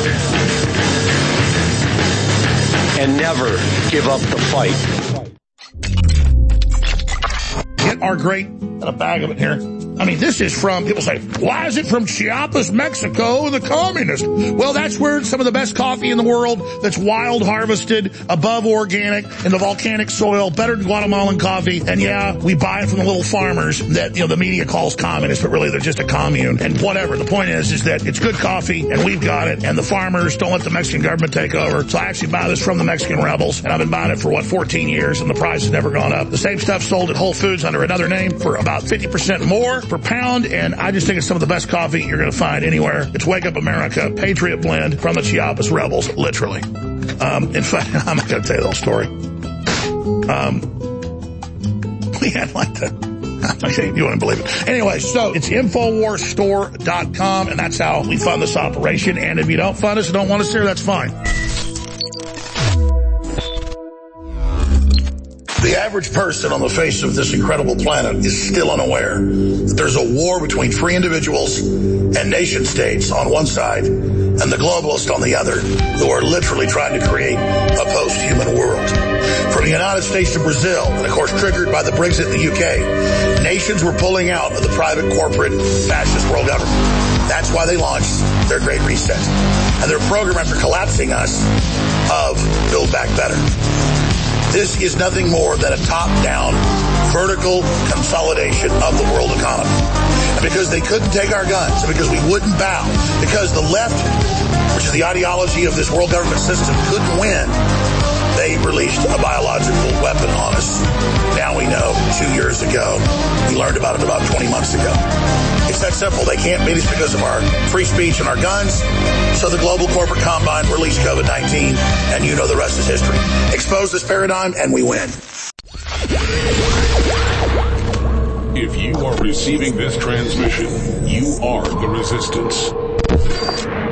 And never give up the fight. Get our great, got a bag of it here, I mean, this is from, people say, why is it from Chiapas, Mexico, the communist? Well, that's where some of the best coffee in the world that's wild harvested, above organic, in the volcanic soil, better than Guatemalan coffee. And yeah, we buy it from the little farmers that, the media calls communist, but really they're just a commune. And whatever. The point is that it's good coffee and we've got it, and the farmers don't let the Mexican government take over. So I actually buy this from the Mexican rebels, and I've been buying it for 14 years, and the price has never gone up. The same stuff sold at Whole Foods under another name for about 50% more per pound, and I just think it's some of the best coffee you're going to find anywhere. It's Wake Up America Patriot Blend from the Chiapas Rebels, literally. In fact, I'm not going to tell you the whole story. We had like the... You wouldn't believe it. Anyway, so it's InfoWarsStore.com, and that's how we fund this operation. And if you don't fund us and don't want us there, that's fine. The average person on the face of this incredible planet is still unaware that there's a war between free individuals and nation states on one side and the globalists on the other, who are literally trying to create a post-human world. From the United States to Brazil, and of course triggered by the Brexit in the UK, nations were pulling out of the private corporate fascist world government. That's why they launched their Great Reset. And their program after collapsing us of Build Back Better. This is nothing more than a top-down, vertical consolidation of the world economy. And because they couldn't take our guns, and because we wouldn't bow, because the left, which is the ideology of this world government system, couldn't win, they released a biological weapon on us. Now we know, 2 years ago. We learned about it about 20 months ago. It's that simple. They can't beat us because of our free speech and our guns. So the global corporate combine released COVID-19, and you know the rest is history. Expose this paradigm, and we win. If you are receiving this transmission, you are the resistance.